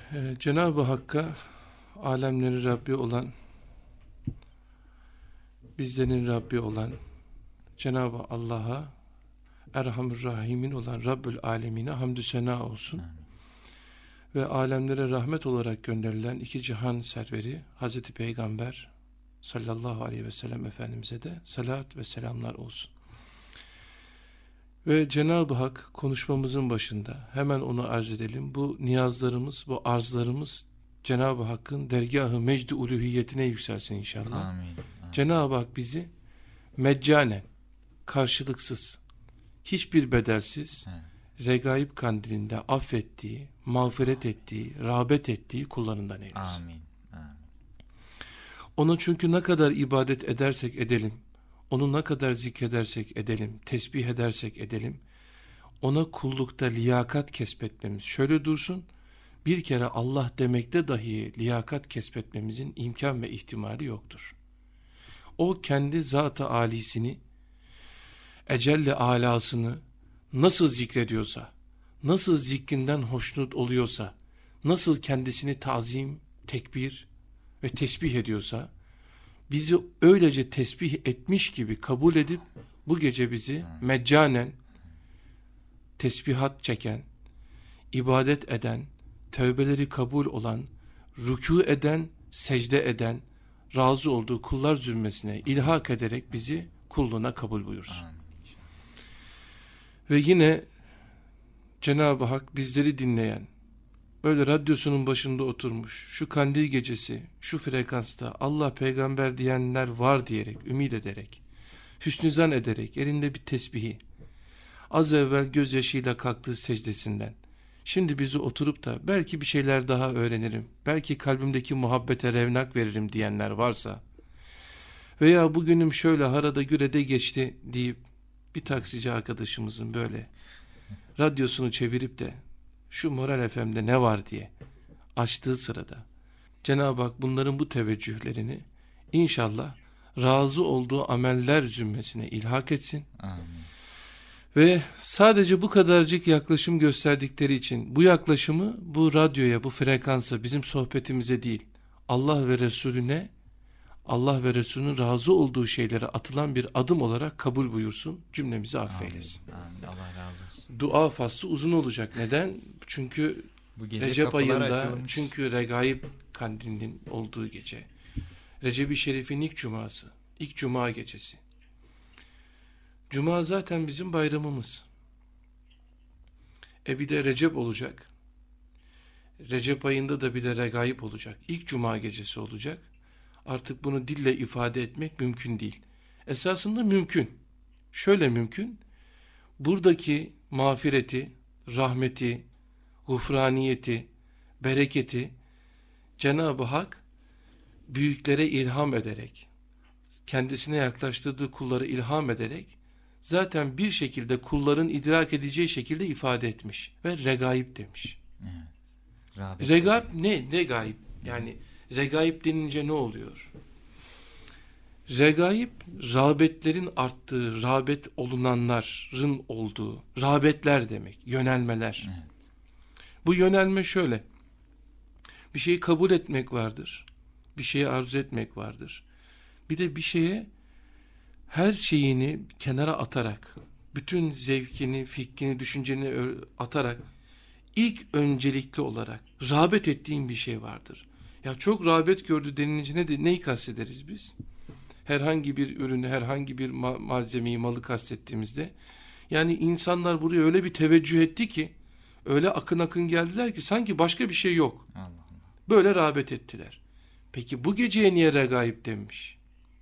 Cenab-ı Hakk'a, alemlerin Rabbi olan, bizlerin Rabbi olan Cenab-ı Allah'a, Erhamur Rahimin olan Rabbül Alemine hamdü sena olsun. Ve alemlere rahmet olarak gönderilen iki cihan serveri Hazreti Peygamber sallallahu aleyhi ve sellem Efendimiz'e de salat ve selamlar olsun. Ve Cenab-ı Hak konuşmamızın başında hemen onu arz edelim. Bu niyazlarımız, bu arzlarımız Cenab-ı Hakk'ın dergâh-ı mecd-i uluhiyetine yükselsin inşallah. Amin. Cenab-ı Hak bizi meccanen, karşılıksız, hiçbir bedelsiz, regaib kandilinde affettiği, mağfiret ettiği, rağbet ettiği kullarından eylesin. Amin. Amin. Ona çünkü ne kadar ibadet edersek edelim, onu ne kadar zikredersek edelim, tesbih edersek edelim, ona kullukta liyakat kesbetmemiz şöyle dursun, bir kere Allah demekte dahi liyakat kesbetmemizin imkan ve ihtimali yoktur. O kendi zat-ı âlisini, ecelle âlasını nasıl zikrediyorsa, nasıl zikrinden hoşnut oluyorsa, nasıl kendisini tazim, tekbir ve tesbih ediyorsa, bizi öylece tesbih etmiş gibi kabul edip bu gece bizi meccanen tesbihat çeken, ibadet eden, tövbeleri kabul olan, rükû eden, secde eden, razı olduğu kullar zümresine ilhak ederek bizi kulluğuna kabul buyursun. Ve yine Cenab-ı Hak bizleri dinleyen, böyle radyosunun başında oturmuş, şu kandil gecesi, şu frekansta Allah peygamber diyenler var diyerek, ümit ederek, hüsnüzan ederek, elinde bir tesbihi, az evvel gözyaşıyla kalktığı secdesinden, şimdi bizi oturup da belki bir şeyler daha öğrenirim, belki kalbimdeki muhabbete revnak veririm diyenler varsa, veya bugünüm şöyle harada gürede geçti deyip, bir taksici arkadaşımızın böyle radyosunu çevirip de şu Moral FM'de ne var diye açtığı sırada Cenab-ı Hak bunların bu teveccühlerini inşallah razı olduğu ameller zümresine ilhak etsin. Amin. Ve sadece bu kadarcık yaklaşım gösterdikleri için bu yaklaşımı bu radyoya, bu frekansa, bizim sohbetimize değil, Allah ve Resulüne, Allah ve Resulünün razı olduğu şeylere atılan bir adım olarak kabul buyursun, cümlemizi affeylesin. Amin. Allah razı olsun. Dua faslı uzun olacak. Neden? Çünkü Bu gece Recep ayında, açılmış. çünkü regaib kandilinin olduğu gece, Recep-i Şerif'in ilk cuması, ilk cuma gecesi. Cuma zaten bizim bayramımız. Bir de Recep olacak. Recep ayında da bir de regaib olacak. İlk cuma gecesi olacak. Artık bunu dille ifade etmek mümkün değil. Esasında mümkün. Şöyle mümkün. Buradaki mağfireti, rahmeti, gufraniyeti, bereketi Cenab-ı Hak büyüklere ilham ederek, kendisine yaklaştırdığı kulları ilham ederek zaten bir şekilde kulların idrak edeceği şekilde ifade etmiş ve regaib demiş. Regaib ne? Regaib. Yani regaib denince ne oluyor? Regaib, rağbetlerin arttığı, rağbet olunanların olduğu, rağbetler demek, yönelmeler. Evet. Bu yönelme şöyle, bir şeyi kabul etmek vardır, bir şeyi arzu etmek vardır. Bir de bir şeye her şeyini kenara atarak, bütün zevkini, fikrini, düşünceni atarak, ilk öncelikli olarak rağbet ettiğin bir şey vardır. Ya çok rağbet gördü denilince neyi kastederiz biz? Herhangi bir ürünü, herhangi bir malzemeyi, malı kastettiğimizde, yani insanlar buraya öyle bir teveccüh etti ki, öyle akın akın geldiler ki sanki başka bir şey yok. Allah Allah. Böyle rağbet ettiler. Peki bu geceye niye regaib denmiş?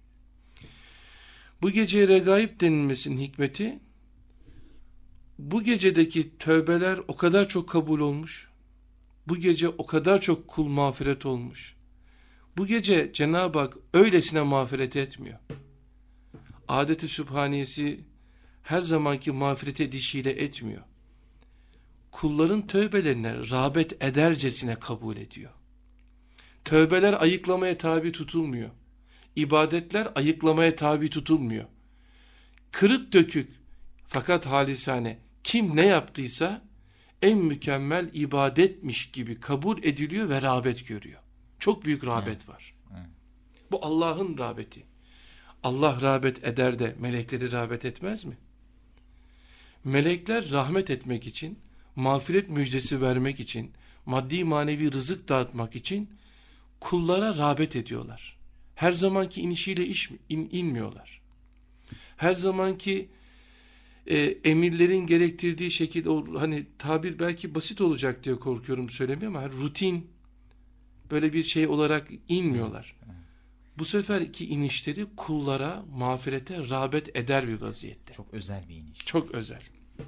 Bu geceye regaib denilmesinin hikmeti, bu gecedeki tövbeler o kadar çok kabul olmuş, bu gece o kadar çok kul mağfiret olmuş. Bu gece Cenab-ı Hak öylesine mağfiret etmiyor. Adet-i Sübhaniyesi her zamanki mağfiret edişiyle etmiyor. Kulların tövbelerine rağbet edercesine kabul ediyor. Tövbeler ayıklamaya tabi tutulmuyor. İbadetler ayıklamaya tabi tutulmuyor. Kırık dökük fakat halisane kim ne yaptıysa en mükemmel ibadetmiş gibi kabul ediliyor ve rağbet görüyor. Çok büyük rağbet var. Bu Allah'ın rağbeti. Allah rağbet eder de melekleri rağbet etmez mi? Melekler rahmet etmek için, mağfiret müjdesi vermek için, maddi manevi rızık dağıtmak için kullara rağbet ediyorlar. Her zamanki inişiyle inmiyorlar. Her zamanki emirlerin gerektirdiği şekilde, hani tabir belki basit olacak diye korkuyorum söylemeye, ama rutin böyle bir şey olarak inmiyorlar. Bu seferki inişleri kullara, mağfirete rağbet eder bir vaziyette. Çok özel bir iniş. Çok özel.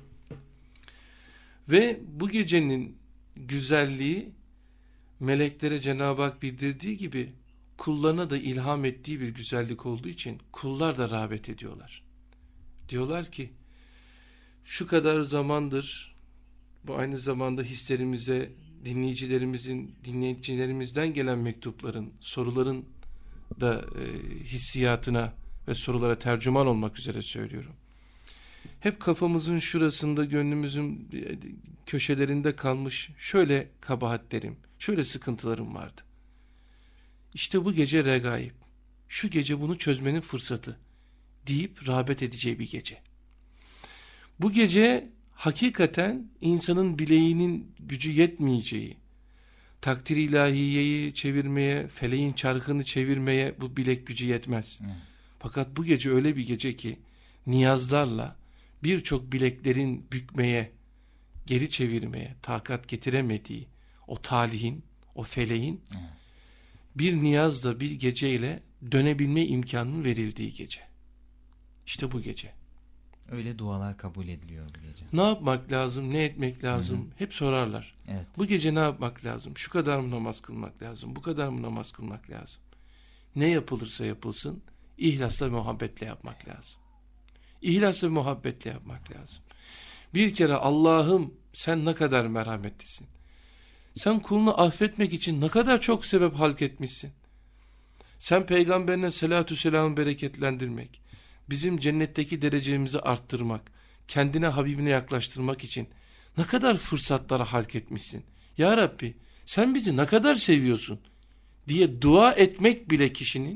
Ve bu gecenin güzelliği meleklere Cenab-ı Hak bildirdiği gibi kullarına da ilham ettiği bir güzellik olduğu için kullar da rağbet ediyorlar. Diyorlar ki şu kadar zamandır, bu aynı zamanda hislerimize, dinleyicilerimizden gelen mektupların, soruların da hissiyatına ve sorulara tercüman olmak üzere söylüyorum. Hep kafamızın şurasında, gönlümüzün köşelerinde kalmış şöyle kabahatlerim, şöyle sıkıntılarım vardı. İşte bu gece regaib, şu gece bunu çözmenin fırsatı deyip rağbet edeceği bir gece. Bu gece hakikaten insanın bileğinin gücü yetmeyeceği, takdir ilahiyeyi çevirmeye, feleğin çarkını çevirmeye bu bilek gücü yetmez. Fakat bu gece öyle bir gece ki niyazlarla birçok bileklerin bükmeye, geri çevirmeye takat getiremediği o talihin, o feleğin bir niyazla, bir geceyle dönebilme imkanının verildiği gece. İşte bu gece. Öyle dualar kabul ediliyor bu gece. Ne yapmak lazım, ne etmek lazım? Hep sorarlar. Evet. Bu gece ne yapmak lazım? Şu kadar mı namaz kılmak lazım? Bu kadar mı namaz kılmak lazım? Ne yapılırsa yapılsın, ihlasla ve muhabbetle yapmak lazım. İhlasla ve muhabbetle yapmak lazım. Bir kere Allah'ım sen ne kadar merhametlisin. Sen kulunu affetmek için ne kadar çok sebep halk etmişsin. Sen peygamberine salatü selamı bereketlendirmek, bizim cennetteki derecemizi arttırmak, kendine Habibine yaklaştırmak için ne kadar fırsatlara halk etmişsin. Ya Rabbi sen bizi ne kadar seviyorsun diye dua etmek bile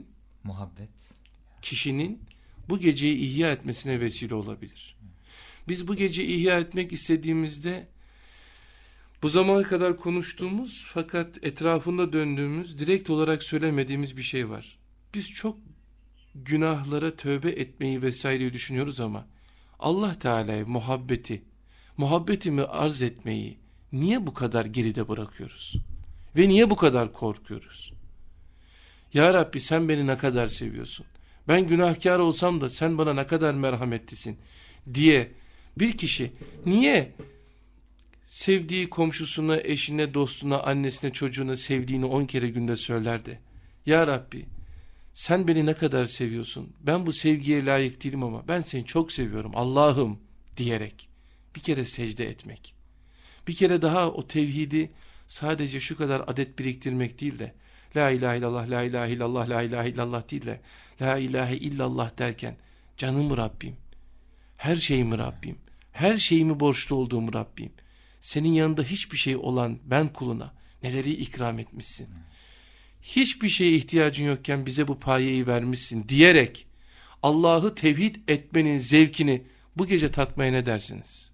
kişinin bu geceyi ihya etmesine vesile olabilir. Biz bu geceyi ihya etmek istediğimizde bu zamana kadar konuştuğumuz fakat etrafında döndüğümüz, direkt olarak söylemediğimiz bir şey var. Biz çok günahlara tövbe etmeyi vesaireyi düşünüyoruz ama Allah Teala'ya muhabbetimi arz etmeyi niye bu kadar geride bırakıyoruz? Ve niye bu kadar korkuyoruz? Ya Rabbi sen beni ne kadar seviyorsun? Ben günahkar olsam da sen bana ne kadar merhametlisin diye bir kişi niye sevdiği komşusuna, eşine, dostuna, annesine, çocuğuna sevdiğini 10 kere günde söyler de Ya Rabbi sen beni ne kadar seviyorsun? Ben bu sevgiye layık değilim ama ben seni çok seviyorum Allah'ım diyerek bir kere secde etmek. Bir kere daha o tevhidi sadece şu kadar adet biriktirmek değil de La ilahe illallah, la ilahe illallah, la ilahe illallah değil de La ilahe illallah derken canım Rabbim, her şeyimi Rabbim, her şeyimi borçlu olduğum Rabbim, senin yanında hiçbir şey olan ben kuluna neleri ikram etmişsin. Hiçbir şeye ihtiyacın yokken bize bu payeyi vermişsin diyerek Allah'ı tevhid etmenin zevkini bu gece tatmaya ne dersiniz?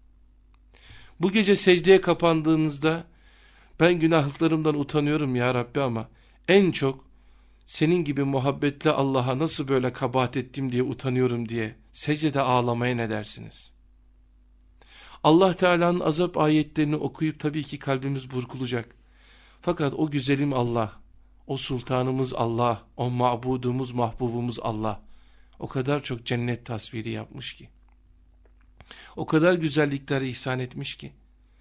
Bu gece secdeye kapandığınızda ben günahlarımdan utanıyorum ya Rabbi ama en çok senin gibi muhabbetle Allah'a nasıl böyle kabahat ettim diye utanıyorum diye secdede ağlamaya ne dersiniz? Allah Teala'nın azap ayetlerini okuyup tabii ki kalbimiz burkulacak. Fakat o güzelim Allah, o sultanımız Allah, o mabudumuz, mahbubumuz Allah o kadar çok cennet tasviri yapmış ki, o kadar güzellikler ihsan etmiş ki.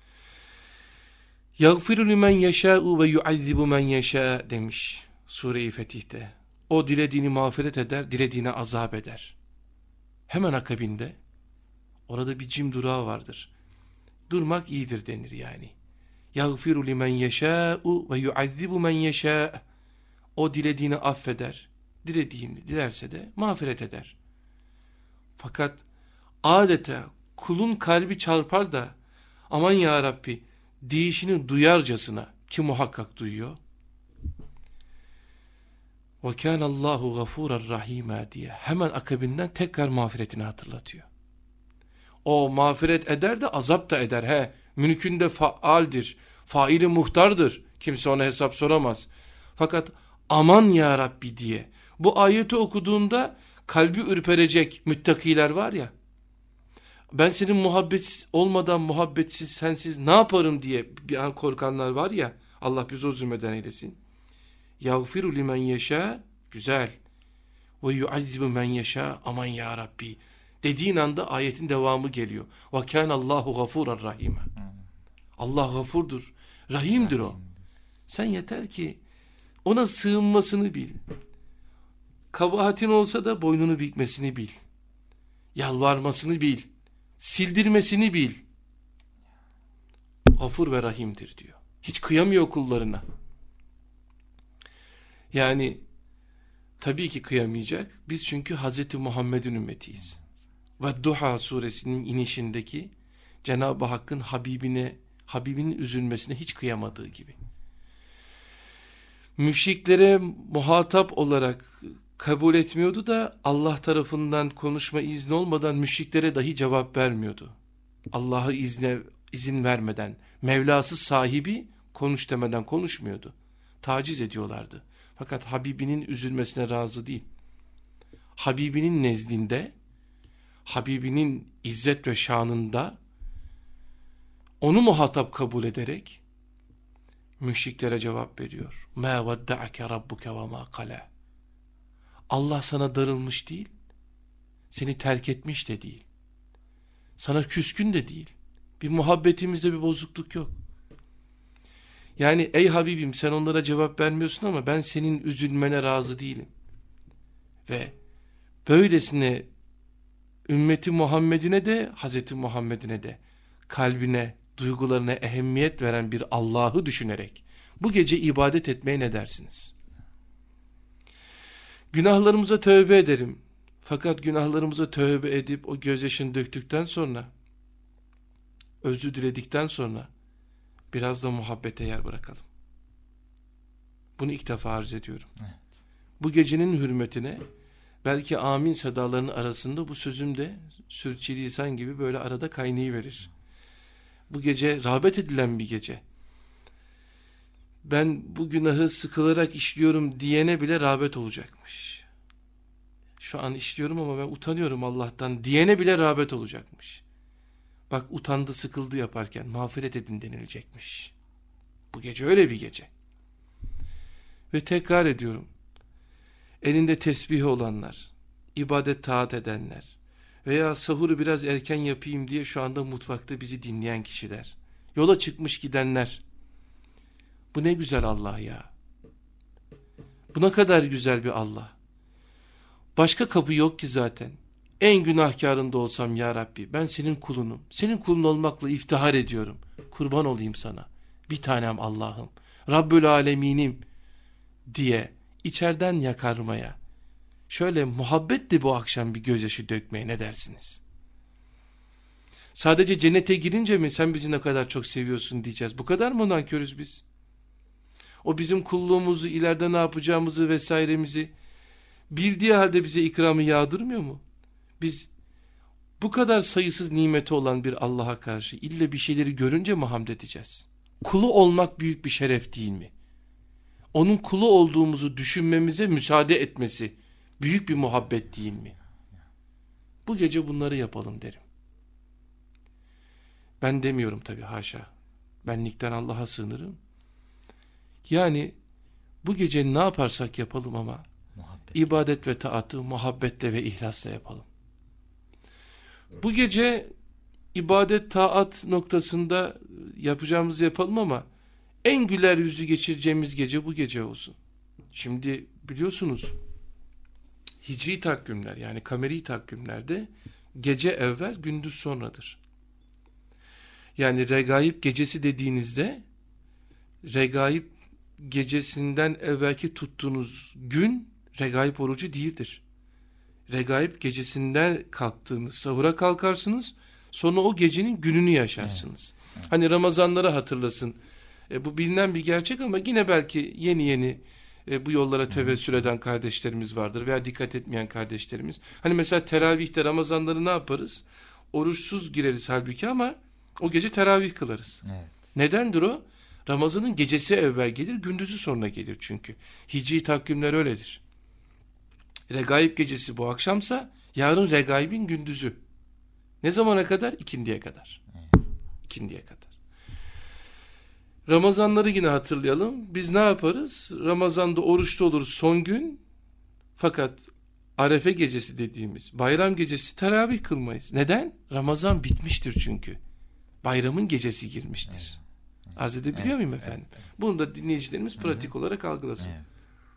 يَغْفِرُ لِمَنْ يَشَاءُ وَيُعَذِّبُ مَنْ يَشَاءُ demiş Sure-i Fetih'te. O dilediğini mağfiret eder, dilediğine azap eder. Hemen akabinde orada bir cim durağı vardır. Durmak iyidir denir yani. يَغْفِرُ لِمَنْ يَشَاءُ وَيُعَذِّبُ مَنْ يَشَاءُ O dilediğini affeder, dilerse de mağfiret eder. Fakat adeta kulun kalbi çarpar da aman ya Rabbi deyişini duyarcasına, ki muhakkak duyuyor. وَكَانَ اللّٰهُ غَفُورًا رَحِيمًا diye hemen akabinden tekrar mağfiretini hatırlatıyor. O mağfiret eder de azap da eder. Mülkünde faaldir, faili muhtardır. Kimse ona hesap soramaz. Fakat aman ya Rabbi diye bu ayeti okuduğunda kalbi ürperecek müttakiler var ya, ben senin muhabbet olmadan muhabbetsiz sensiz ne yaparım diye bir an korkanlar var ya, Allah bizi o zümreden eylesin. Yağfiru limen yeşâ, güzel. Ve yuazzibu men yeşâ, aman ya Rabbi dediğin anda ayetin devamı geliyor. Ve kânallâhu gafûran rahîmâ. Allah gafurdur, rahimdir o. Sen yeter ki ona sığınmasını bil. Kabahatin olsa da boynunu bükmesini bil. Yalvarmasını bil. Sildirmesini bil. Gafur ve rahimdir diyor. Hiç kıyamıyor kullarına. Yani tabii ki kıyamayacak. Biz çünkü Hz. Muhammed'in ümmetiyiz. Ve Duha suresinin inişindeki Cenab-ı Hakk'ın Habibinin üzülmesine hiç kıyamadığı gibi. Müşriklere muhatap olarak kabul etmiyordu da Allah tarafından konuşma izni olmadan müşriklere dahi cevap vermiyordu. Allah'a izin vermeden, Mevlası sahibi konuş demeden konuşmuyordu. Taciz ediyorlardı. Fakat Habibinin üzülmesine razı değil. Habibinin nezdinde, Habibinin izzet ve şanında onu muhatap kabul ederek müşriklere cevap veriyor. مَا وَدَّعَكَ رَبُّكَ وَمَا قَلَى. Allah sana darılmış değil, seni terk etmiş de değil, sana küskün de değil, bir muhabbetimizde bir bozukluk yok. Yani ey Habibim, sen onlara cevap vermiyorsun ama ben senin üzülmene razı değilim. Ve böylesine ümmeti Muhammed'ine de Hazreti Muhammed'ine de kalbine, duygularına ehemmiyet veren bir Allah'ı düşünerek bu gece ibadet etmeye ne dersiniz? Günahlarımıza tövbe ederim. Fakat günahlarımıza tövbe edip o gözyaşını döktükten sonra, özür diledikten sonra biraz da muhabbete yer bırakalım. Bunu ilk defa arz ediyorum. Evet. Bu gecenin hürmetine belki amin sedalarının arasında bu sözüm de sürçülisan gibi böyle arada kaynayıverir. Bu gece rağbet edilen bir gece. Ben bu günahı sıkılarak işliyorum diyene bile rağbet olacakmış. Şu an işliyorum ama ben utanıyorum Allah'tan diyene bile rağbet olacakmış. Bak utandı sıkıldı yaparken mağfiret edin denilecekmiş. Bu gece öyle bir gece. Ve tekrar ediyorum. Elinde tesbihi olanlar, ibadet taat edenler veya sahuru biraz erken yapayım diye şu anda mutfakta bizi dinleyen kişiler, yola çıkmış gidenler. Bu ne güzel Allah ya. Bu ne kadar güzel bir Allah. Başka kapı yok ki zaten. En günahkarında olsam ya Rabbi ben senin kulunum. Senin kulun olmakla iftihar ediyorum. Kurban olayım sana. Bir tanem Allah'ım. Rabbül Aleminim diye içeriden yakarmaya, şöyle muhabbetle bu akşam bir gözyaşı dökmeye ne dersiniz? Sadece cennete girince mi sen bizi ne kadar çok seviyorsun diyeceğiz. Bu kadar mı nankörüz biz? O bizim kulluğumuzu, ileride ne yapacağımızı vesairemizi bildiği halde bize ikramı yağdırmıyor mu? Biz bu kadar sayısız nimeti olan bir Allah'a karşı ille bir şeyleri görünce mi hamd edeceğiz? Kulu olmak büyük bir şeref değil mi? Onun kulu olduğumuzu düşünmemize müsaade etmesi büyük bir muhabbet değil mi? Bu gece bunları yapalım derim. Ben demiyorum tabii, haşa. Benlikten Allah'a sığınırım. Yani bu gece ne yaparsak yapalım ama ibadet ve taatı muhabbetle ve ihlasla yapalım. Bu gece ibadet taat noktasında yapacağımızı yapalım ama en güler yüzlü geçireceğimiz gece bu gece olsun. Şimdi biliyorsunuz hicri takvimler, yani kameri takvimlerde gece evvel gündüz sonradır. Yani regaib gecesi dediğinizde regaib gecesinden evvelki tuttuğunuz gün regaib orucu değildir. Regaib gecesinden kalktığınız, sahura kalkarsınız, sonra o gecenin gününü yaşarsınız. Evet. Hani Ramazanları hatırlasın. Bu bilinen bir gerçek ama yine belki yeni bu yollara tevessül eden kardeşlerimiz vardır veya dikkat etmeyen kardeşlerimiz. Hani mesela teravihte Ramazanları ne yaparız? Oruçsuz gireriz halbuki ama o gece teravih kılarız. Evet. Nedendir o? Ramazanın gecesi evvel gelir, gündüzü sonra gelir çünkü. Hicri takvimler öyledir. Regaib gecesi bu akşamsa yarın regaibin gündüzü. Ne zamana kadar? İkindiye kadar. İkindiye kadar. Ramazanları yine hatırlayalım. Biz ne yaparız? Ramazan'da oruçlu oluruz son gün. Fakat Arefe gecesi dediğimiz bayram gecesi teravih kılmayız. Neden? Ramazan bitmiştir çünkü. Bayramın gecesi girmiştir. Arz edebiliyor muyum efendim? Bunu da dinleyicilerimiz pratik olarak algılasın. Evet.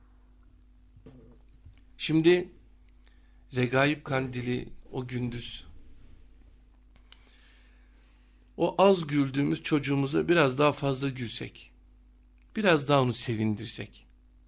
Şimdi Regaib kandili o gündüz, o az güldüğümüz çocuğumuza biraz daha fazla gülsek, biraz daha onu sevindirsek,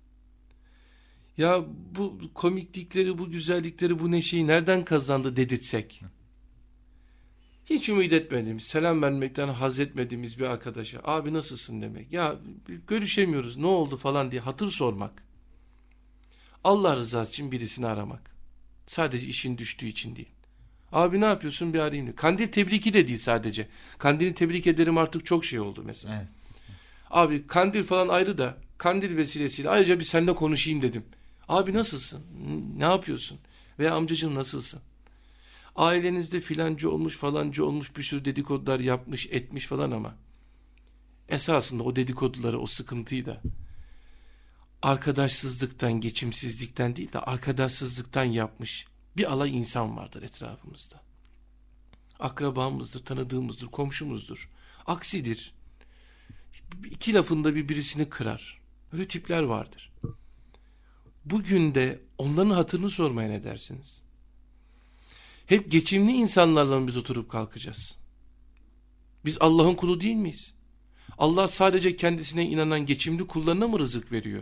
ya bu komiklikleri, bu güzellikleri, bu neşeyi nereden kazandı dedirtsek, hiç ümit etmediğimiz, selam vermekten haz etmediğimiz bir arkadaşa abi nasılsın demek, ya görüşemiyoruz ne oldu falan diye hatır sormak, Allah rızası için birisini aramak, sadece işin düştüğü için değil. Abi ne yapıyorsun bir arayayım diye. Kandil tebriki de değil sadece. Kandil'i tebrik ederim artık çok şey oldu mesela. Evet. Abi kandil falan ayrı da kandil vesilesiyle ayrıca bir seninle konuşayım dedim. Abi nasılsın? Ne yapıyorsun? Veya amcacığım nasılsın? Ailenizde filancı olmuş falancı olmuş bir sürü dedikodular yapmış etmiş falan ama esasında o dedikoduları o sıkıntıyı da arkadaşsızlıktan geçimsizlikten değil de arkadaşsızlıktan yapmış bir alay insan vardır etrafımızda. Akrabamızdır, tanıdığımızdır, komşumuzdur. Aksidir. İki lafında birisini kırar. Öyle tipler vardır. Bugün de onların hatırını sormaya ne dersiniz? Hep geçimli insanlarla mı biz oturup kalkacağız? Biz Allah'ın kulu değil miyiz? Allah sadece kendisine inanan geçimli kullarına mı rızık veriyor?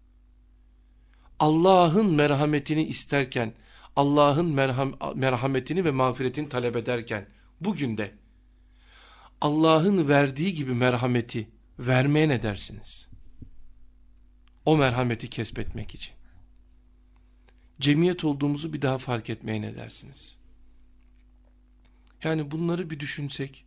Allah'ın merhametini isterken, Allah'ın merhametini ve mağfiretini talep ederken, bugün de Allah'ın verdiği gibi merhameti vermeye ne dersiniz? O merhameti kesbetmek için. Cemiyet olduğumuzu bir daha fark etmeye ne dersiniz? Yani bunları bir düşünsek,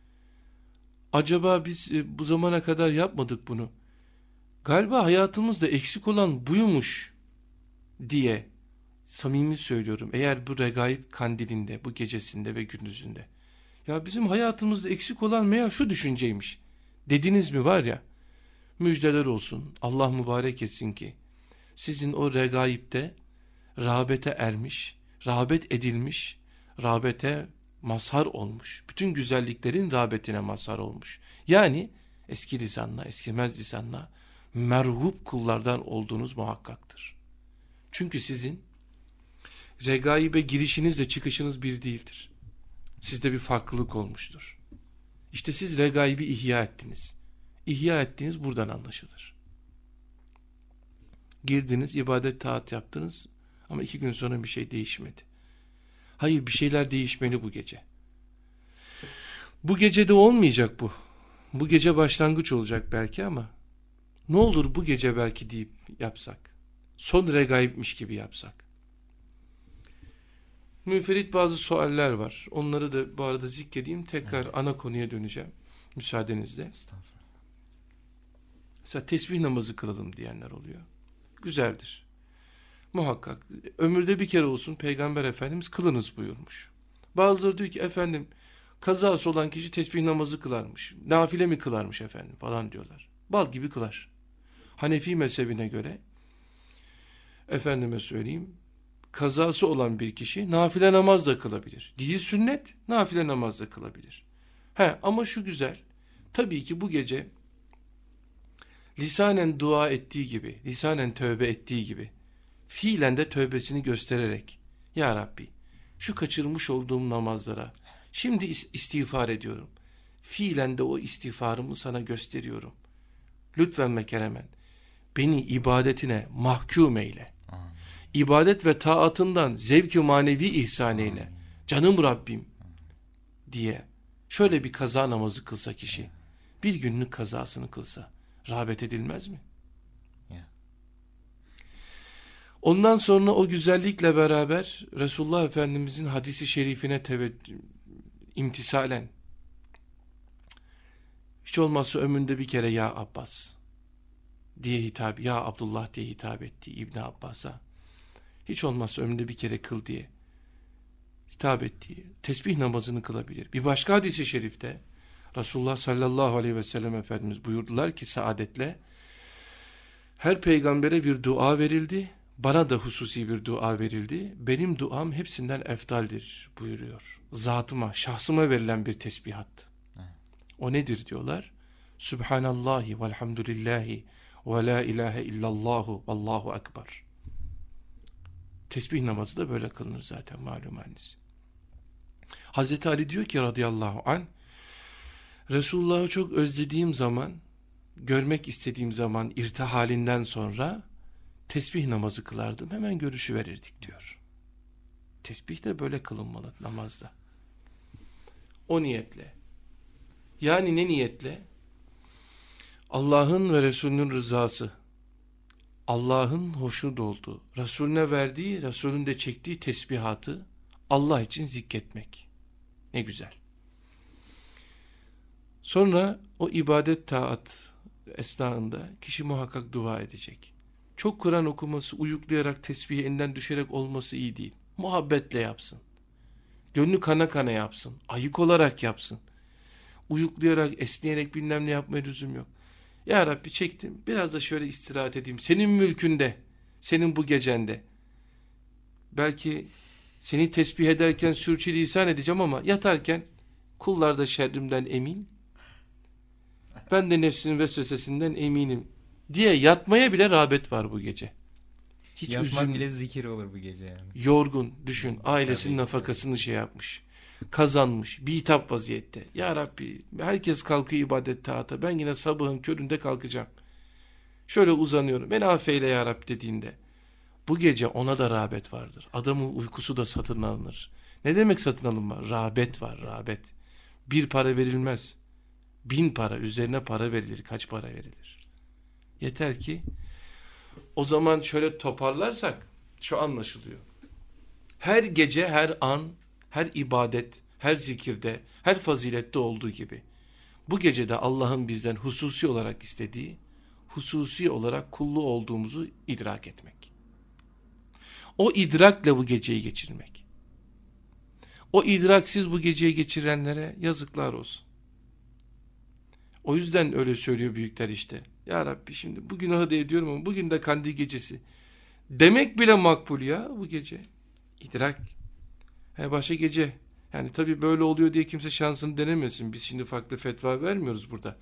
acaba biz bu zamana kadar yapmadık bunu. Galiba hayatımızda eksik olan buymuş diye samimi söylüyorum. Eğer bu regaib kandilinde, bu gecesinde ve gündüzünde, ya bizim hayatımızda eksik olan meğer şu düşünceymiş dediniz mi var ya, müjdeler olsun. Allah mübarek etsin ki sizin o regaibde rağbete ermiş, rağbet edilmiş, rağbete mazhar olmuş. Bütün güzelliklerin rağbetine mazhar olmuş. Yani eski lisanla, eskimez lisanla merhub kullardan olduğunuz muhakkaktır. Çünkü sizin regaibe girişinizle çıkışınız bir değildir. Sizde bir farklılık olmuştur. İşte siz regaibi ihya ettiniz. İhya ettiğiniz buradan anlaşılır. Girdiniz, ibadet taat yaptınız ama 2 gün sonra bir şey değişmedi. Hayır, bir şeyler değişmeli bu gece. Bu gece de olmayacak bu. Bu gece başlangıç olacak belki ama ne olur bu gece belki deyip yapsak. Son regaibmiş gibi yapsak. Münferit bazı sualler var. Onları da bu arada zikredeyim. Tekrar ana konuya döneceğim. Müsaadenizle. Mesela tesbih namazı kılalım diyenler oluyor. Güzeldir. Muhakkak. Ömürde bir kere olsun Peygamber Efendimiz kılınız buyurmuş. Bazıları diyor ki efendim kazası olan kişi tesbih namazı kılarmış. Nafile mi kılarmış efendim falan diyorlar. Bal gibi kılar. Hanefi mezhebine göre efendime söyleyeyim kazası olan bir kişi nafile namaz da kılabilir. Değil sünnet, nafile namaz da kılabilir. Ama şu güzel. Tabii ki bu gece lisanen dua ettiği gibi, lisanen tövbe ettiği gibi fiilen de tövbesini göstererek ya Rabbi şu kaçırmış olduğum namazlara şimdi istiğfar ediyorum. Fiilen de o istiğfarımı sana gösteriyorum. Lütfen ve keremen beni ibadetine mahkum eyle. İbadet ve taatından zevk-i manevi ihsan eyle. Canım Rabbim diye Şöyle bir kaza namazı kılsa kişi, bir günlük kazasını kılsa rağbet edilmez mi? Ondan sonra o güzellikle beraber Resulullah Efendimizin hadisi şerifine imtisalen, hiç olmazsa ömründe bir kere ya Abbas diye hitap, ya Abdullah diye hitap ettiği İbni Abbas'a, hiç olmazsa ömründe bir kere kıl diye hitap ettiği tesbih namazını kılabilir. Bir başka hadisi şerifte Resulullah sallallahu aleyhi ve sellem Efendimiz buyurdular ki saadetle, her peygambere bir dua verildi, bana da hususi bir dua verildi. Benim duam hepsinden eftaldir buyuruyor. Zatıma, şahsıma verilen bir tesbihat. O nedir diyorlar? Subhanallahi velhamdülillahi ve la ilahe illallahu vallahu ekber. Tesbih namazı da böyle kılınır zaten malum haliniz. Hazreti Ali diyor ki radıyallahu anh, Resulullah'ı çok özlediğim zaman, görmek istediğim zaman irtihalinden sonra tesbih namazı kılardım, hemen görüşüverirdik diyor. Tesbih de böyle kılınmalı namazda. O niyetle. Yani ne niyetle? Allah'ın ve Resulünün rızası, Allah'ın hoşnut olduğu, Resulüne verdiği, Resulün de çektiği tesbihatı Allah için zikretmek. Ne güzel. Sonra o ibadet taat esnasında kişi muhakkak dua edecek. Çok Kur'an okuması, uyuklayarak, tesbihi elinden düşerek olması iyi değil. Muhabbetle yapsın. Gönlü kana kana yapsın. Ayık olarak yapsın. Uyuklayarak, esneyerek bilmem ne yapmaya lüzum yok. Ya Rabbi çektim, biraz da şöyle istirahat edeyim. Senin mülkünde, senin bu gecende. Belki seni tesbih ederken sürçülisan edeceğim ama yatarken kullar da şerrimden emin. Ben de nefsinin vesvesesinden eminim diye yatmaya bile rağbet var bu gece. Hiç yatmak bile zikir olur bu gece yani. Yorgun, düşün, ailesinin nafakasını şey yapmış, kazanmış, bitap vaziyette. Ya Rabbi, herkes kalkıyor ibadet taata, ben yine sabahın köründe kalkacağım. Şöyle uzanıyorum, beni affeyle ya Rabbi dediğinde, bu gece ona da rağbet vardır. Adamın uykusu da satın alınır. Ne demek satın alınma? Rağbet var, rağbet. Bir para verilmez. 1000 para, üzerine para verilir. Kaç para verilir? Yeter ki o zaman şöyle toparlarsak şu anlaşılıyor. Her gece, her an, her ibadet, her zikirde, her fazilette olduğu gibi bu gecede Allah'ın bizden hususi olarak istediği, hususi olarak kullu olduğumuzu idrak etmek. O idrakle bu geceyi geçirmek. O idraksiz bu geceyi geçirenlere yazıklar olsun. O yüzden öyle söylüyor büyükler işte. Ya Rabbi şimdi bu günahı da ediyorum ama bugün de kandil gecesi. Demek bile makbul ya bu gece. İdrak. Başka gece. Yani tabii böyle oluyor diye kimse şansını denemesin. Biz şimdi farklı fetva vermiyoruz burada.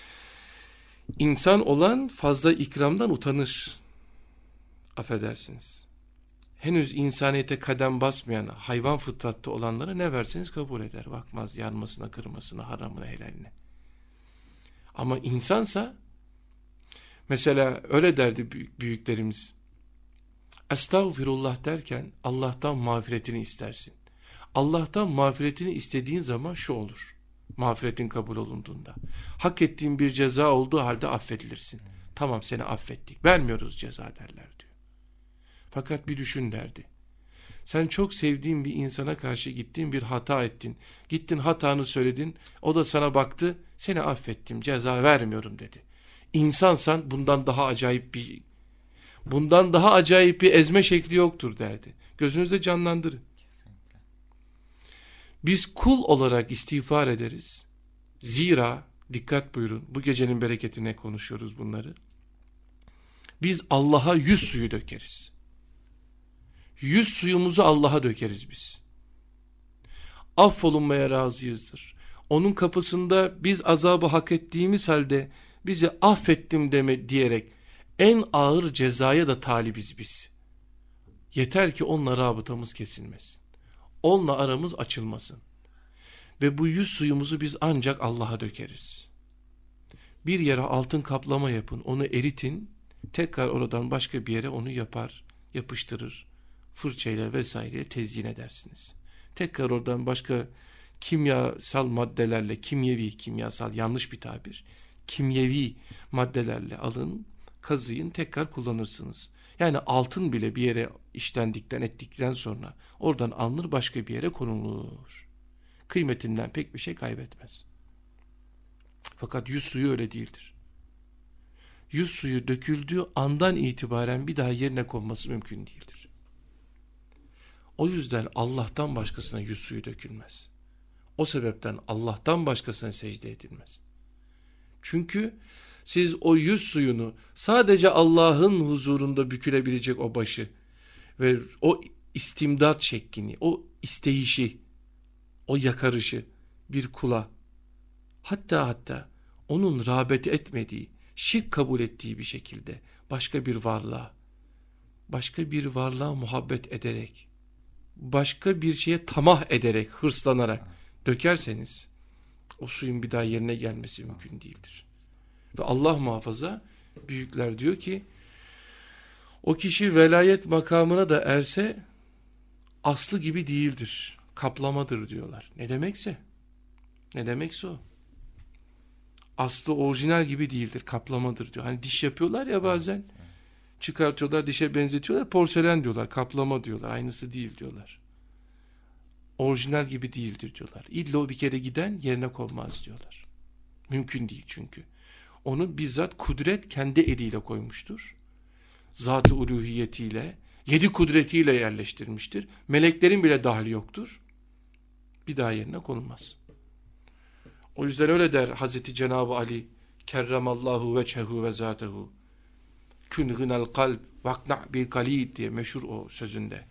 İnsan olan fazla ikramdan utanır. Affedersiniz. Henüz insaniyete kadem basmayan hayvan fıtratta olanlara ne verseniz kabul eder. Bakmaz yanmasına, kırmasına, haramına, helaline. Ama insansa mesela öyle derdi büyüklerimiz. Estağfirullah derken Allah'tan mağfiretini istersin. Allah'tan mağfiretini istediğin zaman şu olur. Mağfiretin kabul olunduğunda. Hak ettiğin bir ceza olduğu halde affedilirsin. Tamam seni affettik. Vermiyoruz ceza derler diyor. Fakat bir düşün derdi. Sen çok sevdiğin bir insana karşı gittin bir hata ettin. Gittin hatanı söyledin. O da sana baktı. Seni affettim, ceza vermiyorum dedi. İnsansan bundan daha acayip bir ezme şekli yoktur derdi. Gözünüzde canlandırın. Kesinlikle. Biz kul olarak istiğfar ederiz. Zira dikkat buyurun. Bu gecenin bereketine konuşuyoruz bunları. Biz Allah'a 100 suyu dökeriz. 100 suyumuzu Allah'a dökeriz biz. Affolunmaya razıyızdır. Onun kapısında biz azabı hak ettiğimiz halde bizi affettim diyerek en ağır cezaya da talibiz biz. Yeter ki onunla rabıtamız kesilmesin. Onunla aramız açılmasın. Ve bu 100 suyumuzu biz ancak Allah'a dökeriz. Bir yere altın kaplama yapın, onu eritin, tekrar oradan başka bir yere onu yapıştırır, fırçayla vesaire tezyin edersiniz. Tekrar oradan başka kimyasal maddelerle, kimyasal yanlış bir tabir, kimyevi maddelerle alın, kazıyın, tekrar kullanırsınız. Yani altın bile bir yere işlendikten ettikten sonra oradan alınır, başka bir yere konulur. Kıymetinden pek bir şey kaybetmez. Fakat yüz suyu öyle değildir. Yüz suyu döküldüğü andan itibaren bir daha yerine konması mümkün değildir. O yüzden Allah'tan başkasına yüz suyu dökülmez. O sebepten Allah'tan başkasına secde edilmez. Çünkü siz o yüz suyunu sadece Allah'ın huzurunda bükülebilecek o başı ve o istimdat şeklini, o isteyişi, o yakarışı bir kula, hatta onun rağbet etmediği, şirk kabul ettiği bir şekilde başka bir varlığa muhabbet ederek, başka bir şeye tamah ederek, hırslanarak dökerseniz o suyun bir daha yerine gelmesi mümkün değildir. Ve Allah muhafaza, büyükler diyor ki o kişi velayet makamına da erse aslı gibi değildir, kaplamadır diyorlar. Ne demekse o. Aslı orijinal gibi değildir, kaplamadır diyor. Hani diş yapıyorlar ya bazen, çıkartıyorlar, dişe benzetiyorlar, porselen diyorlar, kaplama diyorlar, aynısı değil diyorlar. Orijinal gibi değildir diyorlar. İlla o bir kere giden yerine konmaz diyorlar. Mümkün değil çünkü. Onu bizzat kudret kendi eliyle koymuştur. Zat-ı uluhiyetiyle, 7 kudretiyle yerleştirmiştir. Meleklerin bile dahli yoktur. Bir daha yerine konulmaz. O yüzden öyle der Hazreti Cenab-ı Ali, kerremallahu veçhehu ve zatehu, kün gınel kalb vakna bil kalid diye meşhur o sözünde.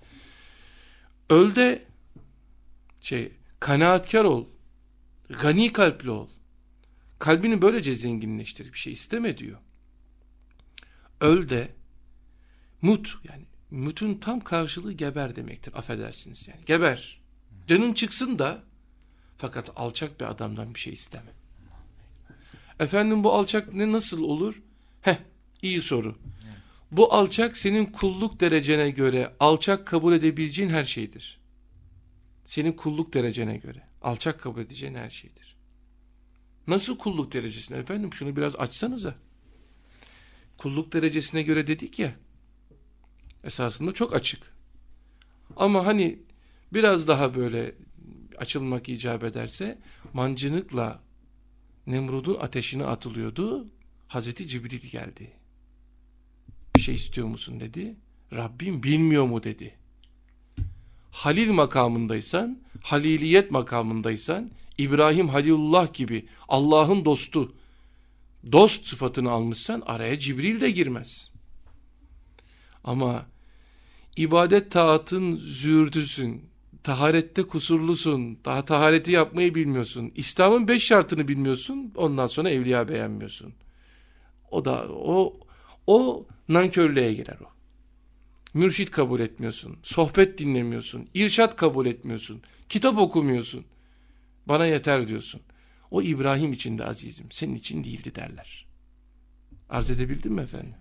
Öl de kanaatkar ol, gani kalpli ol. Kalbini böylece zenginleştir, bir şey isteme diyor. Öl de mut, yani mutun tam karşılığı geber demektir, affedersiniz yani. Geber. Canın çıksın da fakat alçak bir adamdan bir şey isteme. Efendim bu alçak nasıl olur? İyi soru. Bu alçak senin kulluk derecene göre alçak kabul edebileceğin her şeydir. Senin kulluk derecene göre alçak kabul edeceğin her şeydir. Nasıl kulluk derecesine efendim? Şunu biraz açsanıza. Kulluk derecesine göre dedik ya, esasında çok açık. Ama hani biraz daha böyle açılmak icap ederse, mancınıkla Nemrud'un ateşine atılıyordu. Hazreti Cibril geldi. Bir şey istiyor musun dedi. Rabbim bilmiyor mu dedi. Halil makamındaysan, haliliyet makamındaysan, İbrahim Halilullah gibi Allah'ın dostu, dost sıfatını almışsan araya Cibril de girmez. Ama ibadet taatın zühdüsün, taharette kusurlusun, daha tahareti yapmayı bilmiyorsun, İslam'ın 5 şartını bilmiyorsun, ondan sonra evliya beğenmiyorsun. O nankörlüğe girer o. Mürşit kabul etmiyorsun, sohbet dinlemiyorsun, irşat kabul etmiyorsun, kitap okumuyorsun. Bana yeter diyorsun. O İbrahim için de azizim, senin için değildi derler. Arz edebildim mi efendim?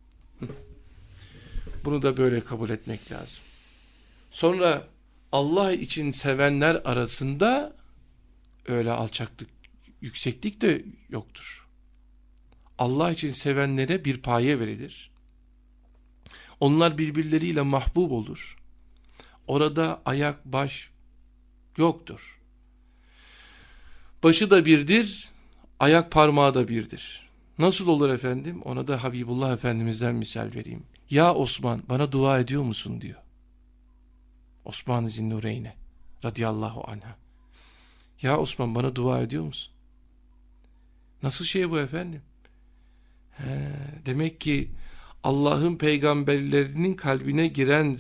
Bunu da böyle kabul etmek lazım. Sonra Allah için sevenler arasında öyle alçaklık, yükseklik de yoktur. Allah için sevenlere bir paye verilir. Onlar birbirleriyle mahbub olur. Orada ayak, baş yoktur. Başı da birdir, ayak parmağı da birdir. Nasıl olur efendim? Ona da Habibullah Efendimiz'den misal vereyim. Ya Osman, bana dua ediyor musun diyor. Osman-ı Zinnureyne radıyallahu anha. Ya Osman, bana dua ediyor musun? Nasıl şey bu efendim? Demek ki Allah'ın peygamberlerinin kalbine giren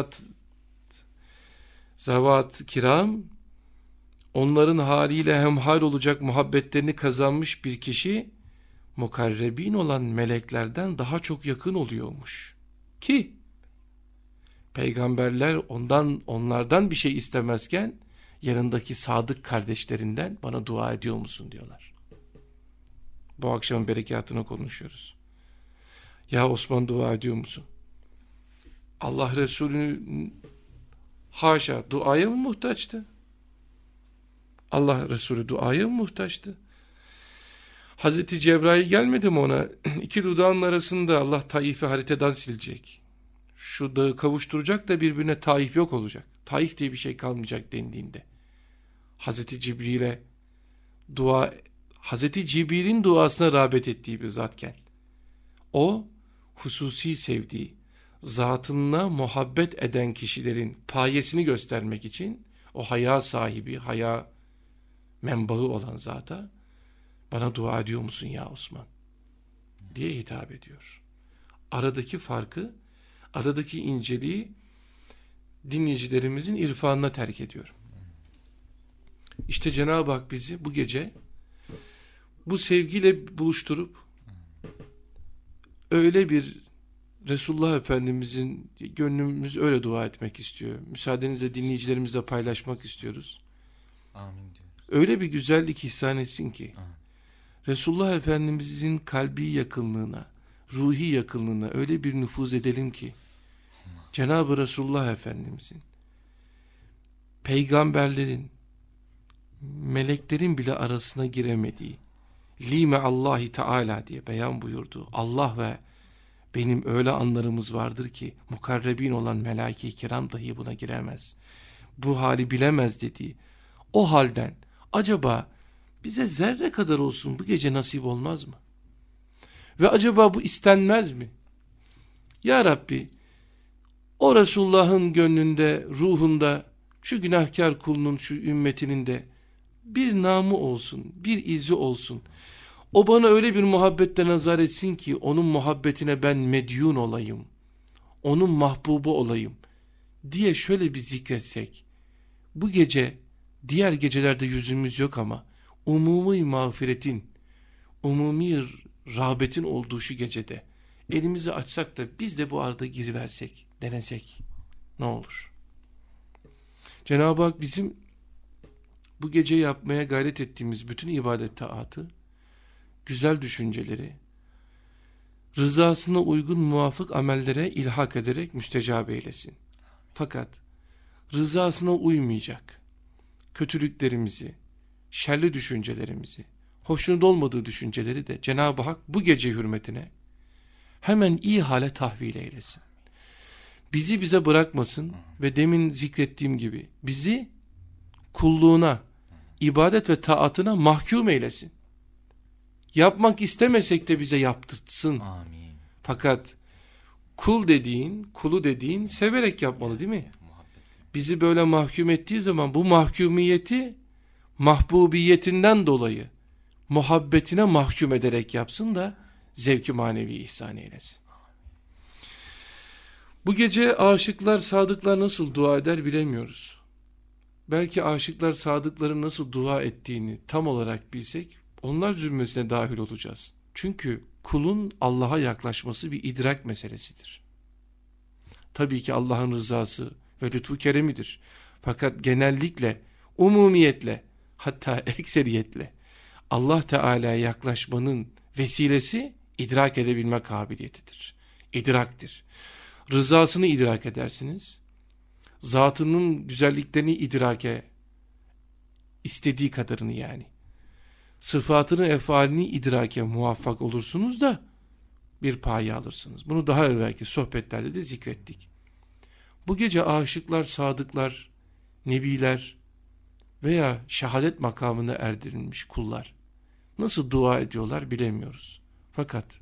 zavat kiram, onların haliyle hemhal olacak muhabbetlerini kazanmış bir kişi, mukarrebin olan meleklerden daha çok yakın oluyormuş. Ki peygamberler onlardan bir şey istemezken yanındaki sadık kardeşlerinden bana dua ediyor musun diyorlar. Bu akşamın berekatını konuşuyoruz. Ya Osman, dua ediyor musun? Allah Resulü haşa duaya mı muhtaçtı? Allah Resulü duaya mı muhtaçtı? Hazreti Cebrail gelmedi mi ona? İki dudağın arasında Allah Taif'i haritadan silecek. Şu dağı kavuşturacak da birbirine Taif yok olacak. Taif diye bir şey kalmayacak dendiğinde. Hazreti Cibril'e dua, Hazreti Cibril'in duasına rağbet ettiği bir zatken, o hususi sevdiği, zatına muhabbet eden kişilerin payesini göstermek için o haya sahibi, haya menbaı olan zata bana dua ediyor musun ya Osman diye hitap ediyor. Aradaki farkı, aradaki inceliği dinleyicilerimizin irfanına terk ediyorum. İşte Cenab-ı Hak bizi bu gece bu sevgiyle buluşturup öyle bir Resulullah Efendimizin, gönlümüz öyle dua etmek istiyor. Müsaadenizle dinleyicilerimizle paylaşmak istiyoruz. Amin diyoruz. Öyle bir güzellik ihsan etsin ki Amin. Resulullah Efendimizin kalbi yakınlığına, ruhi yakınlığına öyle bir nüfuz edelim ki Cenab-ı Resulullah Efendimizin, peygamberlerin, meleklerin bile arasına giremediği, lime Allahi Teala diye beyan buyurduğu Allah ve benim öyle anlarımız vardır ki mukarrebin olan melaike-i kiram dahi buna giremez. Bu hali bilemez dediği o halden acaba bize zerre kadar olsun bu gece nasip olmaz mı? Ve acaba bu istenmez mi? Ya Rabbi, o Resulullah'ın gönlünde, ruhunda, şu günahkar kulunun, şu ümmetinin de bir namı olsun, bir izi olsun. O bana öyle bir muhabbetle nazar etsin ki onun muhabbetine ben medyun olayım, onun mahbubu olayım diye şöyle bir zikretsek, bu gece, diğer gecelerde yüzümüz yok ama umumi mağfiretin, umumi rağbetin olduğu şu gecede elimizi açsak da biz de bu arada giriversek, denesek ne olur? Cenab-ı Hak bizim bu gece yapmaya gayret ettiğimiz bütün ibadet taatı, güzel düşünceleri, rızasına uygun muvafık amellere ilhak ederek müstecab eylesin. Fakat rızasına uymayacak kötülüklerimizi, şerli düşüncelerimizi, hoşnut olmadığı düşünceleri de Cenab-ı Hak bu gece hürmetine hemen iyi hale tahvil eylesin. Bizi bize bırakmasın ve demin zikrettiğim gibi bizi kulluğuna, ibadet ve taatına mahkum eylesin. Yapmak istemesek de bize yaptırtsın. Amin. Fakat kulu dediğin severek yapmalı değil mi? Bizi böyle mahkum ettiği zaman bu mahkumiyeti mahbubiyetinden dolayı muhabbetine mahkum ederek yapsın da zevki manevi ihsan eylesin. Bu gece aşıklar, sadıklar nasıl dua eder bilemiyoruz. Belki aşıklar, sadıkların nasıl dua ettiğini tam olarak bilsek, onlar zümresine dahil olacağız. Çünkü kulun Allah'a yaklaşması bir idrak meselesidir. Tabii ki Allah'ın rızası ve lütfu keremidir. Fakat genellikle, umumiyetle, hatta ekseriyetle Allah Teala'ya yaklaşmanın vesilesi idrak edebilme kabiliyetidir. İdraktir. Rızasını idrak edersiniz. Zatının güzelliklerini idrake, istediği kadarını yani. Sıfatını, efalini idrake muvaffak olursunuz da bir payı alırsınız. Bunu daha evvelki sohbetlerde de zikrettik. Bu gece aşıklar, sadıklar, nebiler veya şehadet makamına erdirilmiş kullar nasıl dua ediyorlar bilemiyoruz. Fakat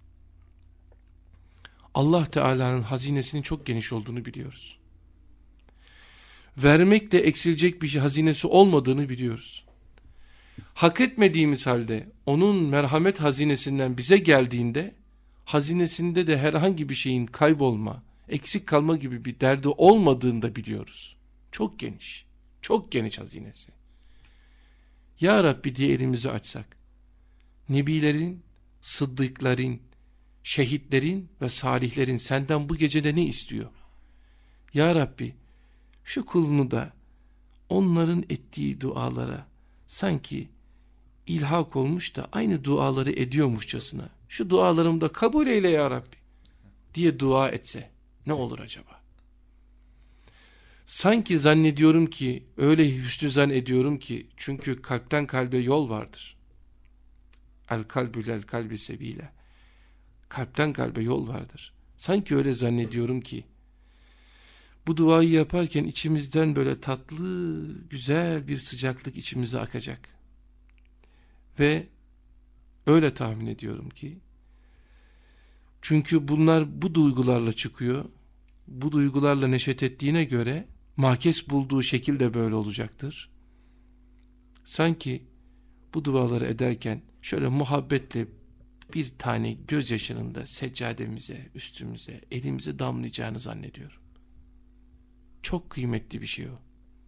Allah Teala'nın hazinesinin çok geniş olduğunu biliyoruz. Vermekle eksilecek bir hazinesi olmadığını biliyoruz. Hak etmediğimiz halde onun merhamet hazinesinden bize geldiğinde hazinesinde de herhangi bir şeyin kaybolma, eksik kalma gibi bir derdi olmadığını da biliyoruz. Çok geniş, çok geniş hazinesi. Ya Rabbi diye elimizi açsak, nebilerin, sıddıkların, şehitlerin ve salihlerin senden bu gecede ne istiyor? Ya Rabbi, şu kulunu da onların ettiği dualara sanki ilhak olmuş da aynı duaları ediyormuşçasına şu dualarımı da kabul eyle ya Rabbi diye dua etse ne olur acaba? Sanki zannediyorum ki, öyle hüsnü zan ediyorum ki, çünkü kalpten kalbe yol vardır. El kalbül el kalbi sebile. Kalpten kalbe yol vardır. Sanki öyle zannediyorum ki, bu duayı yaparken içimizden böyle tatlı, güzel bir sıcaklık içimize akacak. Ve öyle tahmin ediyorum ki, çünkü bunlar bu duygularla çıkıyor, bu duygularla neşet ettiğine göre, mahkes bulduğu şekil de böyle olacaktır. Sanki bu duaları ederken şöyle muhabbetle bir tane gözyaşının da seccademize, üstümüze, elimize damlayacağını zannediyorum. Çok kıymetli bir şey o.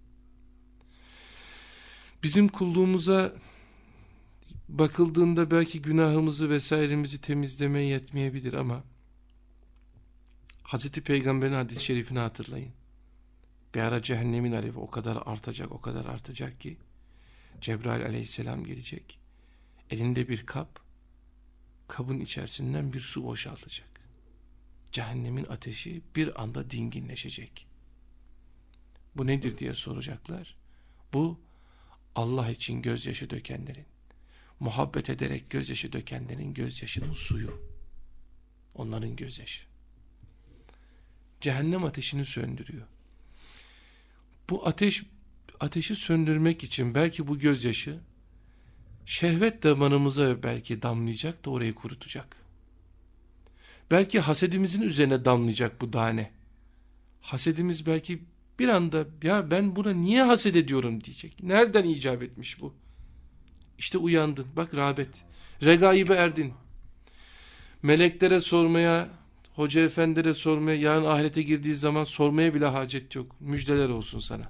Bizim kulluğumuza bakıldığında belki günahımızı vesairemizi temizlemeye yetmeyebilir ama Hazreti Peygamber'in hadis-i şerifini hatırlayın. Bir ara cehennemin alevi o kadar artacak, o kadar artacak ki Cebrail aleyhisselam gelecek. Elinde bir kap, kabın içerisinden bir su boşaltacak. Cehennemin ateşi bir anda dinginleşecek. Bu nedir diye soracaklar. Bu Allah için gözyaşı dökenlerin, muhabbet ederek gözyaşı dökenlerin gözyaşının suyu. Onların gözyaşı. Cehennem ateşini söndürüyor. Bu ateşi söndürmek için belki bu gözyaşı şehvet damarımıza belki damlayacak da orayı kurutacak. Belki hasedimizin üzerine damlayacak bu tane. Hasedimiz belki bir anda ya ben buna niye haset ediyorum diyecek. Nereden icap etmiş bu? İşte uyandın. Bak rağbet. Regaibe erdin. Meleklere sormaya, hoca efendilere sormaya, yarın ahirete girdiği zaman sormaya bile hacet yok. Müjdeler olsun sana.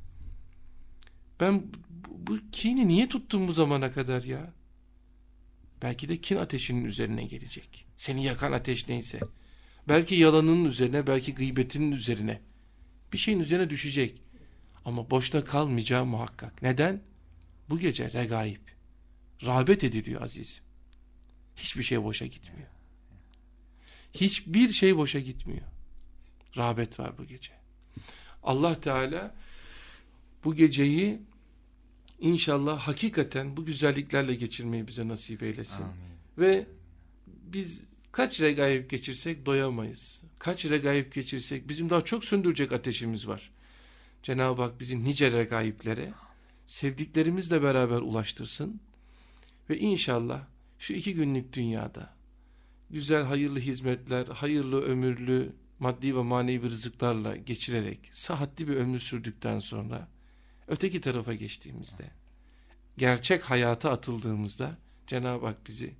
Ben bu kini niye tuttum bu zamana kadar ya? Belki de kin ateşinin üzerine gelecek. Seni yakan ateş neyse. Belki yalanının üzerine, belki gıybetinin üzerine. Bir şeyin üzerine düşecek. Ama boşta kalmayacağı muhakkak. Neden? Bu gece regaib. Rağbet ediliyor aziz. Hiçbir şey boşa gitmiyor. Hiçbir şey boşa gitmiyor. Rağbet var bu gece. Allah Teala bu geceyi İnşallah hakikaten bu güzelliklerle geçirmeyi bize nasip eylesin. Amin. Ve biz kaç regaib geçirsek doyamayız. Kaç regaib geçirsek bizim daha çok söndürecek ateşimiz var. Cenab-ı Hak bizi nice regaiblere sevdiklerimizle beraber ulaştırsın. Ve inşallah şu 2 günlük dünyada güzel hayırlı hizmetler, hayırlı ömürlü maddi ve manevi rızıklarla geçirerek sıhhatli bir ömür sürdükten sonra öteki tarafa geçtiğimizde, gerçek hayata atıldığımızda Cenab-ı Hak bizi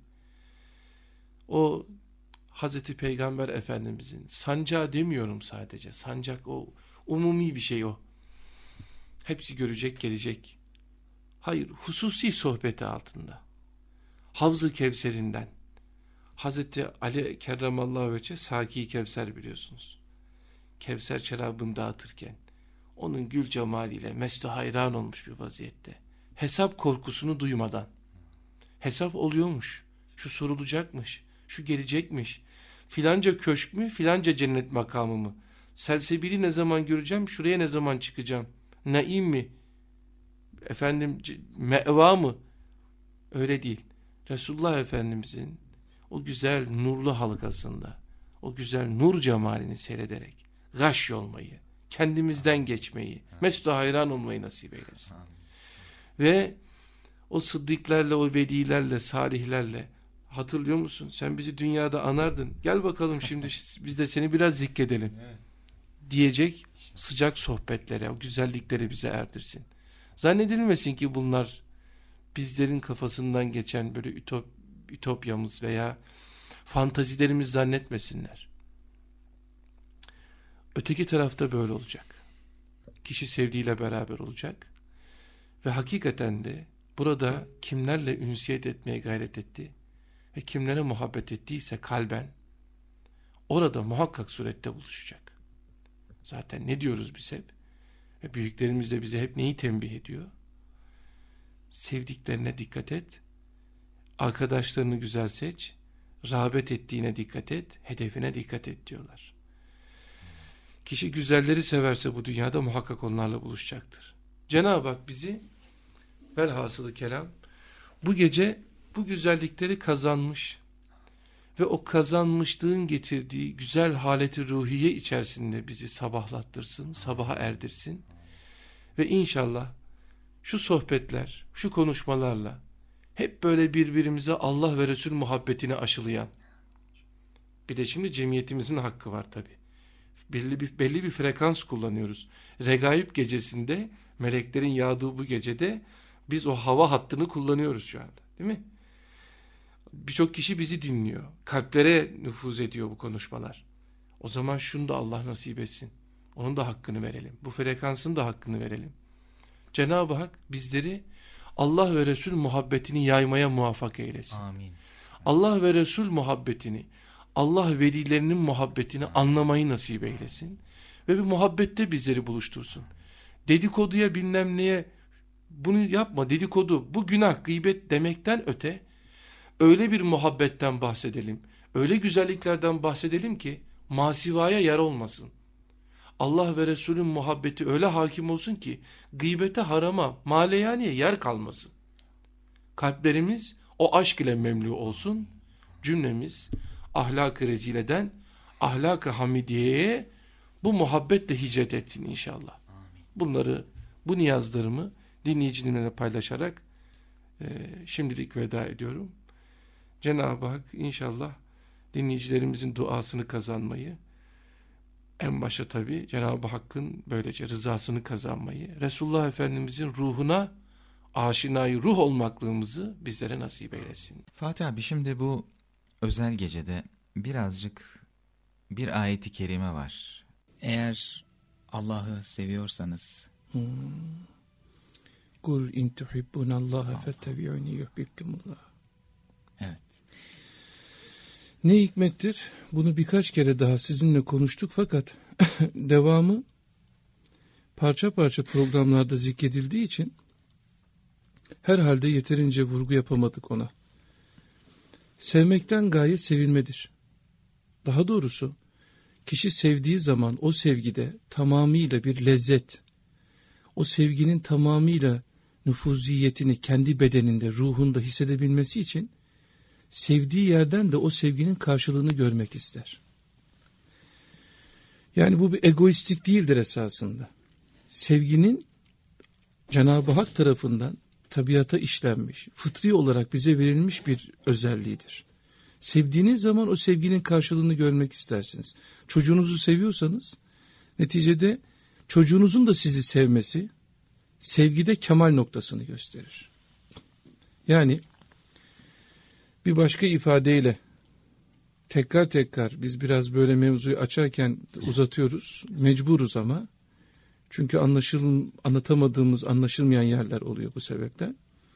o Hazreti Peygamber Efendimizin sancağı demiyorum sadece. Sancak o umumi bir şey o. Hepsi görecek gelecek. Hayır, hususi sohbeti altında. Havz-ı Kevser'inden. Hazreti Ali Kerramallahu Vece Saki Kevser biliyorsunuz. Kevser şarabını dağıtırken onun gül cemaliyle mestu hayran olmuş bir vaziyette. Hesap korkusunu duymadan. Hesap oluyormuş. Şu sorulacakmış. Şu gelecekmiş. Filanca köşk mü? Filanca cennet makamı mı? Selsebili ne zaman göreceğim? Şuraya ne zaman çıkacağım? Naim mi? Efendim meva mı? Öyle değil. Resulullah Efendimizin o güzel nurlu halkasında, o güzel nur cemalini seyrederek gaş olmayı, kendimizden geçmeyi, mesut hayran olmayı nasip eylesin. Ve o sıddıklarla, o velilerle, salihlerle hatırlıyor musun? Sen bizi dünyada anardın. Gel bakalım şimdi biz de seni biraz zikredelim. Diyecek sıcak sohbetlere, o güzellikleri bize erdirsin. Zannedilmesin ki bunlar bizlerin kafasından geçen böyle ütopyamız veya fantazilerimiz zannetmesinler. Öteki tarafta böyle olacak. Kişi sevdiğiyle beraber olacak. Ve hakikaten de burada kimlerle ünsiyet etmeye gayret etti ve kimlere muhabbet ettiyse kalben orada muhakkak surette buluşacak. Zaten ne diyoruz biz hep? Ve büyüklerimiz de bize hep neyi tembih ediyor? Sevdiklerine dikkat et, arkadaşlarını güzel seç, rağbet ettiğine dikkat et, hedefine dikkat et diyorlar. Kişi güzelleri severse bu dünyada muhakkak onlarla buluşacaktır. Cenab-ı Hak bizi velhasılı kelam bu gece bu güzellikleri kazanmış ve o kazanmışlığın getirdiği güzel haleti ruhiye içerisinde bizi sabahlattırsın, sabaha erdirsin ve inşallah şu sohbetler, şu konuşmalarla hep böyle birbirimize Allah ve Resul muhabbetini aşılayan, bir de şimdi cemiyetimizin hakkı var tabi. Belli bir frekans kullanıyoruz. Regaib gecesinde, meleklerin yağdığı bu gecede biz o hava hattını kullanıyoruz şu anda, değil mi? Birçok kişi bizi dinliyor. Kalplere nüfuz ediyor bu konuşmalar. O zaman şunu da Allah nasip etsin. Onun da hakkını verelim. Bu frekansın da hakkını verelim. Cenab-ı Hak bizleri Allah ve Resul muhabbetini yaymaya muvaffak eylesin. Amin. Allah ve Resul muhabbetini, Allah velilerinin muhabbetini anlamayı nasip eylesin. Ve bir muhabbette bizleri buluştursun. Dedikoduya bilmem neye bunu yapma, dedikodu bu günah, gıybet demekten öte öyle bir muhabbetten bahsedelim. Öyle güzelliklerden bahsedelim ki masivaya yer olmasın. Allah ve Resulün muhabbeti öyle hakim olsun ki gıybete, harama, maleyaniye yer kalmasın. Kalplerimiz o aşk ile memlu olsun. Cümlemiz ahlak-ı rezileden ahlak-ı hamidiyeye bu muhabbetle hicret etsin inşallah. Bunları, bu niyazlarımı dinleyicilerimle paylaşarak şimdilik veda ediyorum. Cenab-ı Hak inşallah dinleyicilerimizin duasını kazanmayı, en başta tabi Cenab-ı Hakk'ın böylece rızasını kazanmayı, Resulullah Efendimizin ruhuna aşinayı ruh olmaklığımızı bizlere nasip eylesin. Fatih abi, şimdi bu özel gecede birazcık bir ayeti kerime var. Eğer Allah'ı seviyorsanız Kul in tuhibbunallaha fettebi'uni yuhbibkumullah. Evet. Ne hikmettir? Bunu birkaç kere daha sizinle konuştuk fakat devamı parça parça programlarda zikredildiği için herhalde yeterince vurgu yapamadık ona. Sevmekten gaye sevilmedir. Daha doğrusu kişi sevdiği zaman o sevgide tamamıyla bir lezzet, o sevginin tamamıyla nüfuziyetini kendi bedeninde, ruhunda hissedebilmesi için sevdiği yerden de o sevginin karşılığını görmek ister. Yani bu bir egoistik değildir esasında. Sevginin Cenab-ı Hak tarafından tabiata işlenmiş, fıtri olarak bize verilmiş bir özelliğidir. Sevdiğiniz zaman o sevginin karşılığını görmek istersiniz. Çocuğunuzu seviyorsanız, neticede çocuğunuzun da sizi sevmesi, sevgide kemal noktasını gösterir. Yani bir başka ifadeyle tekrar biz biraz böyle mevzuyu açarken uzatıyoruz. Mecburuz ama. Çünkü anlatamadığımız, anlaşılmayan yerler oluyor bu sebepten.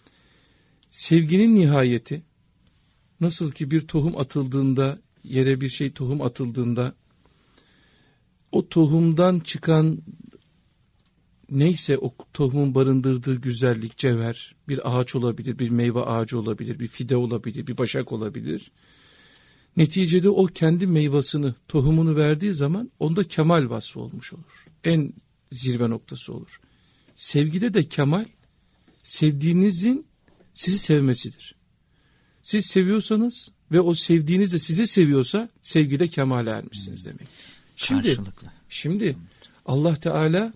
Sevginin nihayeti, nasıl ki bir tohum atıldığında, yere bir şey tohum atıldığında, o tohumdan çıkan neyse o tohumun barındırdığı güzellik, cevher, bir ağaç olabilir, bir meyve ağacı olabilir, bir fide olabilir, bir başak olabilir. Neticede o kendi meyvasını, tohumunu verdiği zaman onda kemal vasfı olmuş olur. En zirve noktası olur. Sevgide de kemal, sevdiğinizin sizi sevmesidir. Siz seviyorsanız ve o sevdiğiniz de sizi seviyorsa sevgide kemale ermişsiniz demektir. Şimdi Allah Teala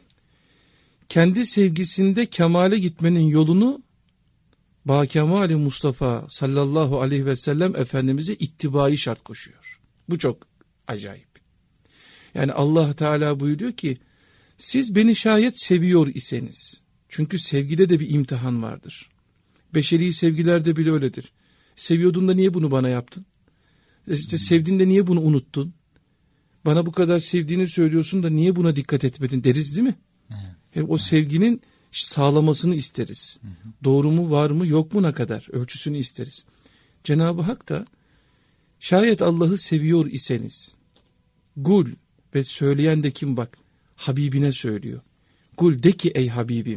kendi sevgisinde kemale gitmenin yolunu Bakemali Mustafa sallallahu aleyhi ve sellem Efendimiz'e ittibayı şart koşuyor. Bu çok acayip. Yani Allah Teala buyuruyor ki siz beni şayet seviyor iseniz, çünkü sevgide de bir imtihan vardır. Beşeri sevgilerde bile öyledir. Seviyordun da niye bunu bana yaptın? İşte sevdin de niye bunu unuttun? Bana bu kadar sevdiğini söylüyorsun da niye buna dikkat etmedin deriz değil mi? Hep o sevginin sağlamasını isteriz. Doğru mu, var mı, yok mu, ne kadar ölçüsünü isteriz. Cenab-ı Hak da şayet Allah'ı seviyor iseniz, gul, ve söyleyen de kim bak, Habibine söylüyor. Kul de ki ey Habibim,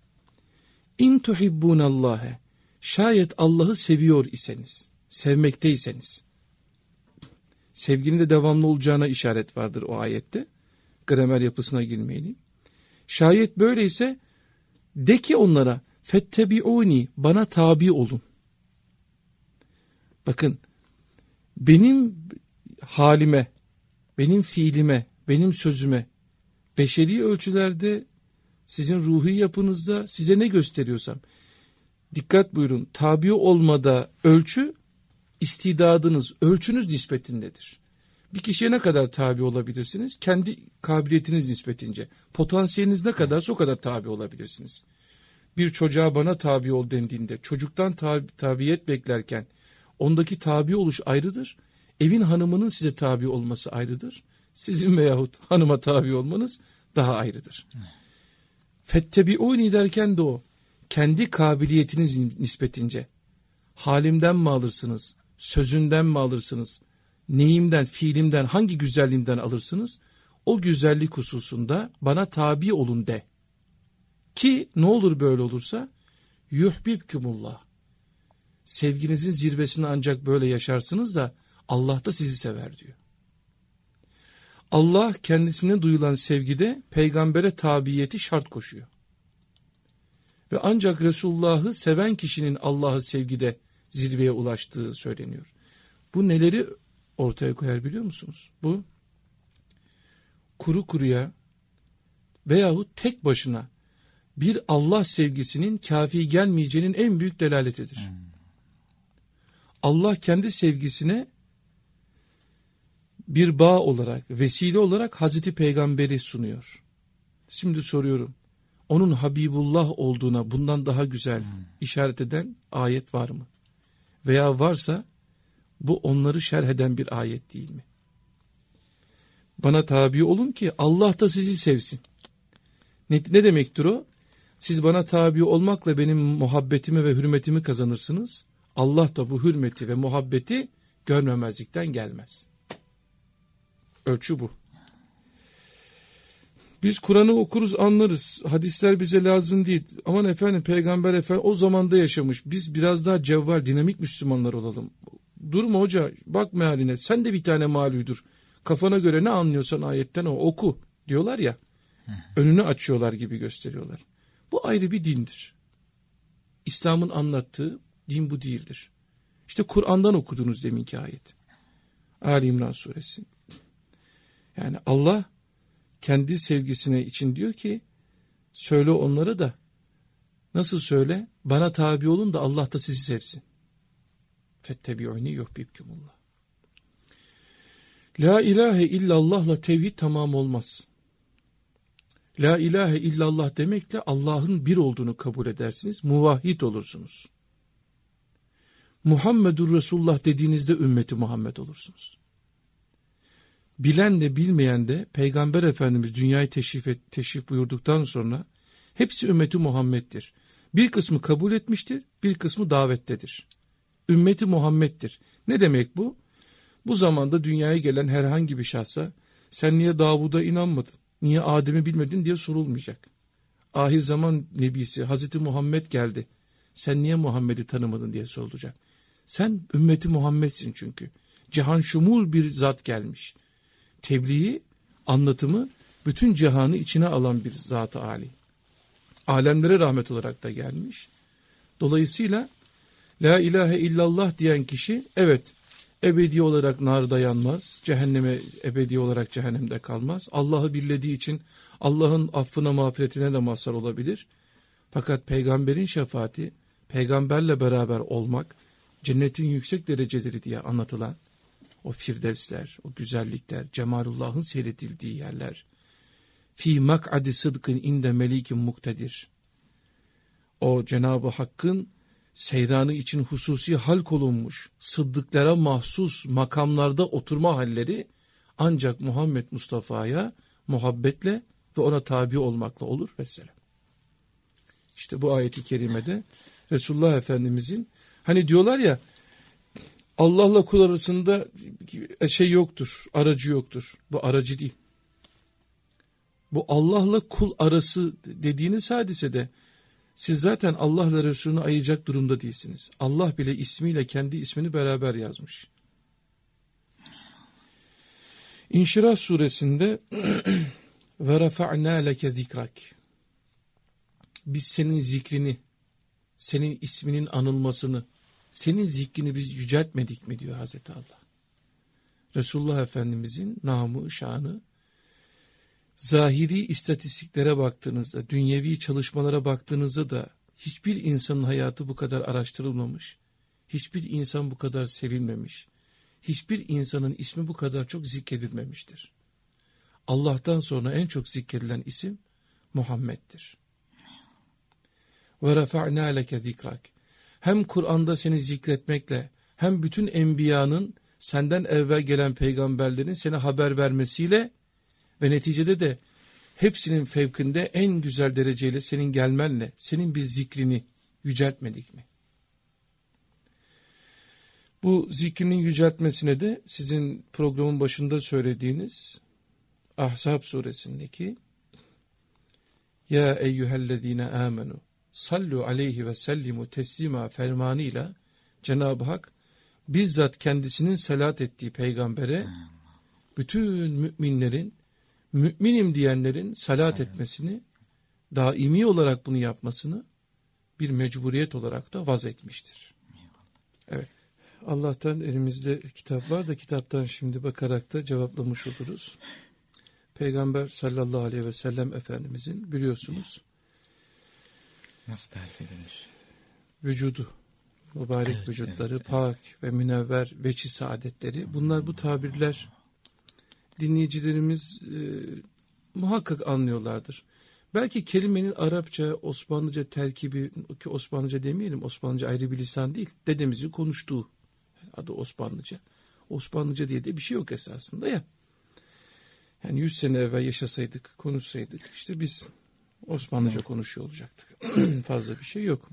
in tuhibbunallâhe, şayet Allah'ı seviyor iseniz, sevmekteyseniz, sevginin de devamlı olacağına işaret vardır o ayette. gramer yapısına girmeyelim. Şayet böyleyse de ki onlara fettebi'uni, bana tabi olun. Bakın, benim halime, benim fiilime, benim sözüme, beşeri ölçülerde, sizin ruhi yapınızda size ne gösteriyorsam, dikkat buyurun, tabi olmada ölçü, istidadınız, ölçünüz nispetindedir. Bir kişiye ne kadar tabi olabilirsiniz? Kendi kabiliyetiniz nispetince. Potansiyeliniz ne kadarsa o kadar tabi olabilirsiniz. Bir çocuğa bana tabi ol dendiğinde, çocuktan tabiyet beklerken, ondaki tabi oluş ayrıdır. Evin hanımının size tabi olması ayrıdır. Sizin veyahut hanıma tabi olmanız daha ayrıdır. Fettebi'uni derken de o, kendi kabiliyetiniz nispetince, halimden mi alırsınız, sözünden mi alırsınız, neyimden, fiilimden, hangi güzelliğimden alırsınız, o güzellik hususunda bana tabi olun de. Ki ne olur böyle olursa, yuhbibkumullah. Sevginizin zirvesini ancak böyle yaşarsınız da Allah da sizi sever diyor. Allah kendisine duyulan sevgide peygambere tabiyeti şart koşuyor. Ve ancak Resulullah'ı seven kişinin Allah'ı sevgide zirveye ulaştığı söyleniyor. Bu neleri ortaya koyar biliyor musunuz? Bu kuru kuruya veyahut tek başına bir Allah sevgisinin kafi gelmeyeceğinin en büyük delaletidir. Allah kendi sevgisine bir bağ olarak, vesile olarak Hazreti Peygamber'i sunuyor. Şimdi soruyorum, onun Habibullah olduğuna bundan daha güzel işaret eden ayet var mı? Veya varsa bu onları şerh eden bir ayet değil mi? Bana tabi olun ki Allah da sizi sevsin. Ne demektir o? Siz bana tabi olmakla benim muhabbetimi ve hürmetimi kazanırsınız. Allah da bu hürmeti ve muhabbeti görmemezlikten gelmez. Ölçü bu. Biz Kur'an'ı okuruz, anlarız. Hadisler bize lazım değil. Aman efendim, Peygamber Efendimiz o zamanda yaşamış. Biz biraz daha cevval, dinamik Müslümanlar olalım. Durma hoca, bak mealine. Sen de bir tane maluydur. Kafana göre ne anlıyorsan ayetten o oku diyorlar ya. Önünü açıyorlar gibi gösteriyorlar. Bu ayrı bir dindir. İslam'ın anlattığı din bu değildir. İşte Kur'an'dan okudunuz deminki ayet. Ali İmran suresi. Yani Allah kendi sevgisine için diyor ki, söyle onlara da, nasıl söyle? Bana tabi olun da Allah da sizi sevsin. Fettebi'uni yuhbibkumullah. La ilahe illallah'la tevhid tamam olmaz. La ilahe illallah demekle Allah'ın bir olduğunu kabul edersiniz. Muvahhid olursunuz. Muhammedur Resulullah dediğinizde ümmeti Muhammed olursunuz. Bilen de bilmeyen de Peygamber Efendimiz dünyayı teşrif buyurduktan sonra hepsi ümmeti Muhammed'dir. Bir kısmı kabul etmiştir, bir kısmı davettedir. Ümmeti Muhammed'dir. Ne demek bu? Bu zamanda dünyaya gelen herhangi bir şahsa sen niye Davud'a inanmadın, niye Adem'i bilmedin diye sorulmayacak. Ahir zaman nebisi Hazreti Muhammed geldi. Sen niye Muhammed'i tanımadın diye sorulacak. Sen ümmeti Muhammed'sin çünkü. Cihan şumul bir zat gelmiş. Tebliği, anlatımı bütün cihanı içine alan bir zat-ı âli. Alemlere rahmet olarak da gelmiş. Dolayısıyla la ilahe illallah diyen kişi evet ebedi olarak narda yanmaz, cehenneme ebedi olarak cehennemde kalmaz. Allah'ı bildiği için Allah'ın affına mağfiretine de mazhar olabilir. Fakat peygamberin şefaati, peygamberle beraber olmak cennetin yüksek dereceleri diye anlatılan o firdevsler, o güzellikler, cemalullah'ın seyredildiği yerler. Fi mak'adi sıdkın inde melikin muktedir. O Cenab-ı Hakk'ın seyranı için hususi halk olunmuş, sıddıklara mahsus makamlarda oturma halleri ancak Muhammed Mustafa'ya muhabbetle ve ona tabi olmakla olur vesselam. İşte bu ayeti kerimede Resulullah Efendimizin, hani diyorlar ya, Allah'la kul arasında şey yoktur, aracı yoktur. Bu aracı değil. Bu Allah'la kul arası dediğiniz hadisede siz zaten Allah'la Resulünü ayıracak durumda değilsiniz. Allah bile ismiyle kendi ismini beraber yazmış. İnşirah suresinde Ve rafa'na leke zikrak. Biz senin zikrini, senin isminin anılmasını, senin zikrini biz yüceltmedik mi diyor Hazreti Allah. Resulullah Efendimizin namı, şanı, zahiri istatistiklere baktığınızda, dünyevi çalışmalara baktığınızda da hiçbir insanın hayatı bu kadar araştırılmamış, hiçbir insan bu kadar sevilmemiş, hiçbir insanın ismi bu kadar çok zikredilmemiştir. Allah'tan sonra en çok zikredilen isim Muhammed'dir. Ve rafa'na leke zikrak. Hem Kur'an'da seni zikretmekle, hem bütün enbiyanın, senden evvel gelen peygamberlerin seni haber vermesiyle ve neticede de hepsinin fevkinde en güzel dereceyle senin gelmenle, senin bir zikrini yüceltmedik mi? Bu zikrinin yüceltmesine de sizin programın başında söylediğiniz Ahzab suresindeki Ya eyyühellezine amenu sallu aleyhi ve sellimu teslima fermanıyla Cenab-ı Hak bizzat kendisinin selat ettiği peygambere bütün müminlerin, müminim diyenlerin salat etmesini, daimi olarak bunu yapmasını bir mecburiyet olarak da vaz etmiştir. Evet. Allah'tan elimizde kitap var da kitaptan şimdi bakarak da cevaplamış oluruz. Peygamber sallallahu aleyhi ve sellem Efendimizin biliyorsunuz nasıl tarif edilir? Vücudu, mübarek vücutları, pak ve münevver veçi saadetleri, bunlar, bu tabirler dinleyicilerimiz muhakkak anlıyorlardır. Belki kelimenin Arapça, Osmanlıca terkibi, ki Osmanlıca demeyelim, Osmanlıca ayrı bir lisan değil, dedemizin konuştuğu, adı Osmanlıca. Osmanlıca diye de bir şey yok esasında ya. Yani 100 sene evvel yaşasaydık, konuşsaydık, işte biz Osmanlıca konuşuyor olacaktık. Fazla bir şey yok.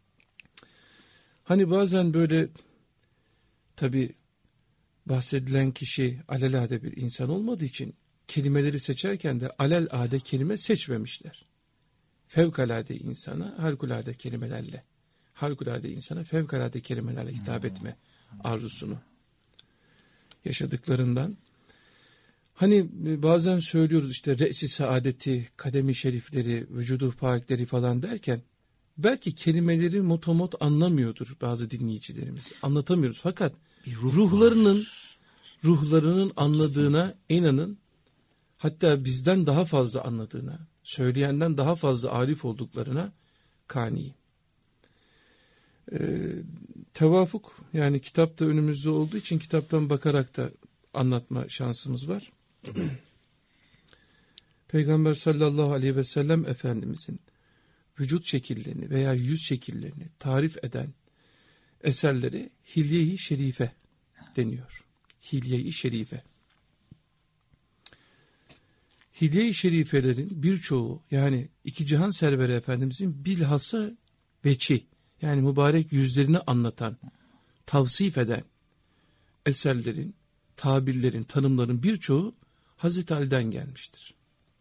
Hani bazen böyle, tabii bahsedilen kişi alelade bir insan olmadığı için kelimeleri seçerken de alelade kelime seçmemişler. Fevkalade insana harikulade kelimelerle, harikulade insana fevkalade kelimelerle hitap etme arzusunu yaşadıklarından. Hani bazen söylüyoruz işte re'si saadeti, kademi şerifleri, vücudu pakleri falan derken belki kelimeleri motomot anlamıyordur bazı dinleyicilerimiz. Anlatamıyoruz fakat ruhlarının anladığına inanın, hatta bizden daha fazla anladığına, söyleyenden daha fazla arif olduklarına kaniyim. Tevafuk, yani kitap da önümüzde olduğu için kitaptan bakarak da anlatma şansımız var. Peygamber sallallahu aleyhi ve sellem Efendimizin vücut şekillerini veya yüz şekillerini tarif eden eserleri Hilye-i Şerife deniyor. Hilye-i Şerife. Hilye-i Şerifelerin birçoğu, yani iki cihan serveri Efendimizin bilhassa veçi, yani mübarek yüzlerini anlatan, tavsif eden eserlerin, tabirlerin, tanımların birçoğu Hazreti Ali'den gelmiştir.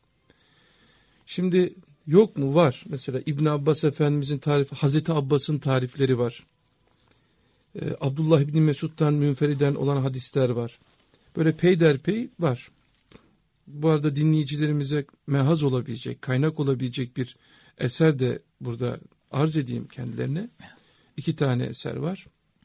Şimdi yok mu? Var. Mesela İbn Abbas Efendimizin tarifi, Hazreti Abbas'ın tarifleri var. Abdullah İbni Mesud'dan münferiden olan hadisler var. Böyle peyderpey var. Bu arada dinleyicilerimize mehaz olabilecek, kaynak olabilecek bir eser de burada arz edeyim kendilerine. 2 tane eser var.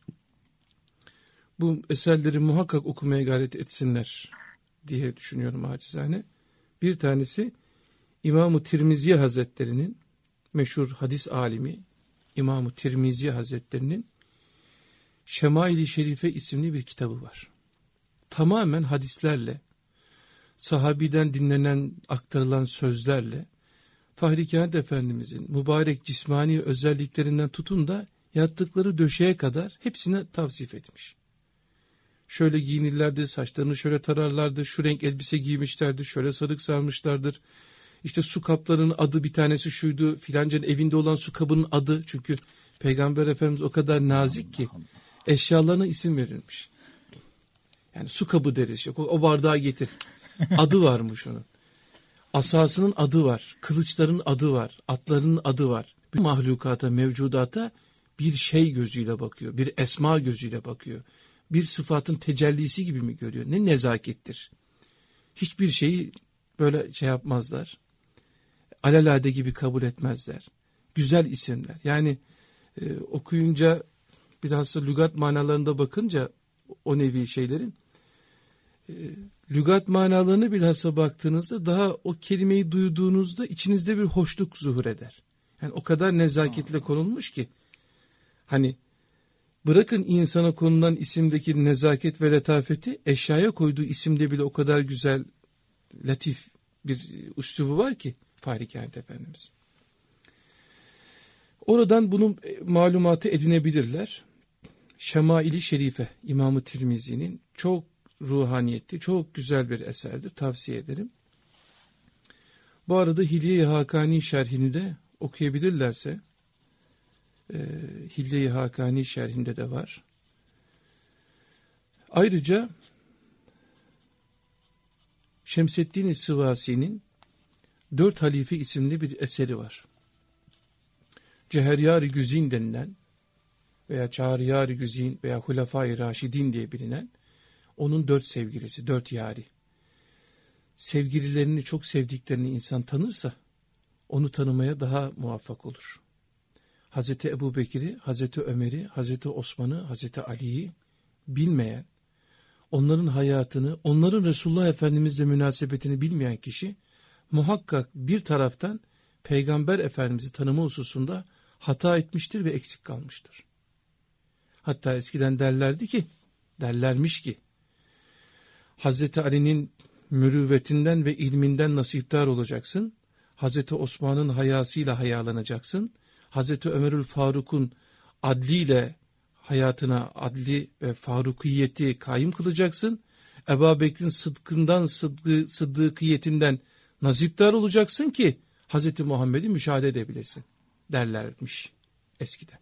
Bu eserleri muhakkak okumaya gayret etsinler diye düşünüyorum acizane. Bir tanesi İmam-ı Tirmizi Hazretleri'nin, meşhur hadis alimi İmam-ı Tirmizi Hazretleri'nin Şemail-i Şerife isimli bir kitabı var. Tamamen hadislerle, sahabiden dinlenen, aktarılan sözlerle, Fahri Kainat Efendimizin mübarek cismani özelliklerinden tutun da yattıkları döşeye kadar hepsine tavsif etmiş. Şöyle giyinirlerdi, saçlarını şöyle tararlardı, şu renk elbise giymişlerdi, şöyle sarık sarmışlardır. İşte su kaplarının adı bir tanesi şuydu, filancanın evinde olan su kabının adı, çünkü Peygamber Efendimiz o kadar nazik ki eşyalarına isim verilmiş. Yani su kabı deriz, işte, o bardağı getir. Adı varmış onun. Asasının adı var, kılıçların adı var, atlarının adı var. Bir mahlukata, mevcudata bir şey gözüyle bakıyor, bir esma gözüyle bakıyor. Bir sıfatın tecellisi gibi mi görüyor? Ne nezakettir. Hiçbir şeyi böyle şey yapmazlar. Alelade gibi kabul etmezler. Güzel isimler. Yani okuyunca bilhassa lügat manalarında bakınca o nevi şeylerin lügat manalarını bilhassa baktığınızda daha o kelimeyi duyduğunuzda içinizde bir hoşluk zuhur eder. Yani o kadar nezaketle konulmuş ki hani bırakın insana konulan isimdeki nezaket ve letafeti, eşyaya koyduğu isimde bile o kadar güzel, latif bir üslubu var ki Fahri Kainat Efendimiz. Oradan bunun malumatı edinebilirler. Şemail-i Şerife İmam-ı Tirmizi'nin çok ruhaniyetli, çok güzel bir eserdir. Tavsiye ederim. Bu arada Hilye-i Hakani şerhini de okuyabilirlerse, Hilye-i Hakani şerhinde de var. Ayrıca Şemseddin Sıvasi'nin 4 Halife isimli bir eseri var. Ceheryar-ı Güzin denilen veya Çağriyar-ı Güzin veya Hulefai Raşidin diye bilinen onun 4 sevgilisi, 4 yari. Sevgililerini çok sevdiklerini insan tanırsa onu tanımaya daha muvaffak olur. Hazreti Ebubekir'i, Hazreti Ömer'i, Hazreti Osman'ı, Hazreti Ali'yi bilmeyen, onların hayatını, onların Resulullah Efendimizle münasebetini bilmeyen kişi muhakkak bir taraftan Peygamber Efendimiz'i tanıma hususunda hata etmiştir ve eksik kalmıştır. Hatta eskiden derlermiş ki Hazreti Ali'nin mürüvvetinden ve ilminden nasipdar olacaksın. Hazreti Osman'ın hayasıyla hayalanacaksın. Hazreti Ömerül Faruk'un adliyle hayatına adli ve farukiyeti kaim kılacaksın. Ebu Bekir'in sıdkından, sıddıkiyetinden nasipdar olacaksın ki Hazreti Muhammed'i müşahede edebilesin derlermiş eskiden.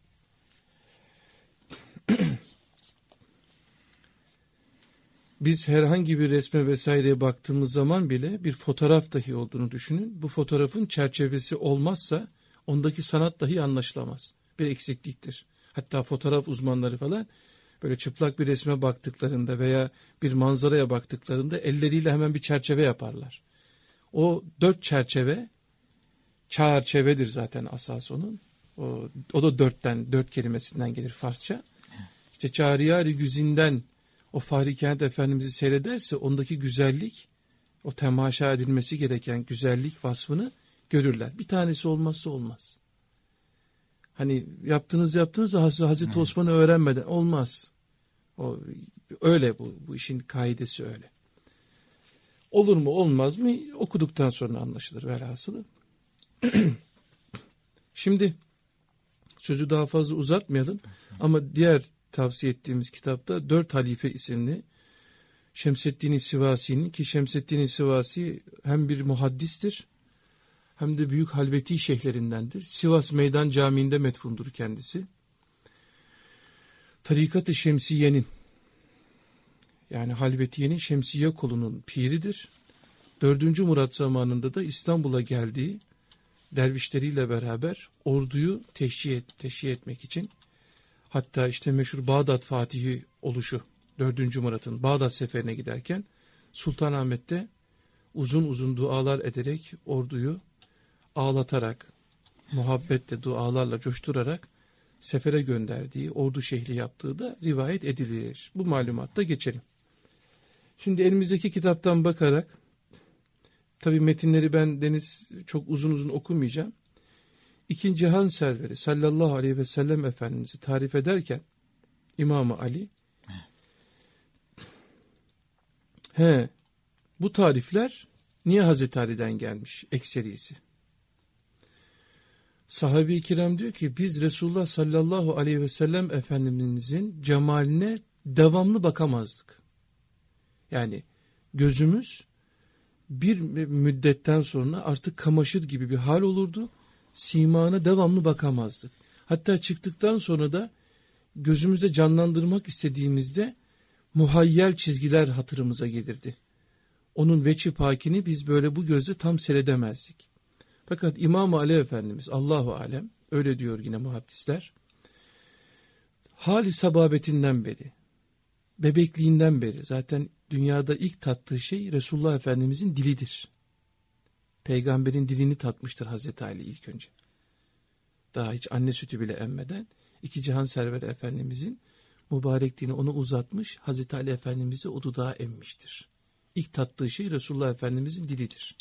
Biz herhangi bir resme vesaireye baktığımız zaman bile bir fotoğraf dahi olduğunu düşünün. Bu fotoğrafın çerçevesi olmazsa ondaki sanat dahi anlaşılamaz. Bir eksikliktir. Hatta fotoğraf uzmanları falan böyle çıplak bir resme baktıklarında veya bir manzaraya baktıklarında elleriyle hemen bir çerçeve yaparlar. O 4 çerçevedir zaten asas onun. O da 4 kelimesinden gelir Farsça. İşte Çağriyar-ı Güzin'den o Fahri Kainat Efendimiz'i seyrederse ondaki güzellik, o temaşa edilmesi gereken güzellik vasfını görürler. Bir tanesi olmazsa olmaz. Hani yaptınız da Hazreti Osman'ı öğrenmeden olmaz. Öyle bu işin kaidesi öyle. Olur mu olmaz mı okuduktan sonra anlaşılır velhasılı. Şimdi sözü daha fazla uzatmayalım ama diğer tavsiye ettiğimiz kitapta 4 Halife isimli Şemseddin Sivasi'nin, ki Şemseddin Sivasi hem bir muhaddistir hem de büyük halveti şeyhlerindendir. Sivas Meydan Camii'nde metfundur kendisi. Tarikat-ı Şemsiye'nin, yani Halvetiye'nin Şemsiye kolunun piridir. 4. Murat zamanında da İstanbul'a geldiği dervişleriyle beraber orduyu teşhiye etmek için, hatta işte meşhur Bağdat Fatihi oluşu 4. Murat'ın Bağdat seferine giderken Sultanahmet'te uzun uzun dualar ederek orduyu ağlatarak, muhabbetle dualarla coşturarak sefere gönderdiği, ordu şehli yaptığı da rivayet edilir. Bu malumatta geçelim. Şimdi elimizdeki kitaptan bakarak, tabi metinleri ben Deniz çok uzun uzun okumayacağım. İkinci Cihan Serveri sallallahu aleyhi ve sellem Efendimiz'i tarif ederken İmam-ı Ali, bu tarifler niye Hazreti Ali'den gelmiş ekserisi? Sahabe-i kiram diyor ki biz Resulullah sallallahu aleyhi ve sellem Efendimizin cemaline devamlı bakamazdık. Yani gözümüz bir müddetten sonra artık kamaşır gibi bir hal olurdu. Simana devamlı bakamazdık. Hatta çıktıktan sonra da gözümüzde canlandırmak istediğimizde muhayyel çizgiler hatırımıza gelirdi. Onun veçi pakini biz böyle bu gözle tam seyredemezdik. Fakat İmam-ı Ali Efendimiz Allahu alem öyle diyor yine muhaddisler. Hali sababetinden beri, bebekliğinden beri zaten dünyada ilk tattığı şey Resulullah Efendimizin dilidir. Peygamberin dilini tatmıştır Hazreti Ali ilk önce. Daha hiç anne sütü bile emmeden iki cihan serveri Efendimizin mübarek dilini ona uzatmış, Hazreti Ali Efendimiz'i o dudağa emmiştir. İlk tattığı şey Resulullah Efendimizin dilidir.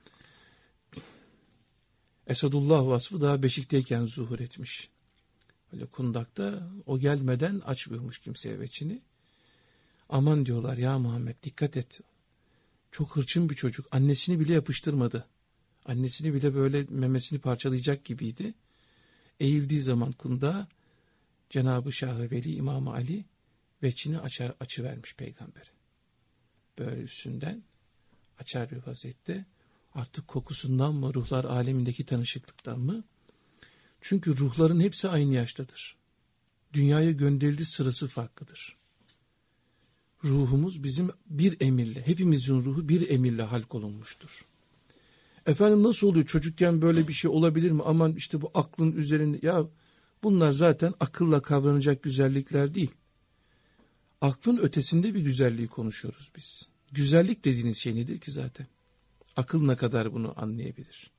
Esadullah vasfı daha beşikteyken zuhur etmiş. Öyle kundakta o gelmeden açmıyormuş kimseye veçini. Aman diyorlar ya Muhammed, dikkat et. Çok hırçın bir çocuk. Annesini bile yapıştırmadı. Annesini bile böyle memesini parçalayacak gibiydi. Eğildiği zaman kundağa Cenab-ı Şah-ı Veli İmam-ı Ali veçini açıvermiş peygambere. Böyle üstünden açar bir vaziyette. Artık kokusundan mı, ruhlar alemindeki tanışıklıktan mı? Çünkü ruhların hepsi aynı yaştadır. Dünyaya gönderildiği sırası farklıdır. Ruhumuz bizim bir emirle, hepimizin ruhu bir emirle halk olunmuştur. Efendim nasıl oluyor? Çocukken böyle bir şey olabilir mi? Aman işte bu aklın üzerinde. Ya bunlar zaten akılla kavranacak güzellikler değil. Aklın ötesinde bir güzelliği konuşuyoruz biz. Güzellik dediğiniz şey nedir ki zaten? Akıl ne kadar bunu anlayabilir?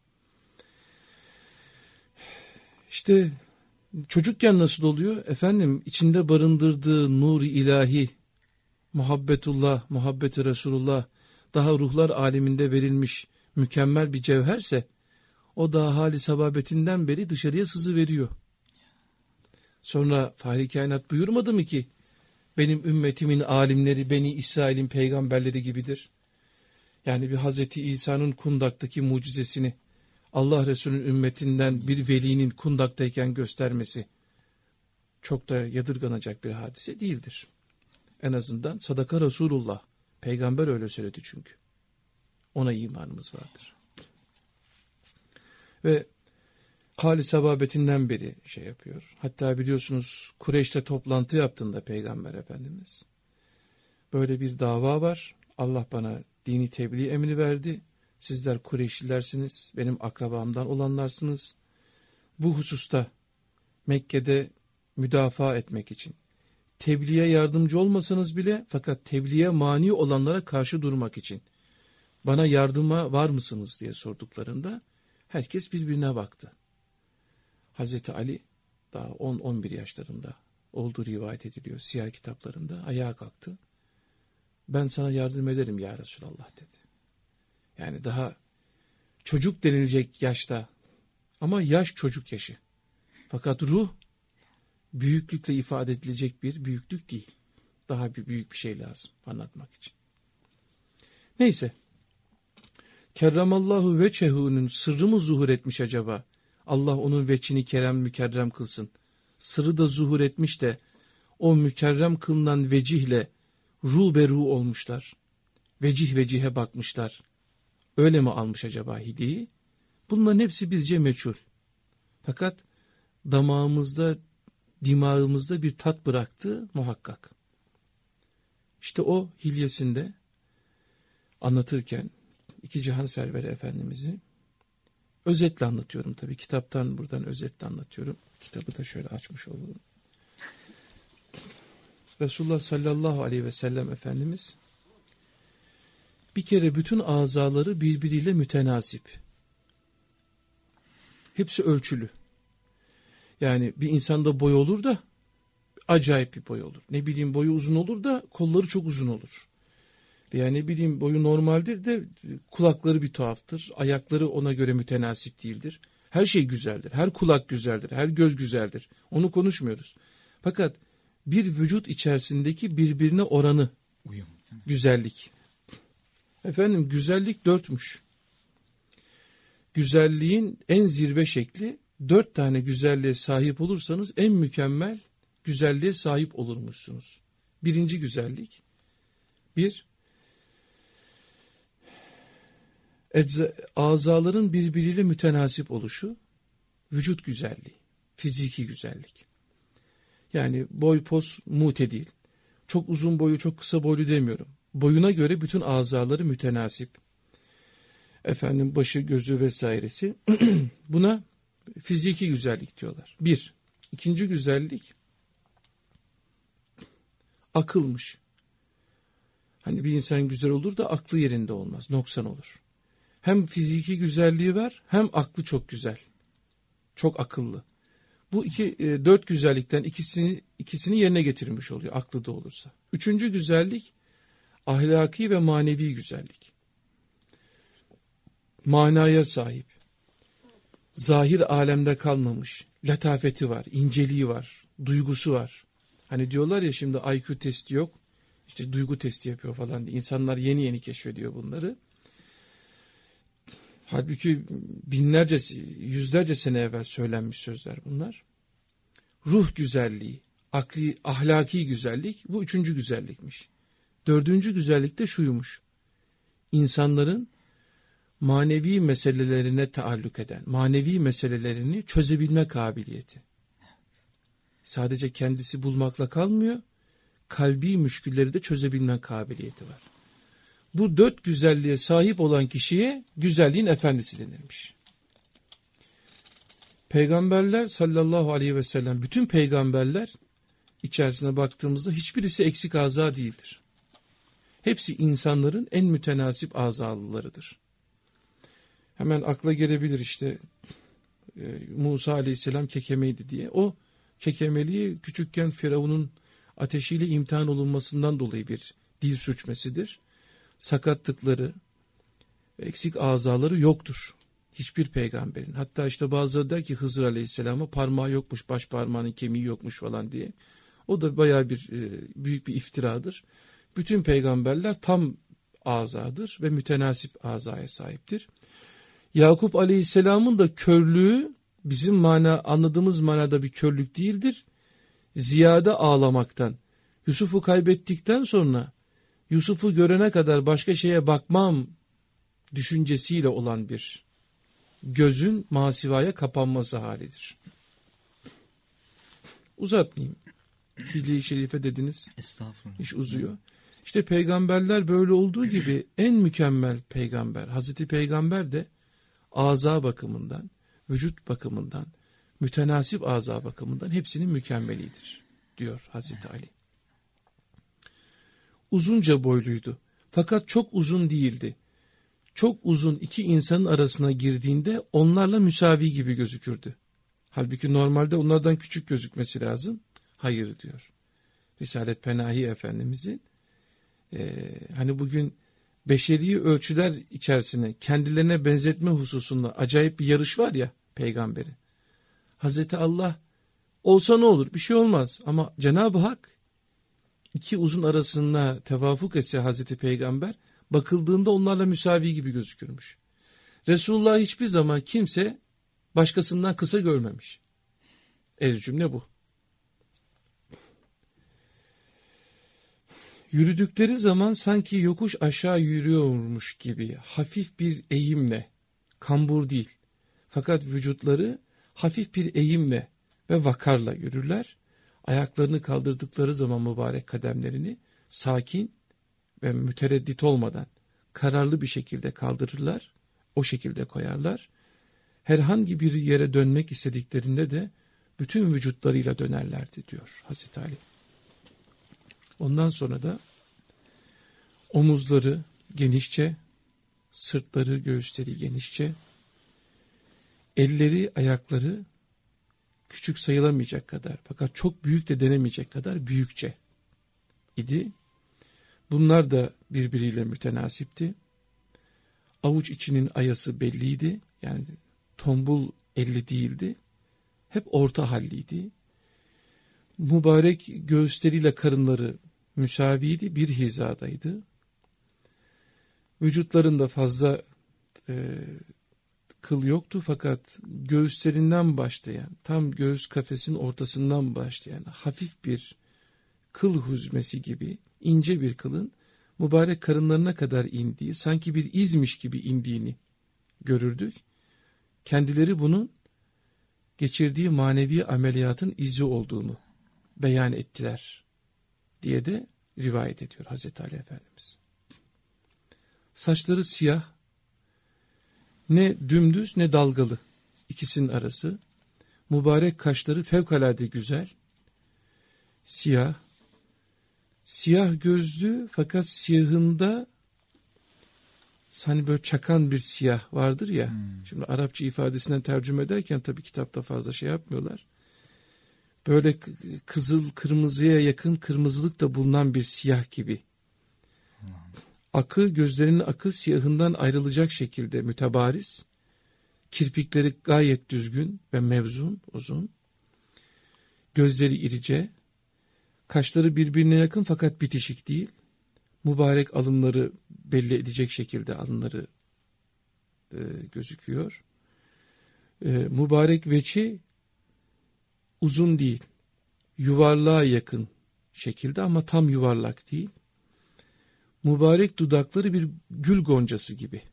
İşte çocukken nasıl oluyor? Efendim içinde barındırdığı nur-i ilahi, muhabbetullah, muhabbeti Resulullah, daha ruhlar aleminde verilmiş mükemmel bir cevherse, o daha hali sababetinden beri dışarıya sızı veriyor. Sonra Fahri Kainat buyurmadı mı ki, benim ümmetimin alimleri Beni İsrail'in peygamberleri gibidir. Yani bir Hazreti İsa'nın kundaktaki mucizesini Allah Resulü'nün ümmetinden bir velinin kundaktayken göstermesi çok da yadırganacak bir hadise değildir. En azından sadaka Resulullah. Peygamber öyle söyledi çünkü. Ona imanımız vardır. Ve hali sababetinden beri şey yapıyor. Hatta biliyorsunuz Kureyş'te toplantı yaptığında Peygamber Efendimiz, böyle bir dava var. Allah bana dini tebliğ emri verdi. Sizler Kureyşlilersiniz. Benim akrabamdan olanlarsınız. Bu hususta Mekke'de müdafaa etmek için tebliğe yardımcı olmasanız bile, fakat tebliğe mani olanlara karşı durmak için bana yardıma var mısınız diye sorduklarında herkes birbirine baktı. Hazreti Ali daha 10-11 yaşlarında olduğu rivayet ediliyor siyer kitaplarında, ayağa kalktı. Ben sana yardım ederim ya Resulallah dedi. Yani daha çocuk denilecek yaşta, ama yaş çocuk yaşı. Fakat ruh büyüklükle ifade edilecek bir büyüklük değil. Daha büyük bir şey lazım anlatmak için. Neyse. Kerramallahu veçehu'nun sırrı mı zuhur etmiş acaba? Allah onun veçini kerem mükerrem kılsın. Sırrı da zuhur etmiş de o mükerrem kılınan vecihle ruberu olmuşlar. Vecih vecihe bakmışlar. Öyle mi almış acaba hideyi? Bunların hepsi bizce meçhul. Fakat damağımızda, dimağımızda bir tat bıraktı muhakkak. İşte o hilyesinde anlatırken iki cihan serveri Efendimiz'i özetle anlatıyorum tabii. Kitaptan buradan özetle anlatıyorum. Kitabı da şöyle açmış olalım. Resulullah sallallahu aleyhi ve sellem Efendimiz bir kere bütün azaları birbiriyle mütenasip. Hepsi ölçülü. Yani bir insanda boy olur da acayip bir boy olur. Ne bileyim boyu uzun olur da kolları çok uzun olur. Yani ne bileyim boyu normaldir de kulakları bir tuhaftır. Ayakları ona göre mütenasip değildir. Her şey güzeldir. Her kulak güzeldir. Her göz güzeldir. Onu konuşmuyoruz. Fakat bir vücut içerisindeki birbirine oranı, uyum, güzellik. Efendim güzellik 4'müş. Güzelliğin en zirve şekli 4 tane güzelliğe sahip olursanız en mükemmel güzelliğe sahip olurmuşsunuz. Birinci güzellik, azaların birbiriyle mütenasip oluşu, vücut güzelliği, fiziki güzellik. Yani boy poz mutedil, çok uzun boyu çok kısa boylu demiyorum. Boyuna göre bütün azaları mütenasip. Efendim başı gözü vesairesi. Buna fiziki güzellik diyorlar. Bir. İkinci güzellik akılmış. Hani bir insan güzel olur da aklı yerinde olmaz, noksan olur. Hem fiziki güzelliği var, hem aklı çok güzel. Çok akıllı. Bu dört güzellikten ikisini yerine getirmiş oluyor aklı da olursa. Üçüncü güzellik ahlaki ve manevi güzellik. Manaya sahip. Zahir alemde kalmamış. Latafeti var, inceliği var, duygusu var. Hani diyorlar ya şimdi IQ testi yok. İşte duygu testi yapıyor falan diye. İnsanlar yeni yeni keşfediyor bunları. Halbuki binlerce, yüzlerce sene evvel söylenmiş sözler bunlar. Ruh güzelliği, akli, ahlaki güzellik bu üçüncü güzellikmiş. Dördüncü güzellik de şuymuş. İnsanların manevi meselelerine taalluk eden, manevi meselelerini çözebilme kabiliyeti. Sadece kendisi bulmakla kalmıyor, kalbi müşkülleri de çözebilme kabiliyeti var. Bu dört güzelliğe sahip olan kişiye güzelliğin efendisi denilmiş. Peygamberler sallallahu aleyhi ve sellem, bütün peygamberler içerisine baktığımızda hiçbirisi eksik aza değildir. Hepsi insanların en mütenasip azalılarıdır. Hemen akla gelebilir işte Musa aleyhisselam kekemeydi diye. O kekemeliği küçükken Firavun'un ateşiyle imtihan olunmasından dolayı bir dil sürçmesidir. Sakatlıkları, eksik azaları yoktur. Hiçbir peygamberin. Hatta işte bazıları der ki Hızır aleyhisselama parmağı yokmuş, baş parmağının kemiği yokmuş falan diye. O da bayağı büyük bir iftiradır. Bütün peygamberler tam azadır ve mütenasip azaya sahiptir. Yakup aleyhisselamın da körlüğü bizim anladığımız manada bir körlük değildir. Ziyade ağlamaktan, Yusuf'u kaybettikten sonra Yusuf'u görene kadar başka şeye bakmam düşüncesiyle olan bir gözün masivaya kapanması halidir. Uzatmayayım. Hile-i Şerife dediniz. Estağfurullah. İş uzuyor. İşte peygamberler böyle olduğu gibi en mükemmel peygamber, Hazreti Peygamber de aza bakımından, vücut bakımından, mütenasip aza bakımından hepsinin mükemmelidir, diyor Hazreti Ali. Uzunca boyluydu. Fakat çok uzun değildi. Çok uzun iki insanın arasına girdiğinde onlarla müsavi gibi gözükürdü. Halbuki normalde onlardan küçük gözükmesi lazım. Hayır diyor. Risalet Penahi Efendimizin hani bugün beşeri ölçüler içerisine kendilerine benzetme hususunda acayip bir yarış var ya peygamberi. Hazreti Allah olsa ne olur, bir şey olmaz, ama Cenab-ı Hak iki uzun arasında tevafuk etse Hazreti Peygamber bakıldığında onlarla müsavi gibi gözükürmüş. Resulullah hiçbir zaman kimse başkasından kısa görmemiş. Ez cümle bu. Yürüdükleri zaman sanki yokuş aşağı yürüyormuş gibi hafif bir eğimle, kambur değil, fakat vücutları hafif bir eğimle ve vakarla yürürler. Ayaklarını kaldırdıkları zaman mübarek kademlerini sakin ve mütereddit olmadan kararlı bir şekilde kaldırırlar, o şekilde koyarlar. Herhangi bir yere dönmek istediklerinde de bütün vücutlarıyla dönerlerdi diyor Hazreti Ali. Ondan sonra da omuzları genişçe, sırtları, göğüsleri genişçe, elleri, ayakları küçük sayılamayacak kadar fakat çok büyük de denemeyecek kadar büyükçe idi. Bunlar da birbiriyle mütenasipti. Avuç içinin ayası belliydi. Yani tombul elli değildi. Hep orta halliydi. Mübarek göğüsleriyle karınları müsaviydi, bir hizadaydı. Vücutlarında fazla kıl yoktu fakat göğüslerinden başlayan, tam göğüs kafesinin ortasından başlayan hafif bir kıl hüzmesi gibi ince bir kılın mübarek karınlarına kadar indiği, sanki bir izmiş gibi indiğini görürdük. Kendileri bunun geçirdiği manevi ameliyatın izi olduğunu beyan ettiler diye de rivayet ediyor Hazreti Ali Efendimiz. Saçları siyah, ne dümdüz ne dalgalı, ikisinin arası. Mübarek kaşları fevkalade güzel, siyah, Siyah gözlü fakat siyahında hani böyle çakan bir siyah vardır ya. Şimdi Arapça ifadesinden tercüme ederken tabii kitapta fazla şey yapmıyorlar. Böyle kızıl kırmızıya yakın kırmızılık da bulunan bir siyah gibi. Akı, gözlerinin akı siyahından ayrılacak şekilde mütebariz. Kirpikleri gayet düzgün ve mevzun, uzun. Gözleri irice. Kaşları birbirine yakın fakat bitişik değil. Mübarek alınları belli edecek şekilde alınları gözüküyor. Mübarek veçi uzun değil. Yuvarlığa yakın şekilde ama tam yuvarlak değil. Mübarek dudakları bir gül goncası gibi.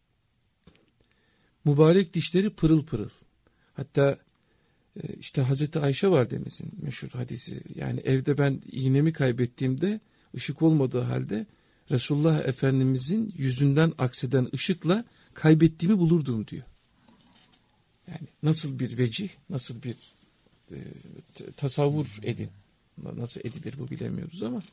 Mübarek dişleri pırıl pırıl. Hatta işte Hazreti Ayşe validemizin meşhur hadisi. Yani evde ben iğnemi kaybettiğimde ışık olmadığı halde Resulullah Efendimizin yüzünden akseden ışıkla kaybettiğimi bulurdum diyor. Yani nasıl bir vecih, nasıl bir tasavvur edin. Nasıl edilir bu bilemiyoruz ama.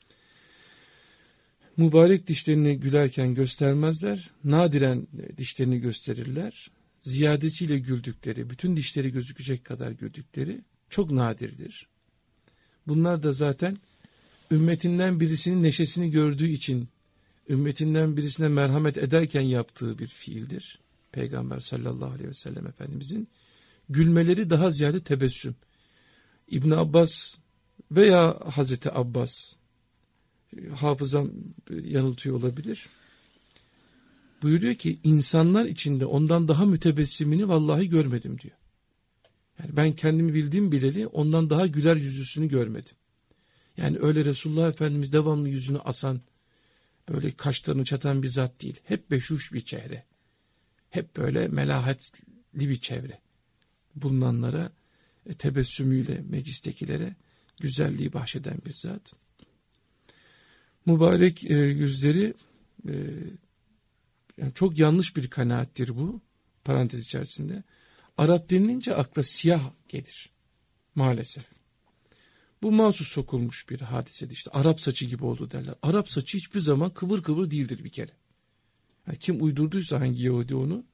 Mübarek dişlerini gülerken göstermezler. Nadiren dişlerini gösterirler. Ziyadesiyle güldükleri, bütün dişleri gözükecek kadar güldükleri çok nadirdir. Bunlar da zaten ümmetinden birisinin neşesini gördüğü için, ümmetinden birisine merhamet ederken yaptığı bir fiildir. Peygamber sallallahu aleyhi ve sellem Efendimizin gülmeleri daha ziyade tebessüm. İbn Abbas veya Hazreti Abbas, hafızam yanıltıyor olabilir, buyuruyor ki insanlar içinde ondan daha mütebessimini vallahi görmedim diyor. Yani ben kendimi bildiğim bileli ondan daha güler yüzlüsünü görmedim. Yani öyle Resulullah Efendimiz devamlı yüzünü asan, böyle kaşlarını çatan bir zat değil. Hep beşuş bir çehre. Hep böyle melahatli bir çevre. Bulunanlara tebessümüyle meclistekilere güzelliği bahşeden bir zat. Mübarek yüzleri, yani çok yanlış bir kanaattir bu, parantez içerisinde. Arap denilince akla siyah gelir maalesef. Bu mahsus sokulmuş bir hadisedir. İşte Arap saçı gibi oldu derler. Arap saçı hiçbir zaman kıvır kıvır değildir bir kere. Yani kim uydurduysa hangi Yahudi onu.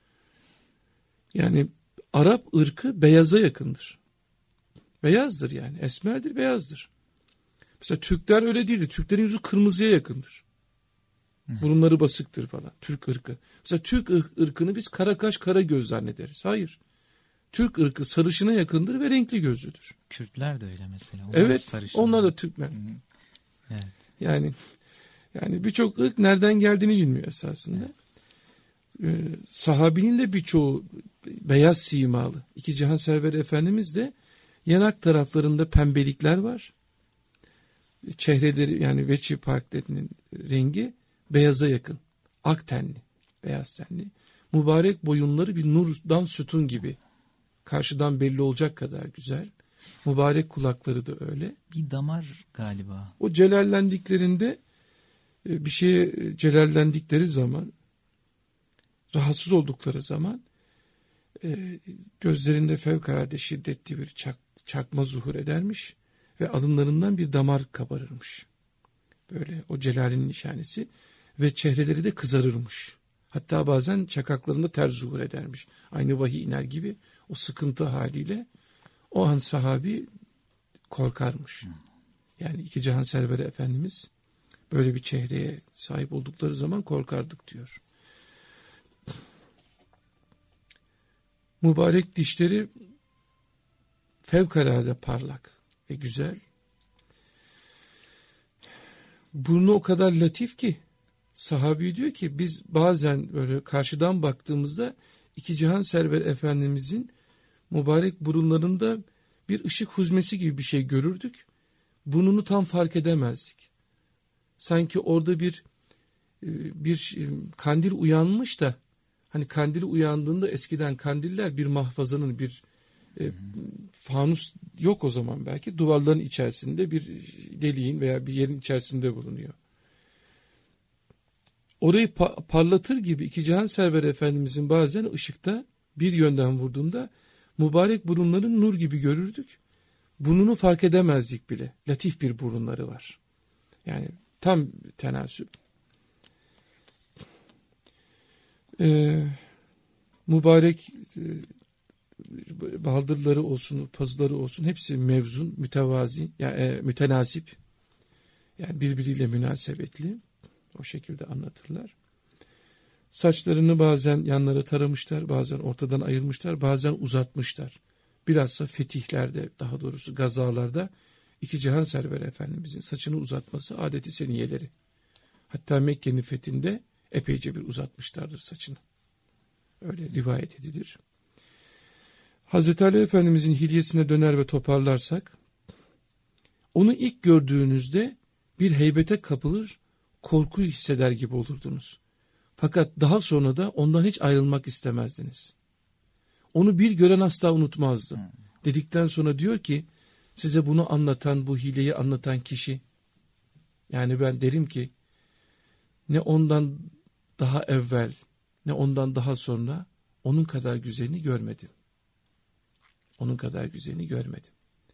Yani Arap ırkı beyaza yakındır. Beyazdır yani. Esmerdir, beyazdır. Mesela Türkler öyle değildir. Türklerin yüzü kırmızıya yakındır. Burunları basıktır falan. Türk ırkı. Mesela Türk ırkını biz kara kaş kara göz zannederiz. Hayır. Türk ırkı sarışına yakındır ve renkli gözlüdür. Kürtler de öyle mesela. Onlar evet. sarışın. Onlar da Türkmen. Evet. Yani birçok ırk nereden geldiğini bilmiyor esasında. Sahabinin de birçoğu beyaz simalı. İki Cihan Serveri Efendimiz de yanak taraflarında pembelikler var. Çehreleri, yani veçi parklerinin rengi beyaza yakın. Ak tenli, beyaz tenli. Mübarek boyunları bir nurdan sütun gibi. Karşıdan belli olacak kadar güzel. Mübarek kulakları da öyle. Bir damar galiba. O celallendiklerinde, bir şeye celallendikleri zaman, rahatsız oldukları zaman gözlerinde fevkalade şiddetli bir çakma zuhur edermiş ve alınlarından bir damar kabarırmış. Böyle o celalin nişanesi ve çehreleri de kızarırmış. Hatta bazen çakaklarında ter zuhur edermiş. Aynı vahiy iner gibi o sıkıntı haliyle o an sahabi korkarmış. Yani iki Cihan Serveri Efendimiz böyle bir çehreye sahip oldukları zaman korkardık diyor. Mübarek dişleri fevkalade parlak ve güzel. Burnu o kadar latif ki sahabi diyor ki biz bazen böyle karşıdan baktığımızda iki Cihan Server Efendimizin mübarek burunlarında bir ışık huzmesi gibi bir şey görürdük. Burnunu tam fark edemezdik. Sanki orada bir kandil uyanmış da, hani kandil uyandığında eskiden kandiller bir mahfazanın, bir fanus yok o zaman, belki duvarların içerisinde bir deliğin veya bir yerin içerisinde bulunuyor. Orayı parlatır gibi iki Cihan Serveri Efendimizin bazen ışıkta bir yönden vurduğunda mübarek burunların nur gibi görürdük. Burnunu fark edemezdik bile. Latif bir burunları var. Yani tam tenasüp. Mübarek baldırları olsun, pazıları olsun hepsi mevzun, mütevazi, yani mütenasip. Yani birbiriyle münasebetli. O şekilde anlatırlar. Saçlarını bazen yanlara taramışlar, bazen ortadan ayırmışlar, bazen uzatmışlar. Bilhassa fetihlerde, daha doğrusu gazalarda iki cihan serveri Efendimizin saçını uzatması adeti seniyeleri. Hatta Mekke'nin fethinde epeyce bir uzatmışlardır saçını. Öyle rivayet edilir. Hazreti Ali Efendimizin hilyesine döner ve toparlarsak, onu ilk gördüğünüzde bir heybete kapılır, korkuyu hisseder gibi olurdunuz. Fakat daha sonra da ondan hiç ayrılmak istemezdiniz. Onu bir gören asla unutmazdı. Dedikten sonra diyor ki, size bunu anlatan, bu hileyi anlatan kişi, yani ben derim ki, ne ondan daha evvel, ne ondan daha sonra onun kadar güzelini görmedim. Onun kadar güzelini görmedim.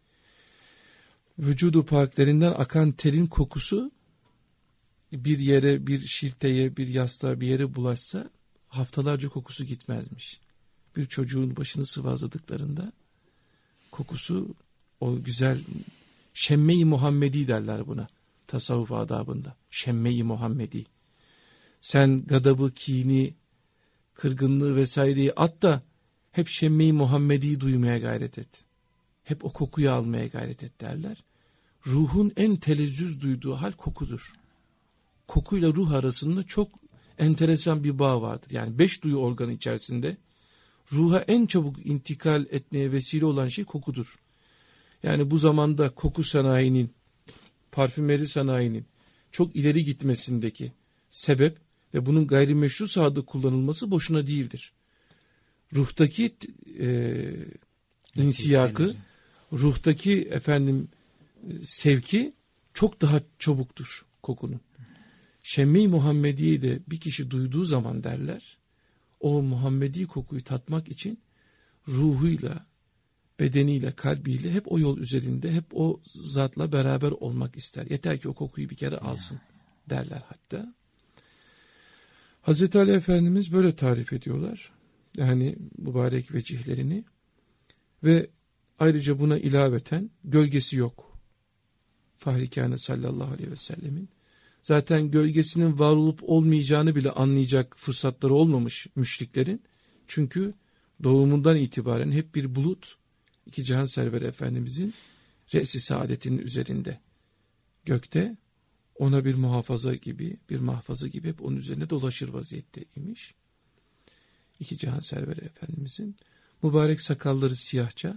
Vücudu paklerinden akan terin kokusu bir yere, bir şilteye, bir yastığa, bir yere bulaşsa haftalarca kokusu gitmezmiş. Bir çocuğun başını sıvazladıklarında kokusu, o güzel şemme-i Muhammedi derler buna tasavvuf adabında. Şemme-i Muhammedi. Sen gadabı, kini, kırgınlığı vesaireyi at da hep şemme-i Muhammedi duymaya gayret et. Hep o kokuyu almaya gayret et derler. Ruhun en telezzüz duyduğu hal kokudur. Kokuyla ruh arasında çok enteresan bir bağ vardır. Yani 5 duyu organı içerisinde ruha en çabuk intikal etmeye vesile olan şey kokudur. Yani bu zamanda koku sanayinin, parfümeri sanayinin çok ileri gitmesindeki sebep ve bunun gayrimeşru sahada kullanılması boşuna değildir. Ruhtaki insiyakı, ruhtaki sevki çok daha çabuktur kokunun. Şemme-i Muhammedi'yi de bir kişi duyduğu zaman derler, o Muhammedi kokuyu tatmak için ruhuyla, bedeniyle, kalbiyle hep o yol üzerinde, hep o zatla beraber olmak ister. Yeter ki o kokuyu bir kere alsın derler hatta. Hazreti Ali Efendimiz böyle tarif ediyorlar. Yani mübarek vecihlerini ve ayrıca buna ilaveten gölgesi yok. Fahri Kâne sallallahu aleyhi ve sellemin. Zaten gölgesinin var olup olmayacağını bile anlayacak fırsatları olmamış müşriklerin. Çünkü doğumundan itibaren hep bir bulut, iki cihan serveri Efendimizin re'si saadetinin üzerinde. Gökte ona bir muhafaza gibi, bir mahfaza gibi hep onun üzerine dolaşır vaziyette imiş. İki cihan serveri Efendimizin. Mübarek sakalları siyahça.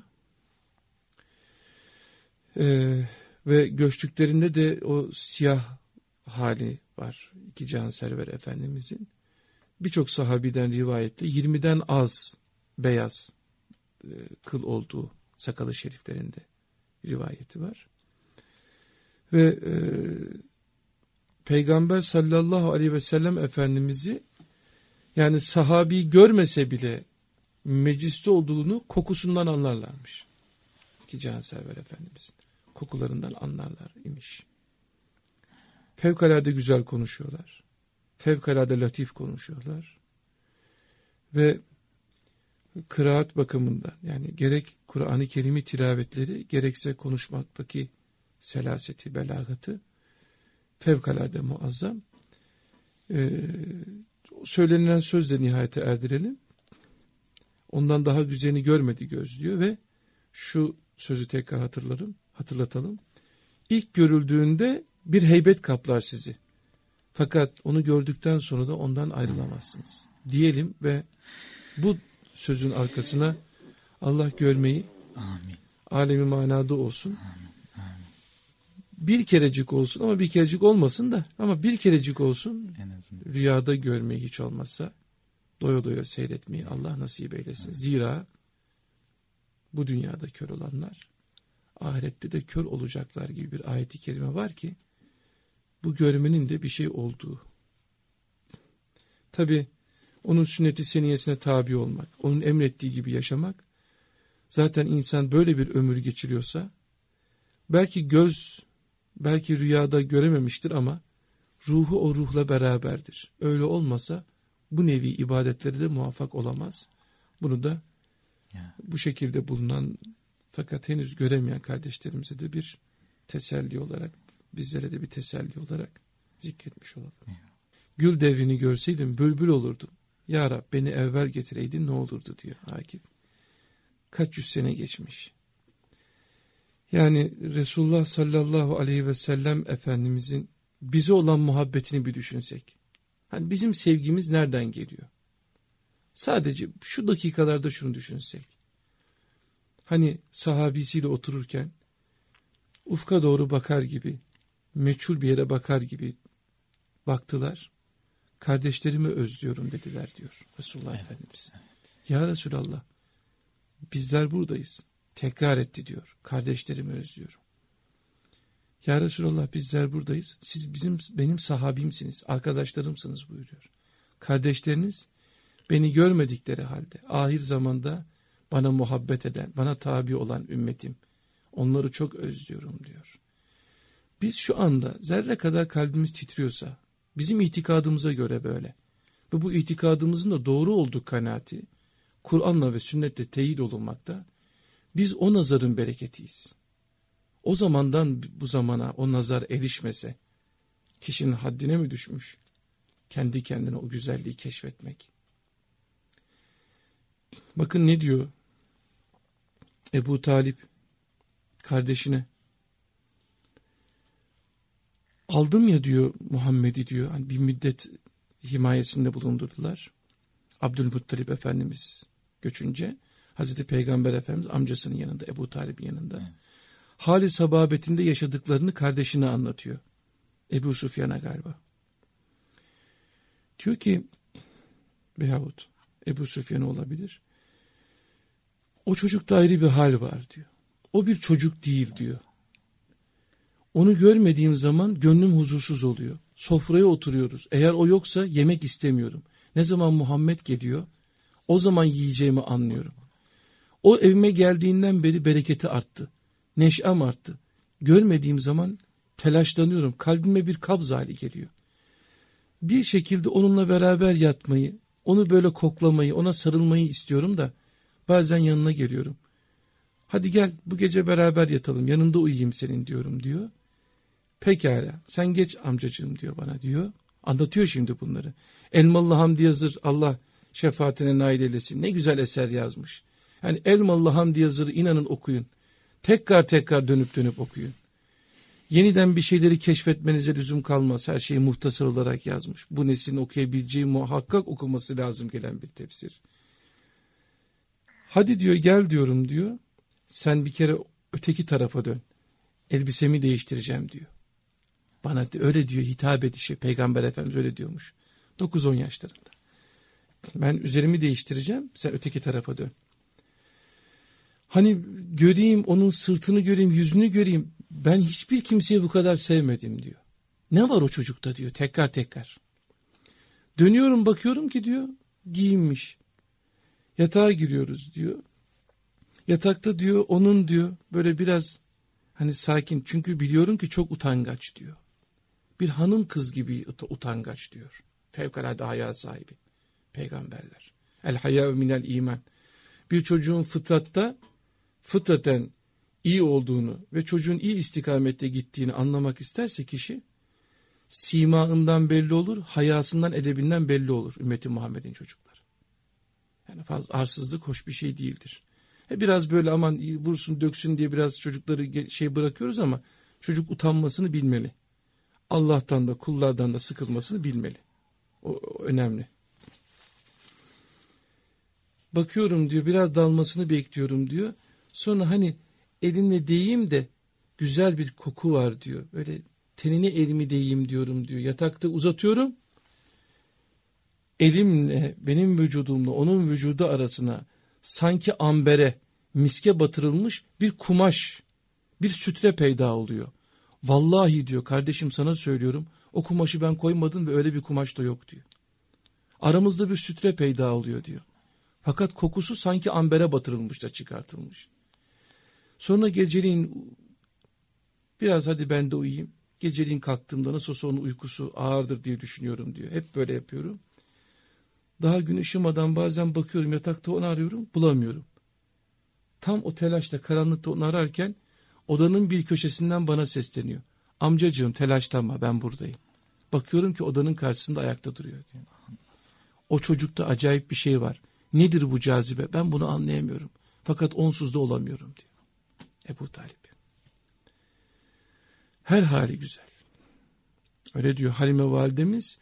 Ve göçtüklerinde de o siyah hali var iki cihan serveri Efendimizin. Birçok sahabiden rivayetle 20'den az beyaz kıl olduğu sakalı şeriflerinde rivayeti var. Ve Peygamber sallallahu aleyhi ve sellem Efendimiz'i yani sahabi görmese bile mecliste olduğunu kokusundan anlarlarmış. İki cihan server Efendimiz'in kokularından anlarlar imiş. Fevkalade güzel konuşuyorlar. Fevkalade latif konuşuyorlar. Ve kıraat bakımından yani gerek Kur'an-ı Kerim'i tilavetleri gerekse konuşmaktaki selaseti, belagatı fevkalade muazzam. Söylenilen sözle nihayete erdirelim. Ondan daha güzelini görmedi göz diyor ve şu sözü tekrar hatırlatalım. İlk görüldüğünde bir heybet kaplar sizi. Fakat onu gördükten sonra da ondan ayrılamazsınız. Diyelim ve bu sözün arkasına Allah görmeyi amin, alemi manada olsun. Amin, amin. Bir kerecik olsun ama bir kerecik olmasın da ama bir kerecik olsun rüyada görmeyi hiç olmazsa doya doya seyretmeyi Allah nasip eylesin. Amin. Zira bu dünyada kör olanlar ahirette de kör olacaklar gibi bir ayet-i kerime var ki bu görmenin de bir şey olduğu. Tabi onun sünnet-i seniyesine tabi olmak, onun emrettiği gibi yaşamak, zaten insan böyle bir ömür geçiriyorsa, belki göz Belki rüyada görememiştir ama ruhu o ruhla beraberdir. Öyle olmasa bu nevi ibadetleri de muvaffak olamaz. Bunu da bu şekilde bulunan fakat henüz göremeyen kardeşlerimize de bir teselli olarak, bizlere de bir teselli olarak zikretmiş olalım. Gül devrini görseydim bülbül olurdum. Ya Rab beni evvel getireydin ne olurdu diyor Akif. Kaç yüz sene geçmiş. Yani Resulullah sallallahu aleyhi ve sellem Efendimizin bize olan muhabbetini bir düşünsek. Hani bizim sevgimiz nereden geliyor? Sadece şu dakikalarda şunu düşünsek. Hani sahabisiyle otururken ufka doğru bakar gibi, meçhul bir yere bakar gibi baktılar. Kardeşlerimi özlüyorum dediler diyor Resulullah Efendimiz. Ya Resulallah bizler buradayız. Tekrar etti diyor. Kardeşlerimi özlüyorum. Ya Resulallah bizler buradayız. Siz benim sahabimsiniz, arkadaşlarımsınız buyuruyor. Kardeşleriniz beni görmedikleri halde ahir zamanda bana muhabbet eden, bana tabi olan ümmetim. Onları çok özlüyorum diyor. Biz şu anda zerre kadar kalbimiz titriyorsa, bizim itikadımıza göre böyle ve bu itikadımızın da doğru olduğu kanaati Kur'an'la ve sünnetle teyit olunmakta, biz o nazarın bereketiyiz. O zamandan bu zamana o nazar erişmese, kişinin haddine mi düşmüş? Kendi kendine o güzelliği keşfetmek. Bakın ne diyor Ebu Talip kardeşine. Aldım ya diyor Muhammed'i diyor. Hani bir müddet himayesinde bulundurdular. Abdülmuttalip Efendimiz göçünce Hazreti Peygamber Efendimiz amcasının yanında, Ebu Talip'in yanında. Hali sababetinde yaşadıklarını kardeşine anlatıyor. Ebu Süfyan'a galiba. Diyor ki veyahut Ebu Süfyan olabilir. O çocukta ayrı bir hal var diyor. O bir çocuk değil diyor. Onu görmediğim zaman gönlüm huzursuz oluyor. Sofraya oturuyoruz. Eğer o yoksa yemek istemiyorum. Ne zaman Muhammed geliyor, o zaman yiyeceğimi anlıyorum. O evime geldiğinden beri bereketi arttı. Neşem arttı. Görmediğim zaman telaşlanıyorum. Kalbime bir kabz hali geliyor. Bir şekilde onunla beraber yatmayı, onu böyle koklamayı, ona sarılmayı istiyorum da bazen yanına geliyorum. Hadi gel bu gece beraber yatalım, yanında uyuyayım senin diyorum diyor. Pekala sen geç amcacığım diyor bana diyor. Anlatıyor şimdi bunları. Elmalı Hamdi Yazır Allah şefaatine nail eylesin. Ne güzel eser yazmış. Yani Elmalı Hamdi Yazır'ı inanın okuyun. Tekrar tekrar dönüp dönüp okuyun. Yeniden bir şeyleri keşfetmenize lüzum kalmaz. Her şeyi muhtasar olarak yazmış. Bu neslin okuyabileceği muhakkak okuması lazım gelen bir tefsir. Hadi diyor gel diyorum diyor. Sen bir kere öteki tarafa dön. Elbisemi değiştireceğim diyor. Bana öyle diyor hitap edişi. Peygamber Efendimiz öyle diyormuş. 9-10 yaşlarında. Ben üzerimi değiştireceğim. Sen öteki tarafa dön. Hani göreyim onun sırtını göreyim, yüzünü göreyim. Ben hiçbir kimseyi bu kadar sevmedim diyor. Ne var o çocukta diyor tekrar tekrar. Dönüyorum bakıyorum ki diyor giyinmiş. Yatağa giriyoruz diyor. Yatakta diyor onun diyor böyle biraz hani sakin. Çünkü biliyorum ki çok utangaç diyor. Bir hanım kız gibi utangaç diyor. Fevkalade haya sahibi. Peygamberler. El haya minel iman. Bir çocuğun fıtraten iyi olduğunu ve çocuğun iyi istikamette gittiğini anlamak isterse kişi simaından belli olur, hayasından, edebinden belli olur ümmeti Muhammed'in çocukları. Yani fazla arsızlık hoş bir şey değildir. Biraz böyle aman vursun döksün diye biraz çocukları bırakıyoruz ama çocuk utanmasını bilmeli. Allah'tan da kullardan da sıkılmasını bilmeli. O önemli. Bakıyorum diyor biraz dalmasını bekliyorum diyor. Sonra hani elimle değeyim de güzel bir koku var diyor. Böyle tenine elimi değeyim diyorum diyor. Yatakta uzatıyorum. Elimle benim vücudumla onun vücudu arasına sanki ambere, miske batırılmış bir kumaş, bir sütre peyda oluyor. Vallahi diyor kardeşim sana söylüyorum o kumaşı ben koymadım ve öyle bir kumaş da yok diyor. Aramızda bir sütre peyda oluyor diyor. Fakat kokusu sanki ambere batırılmış da çıkartılmış. Sonra geceliğin Biraz hadi ben de uyuyayım. Geceliğin kalktığımda nasıl olsa onun uykusu ağırdır diye düşünüyorum diyor. Hep böyle yapıyorum. Daha gün ışımadan bazen bakıyorum yatakta onu arıyorum, bulamıyorum. Tam o telaşla karanlıkta onu ararken odanın bir köşesinden bana sesleniyor. Amcacığım telaşlanma, ben buradayım. Bakıyorum ki odanın karşısında ayakta duruyor diyor. O çocukta acayip bir şey var. Nedir bu cazibe? Ben bunu anlayamıyorum. Fakat onsuz da olamıyorum diyor Ebu Talip. Her hali güzel. Öyle diyor Halime validemiz.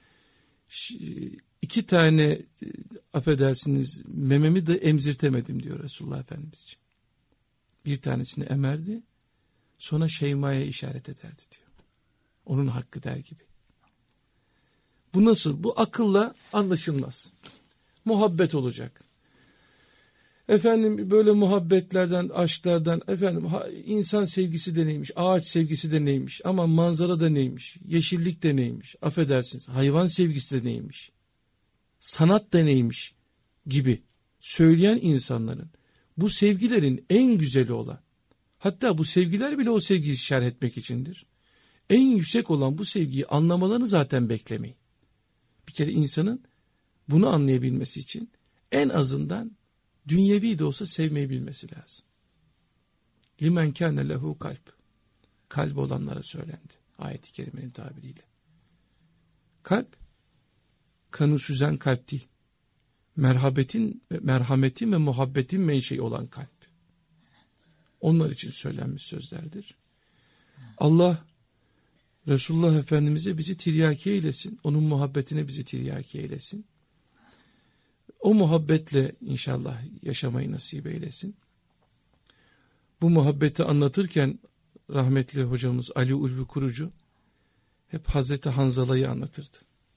2 tane affedersiniz mememi de emzirtemedim diyor Resulullah Efendimiz için. Bir tanesini emerdi. Sonra Şeyma'ya işaret ederdi diyor. Onun hakkı der gibi. Bu nasıl? Bu akılla anlaşılmaz. Muhabbet olacak. Efendim böyle muhabbetlerden, aşklardan, efendim insan sevgisi de neymiş, ağaç sevgisi de neymiş, ama manzara da neymiş, yeşillik de neymiş, affedersiniz, hayvan sevgisi de neymiş, sanat da neymiş gibi söyleyen insanların bu sevgilerin en güzeli olan, hatta bu sevgiler bile o sevgiyi şerh etmek içindir. En yüksek olan bu sevgiyi anlamalarını zaten beklemeyin. Bir kere insanın bunu anlayabilmesi için en azından dünyevi de olsa sevmeyi bilmesi lazım. Limen kâne lehu kalp. Kalp olanlara söylendi. Ayet-i kerimenin tabiriyle. Kalp, kanı süzen kalp değil. Merhametin ve muhabbetin menşei olan kalp. Onlar için söylenmiş sözlerdir. Allah, Resulullah Efendimiz'e bizi tiryaki eylesin. Onun muhabbetine bizi tiryaki eylesin. O muhabbetle inşallah yaşamayı nasip eylesin. Bu muhabbeti anlatırken rahmetli hocamız Ali Ulvi Kurucu hep Hazreti Hanzala'yı anlatırdı.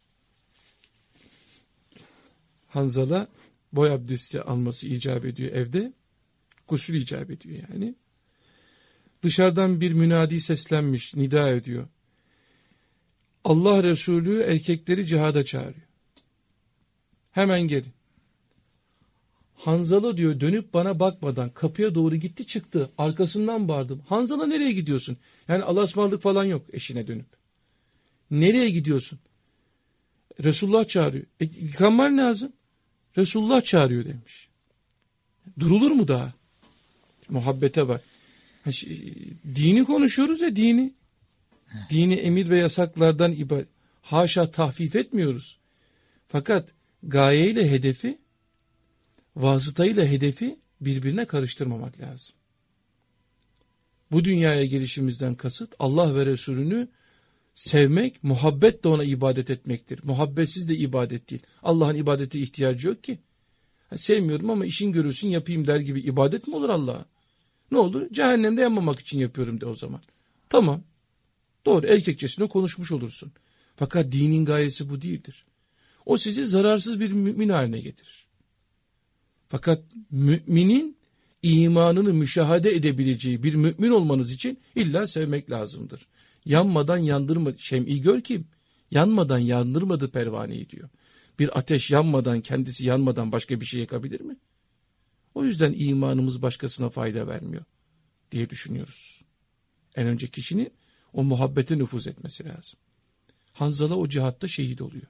Hanzala boy abdesti alması icap ediyor evde. Gusül icap ediyor yani. Dışarıdan bir münadi seslenmiş, nida ediyor. Allah Resulü erkekleri cihada çağırıyor. Hemen gelin. Hanzala diyor dönüp bana bakmadan kapıya doğru gitti çıktı. Arkasından bağırdım. Hanzala nereye gidiyorsun? Yani alasmalık falan yok eşine dönüp. Nereye gidiyorsun? Resulullah çağırıyor. Yıkanman lazım. Resulullah çağırıyor demiş. Durulur mu daha? Muhabbete bak. Dini konuşuyoruz ya, dini. Dini emir ve yasaklardan ibaret. Haşa tahfif etmiyoruz. Fakat gayeyle hedefi, vasıtayla hedefi birbirine karıştırmamak lazım. Bu dünyaya gelişimizden kasıt Allah ve Resulünü sevmek, muhabbet de ona ibadet etmektir. Muhabbetsiz de ibadet değil. Allah'ın ibadete ihtiyacı yok ki. Sevmiyorum ama işin görülsün yapayım der gibi ibadet mi olur Allah'a? Ne olur? Cehennemde yanmamak için yapıyorum de o zaman. Tamam. Doğru, erkekçesine konuşmuş olursun. Fakat dinin gayesi bu değildir. O sizi zararsız bir mümin haline getirir. Fakat müminin imanını müşahede edebileceği bir mümin olmanız için illa sevmek lazımdır. Yanmadan yandırma, şem'i gör kim? Yanmadan yandırmadı pervaneyi diyor. Bir ateş yanmadan, kendisi yanmadan başka bir şey yakabilir mi? O yüzden imanımız başkasına fayda vermiyor diye düşünüyoruz. En önce kişinin o muhabbete nüfuz etmesi lazım. Hanzala o cihatta şehit oluyor.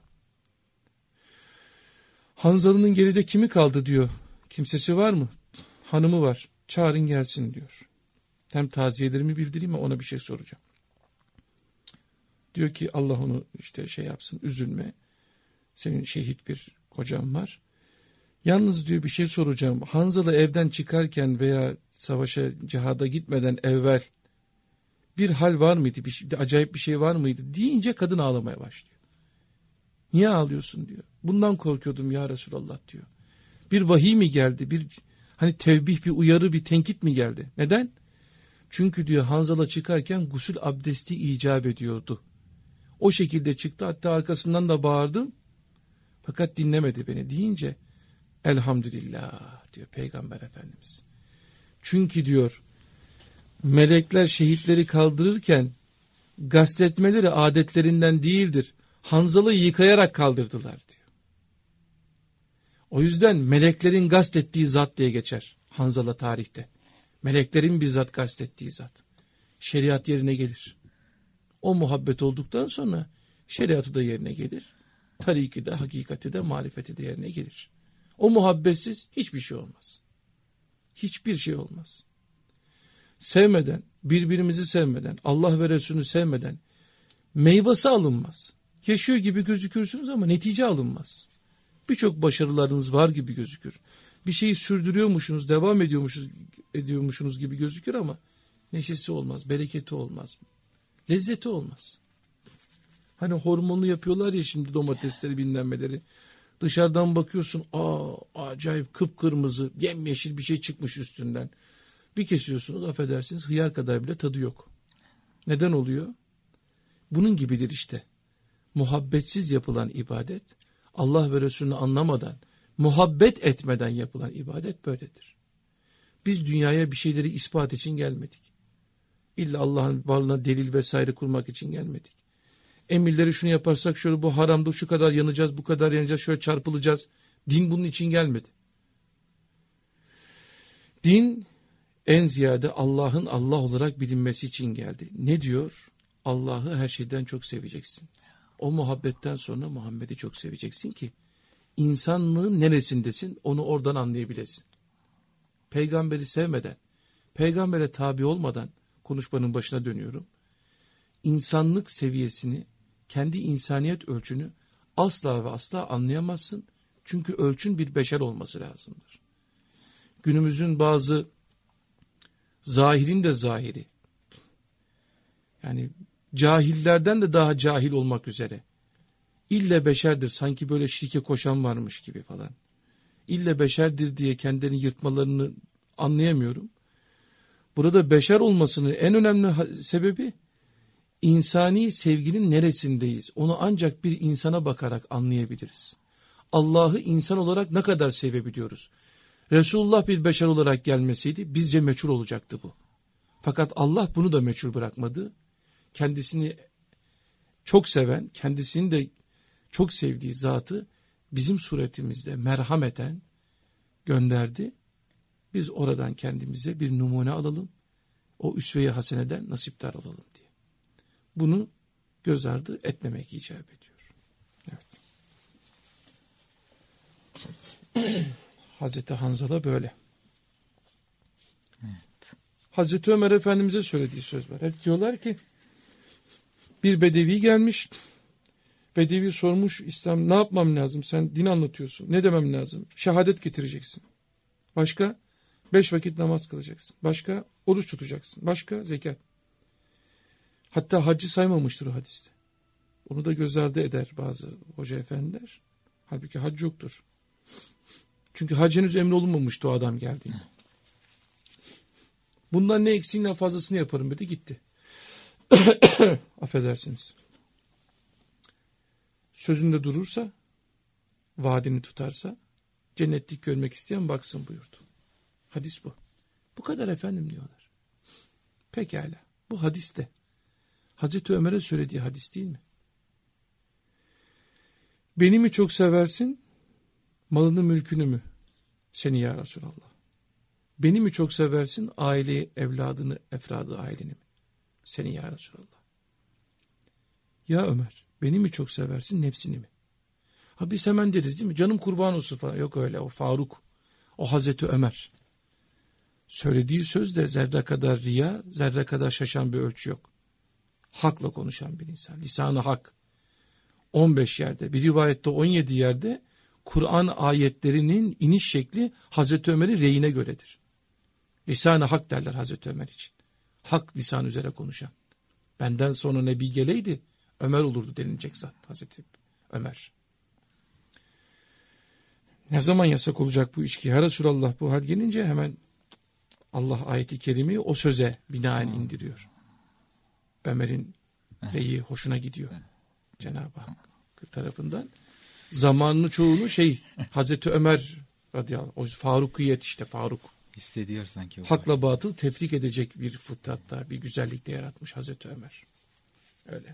Hanzala'nın geride kimi kaldı diyor. Kimsesi var mı? Hanımı var. Çağırın gelsin diyor. Hem taziyelerimi bildireyim ama ona bir şey soracağım. Diyor ki Allah onu işte şey yapsın, üzülme. Senin şehit bir kocan var. Yalnız diyor bir şey soracağım. Hanzala evden çıkarken veya savaşa, cihada gitmeden evvel bir hal var mıydı? Acayip bir şey var mıydı? Deyince kadın ağlamaya başlıyor. Niye ağlıyorsun diyor. Bundan korkuyordum ya Resulallah diyor. Bir vahiy mi geldi? Bir hani tevbih, bir uyarı, bir tenkit mi geldi? Neden? Çünkü diyor Hanzala çıkarken gusül abdesti icap ediyordu. O şekilde çıktı, hatta arkasından da bağırdım. Fakat dinlemedi beni deyince elhamdülillah diyor Peygamber Efendimiz. Çünkü diyor melekler şehitleri kaldırırken gasletmeleri adetlerinden değildir. Hanzala'yı yıkayarak kaldırdılar diyor. O yüzden meleklerin gastettiği zat diye geçer Hanzala tarihte. Meleklerin bizzat gastettiği zat. şeriat yerine gelir. O muhabbet olduktan sonra şeriatı da yerine gelir. Tariki de, hakikati de, marifeti de yerine gelir. O muhabbetsiz hiçbir şey olmaz. Hiçbir şey olmaz. Sevmeden, birbirimizi sevmeden, Allah ve Resulünü sevmeden meyvesi alınmaz. Yaşıyor gibi gözükürsünüz ama netice alınmaz. Birçok başarılarınız var gibi gözükür. Bir şeyi sürdürüyormuşsunuz, devam ediyormuşsunuz gibi gözükür ama neşesi olmaz, bereketi olmaz, lezzeti olmaz. Hani hormonlu yapıyorlar ya şimdi domatesleri, bilmem. Dışarıdan bakıyorsun, acayip kıpkırmızı, yemyeşil bir şey çıkmış üstünden. Bir kesiyorsunuz, affedersiniz, hıyar kadar bile tadı yok. Neden oluyor? Bunun gibidir işte. Muhabbetsiz yapılan ibadet, Allah ve Resulünü anlamadan, muhabbet etmeden yapılan ibadet böyledir. Biz dünyaya bir şeyleri ispat için gelmedik. İlla Allah'ın varlığına delil vesaire kurmak için gelmedik. Emirleri şunu yaparsak şöyle, bu haramda şu kadar yanacağız, bu kadar yanacağız, şöyle çarpılacağız. Din bunun için gelmedi. Din en ziyade Allah'ın Allah olarak bilinmesi için geldi. Ne diyor? Allah'ı her şeyden çok seveceksin. O muhabbetten sonra Muhammed'i çok seveceksin ki insanlığın neresindesin onu oradan anlayabilesin. Peygamberi sevmeden, peygambere tabi olmadan, konuşmanın başına dönüyorum, İnsanlık seviyesini, kendi insaniyet ölçünü asla ve asla anlayamazsın. Çünkü ölçün bir beşer olması lazımdır. Günümüzün bazı zahirin de zahiri, yani cahillerden de daha cahil olmak üzere, ille beşerdir, sanki böyle şirke koşan varmış gibi falan. İlle beşerdir diye kendilerini yırtmalarını anlayamıyorum. Burada beşer olmasının en önemli sebebi, İnsani sevginin neresindeyiz? Onu ancak bir insana bakarak anlayabiliriz. Allah'ı insan olarak ne kadar sevebiliyoruz? Resulullah bir beşer olarak gelmeseydi bizce meçhul olacaktı bu. Fakat Allah bunu da meçhul bırakmadı. Kendisini çok seven, kendisini de çok sevdiği zatı bizim suretimizde merhameten gönderdi. Biz oradan kendimize bir numune alalım. O üsve-i haseneden nasipdar olalım diye. Bunu göz ardı etmemek icap ediyor. Evet. Hazreti Hanzala böyle. Evet. Hazreti Ömer Efendimiz'e söylediği söz var. Hep diyorlar ki bir bedevi gelmiş. Bedevi sormuş, İslam ne yapmam lazım? Sen din anlatıyorsun. Ne demem lazım? Şehadet getireceksin. Başka? 5 vakit namaz kılacaksın. Başka? Oruç tutacaksın. Başka? Zekat. Hatta haccı saymamıştır o hadiste. Onu da göz ardı eder bazı hoca efendiler. Halbuki hac yoktur. Çünkü hac henüz emrolunmamıştı o adam geldiğinde. Bundan ne eksiğinden fazlasını yaparım dedi, gitti. Affedersiniz. Sözünde durursa, vaadini tutarsa, cennetlik görmek isteyen baksın buyurdu. Hadis bu. Bu kadar efendim diyorlar. Pekala. Bu hadis de Hazreti Ömer'e söylediği hadis değil mi? Beni mi çok seversin, malını mülkünü mü? Seni ya Resulallah. Beni mi çok seversin, aileyi, evladını, efradı aileni mi? Seni ya Resulallah. Ya Ömer, beni mi çok seversin, nefsini mi? Ha biz hemen deriz değil mi? Canım kurban olsun falan. Yok öyle, o Faruk. O Hazreti Ömer. Söylediği sözde zerre kadar riya, zerre kadar şaşan bir ölçü yok. Hakla konuşan bir insan. Lisanı hak. 15 yerde, bir rivayette 17 yerde Kur'an ayetlerinin iniş şekli Hazreti Ömer'in reyine göredir. Lisanı hak derler Hazreti Ömer için. Hak lisan üzere konuşan. Benden sonra Nebi geleydi Ömer olurdu denilecek zat Hazreti Ömer. Ne zaman yasak olacak bu içki? Ya Resulallah, bu hal gelince hemen Allah ayeti kerimi o söze binaen indiriyor. Ömer'in reyi hoşuna gidiyor. Cenab-ı Hak tarafından. Zamanını çoğunu Hazreti Ömer radıyallahu anh, o Farukiyet işte Faruk. Hissediyor sanki. Hakla batıl tefrik edecek bir fıtratta, bir güzellikle yaratmış Hazreti Ömer. Öyle.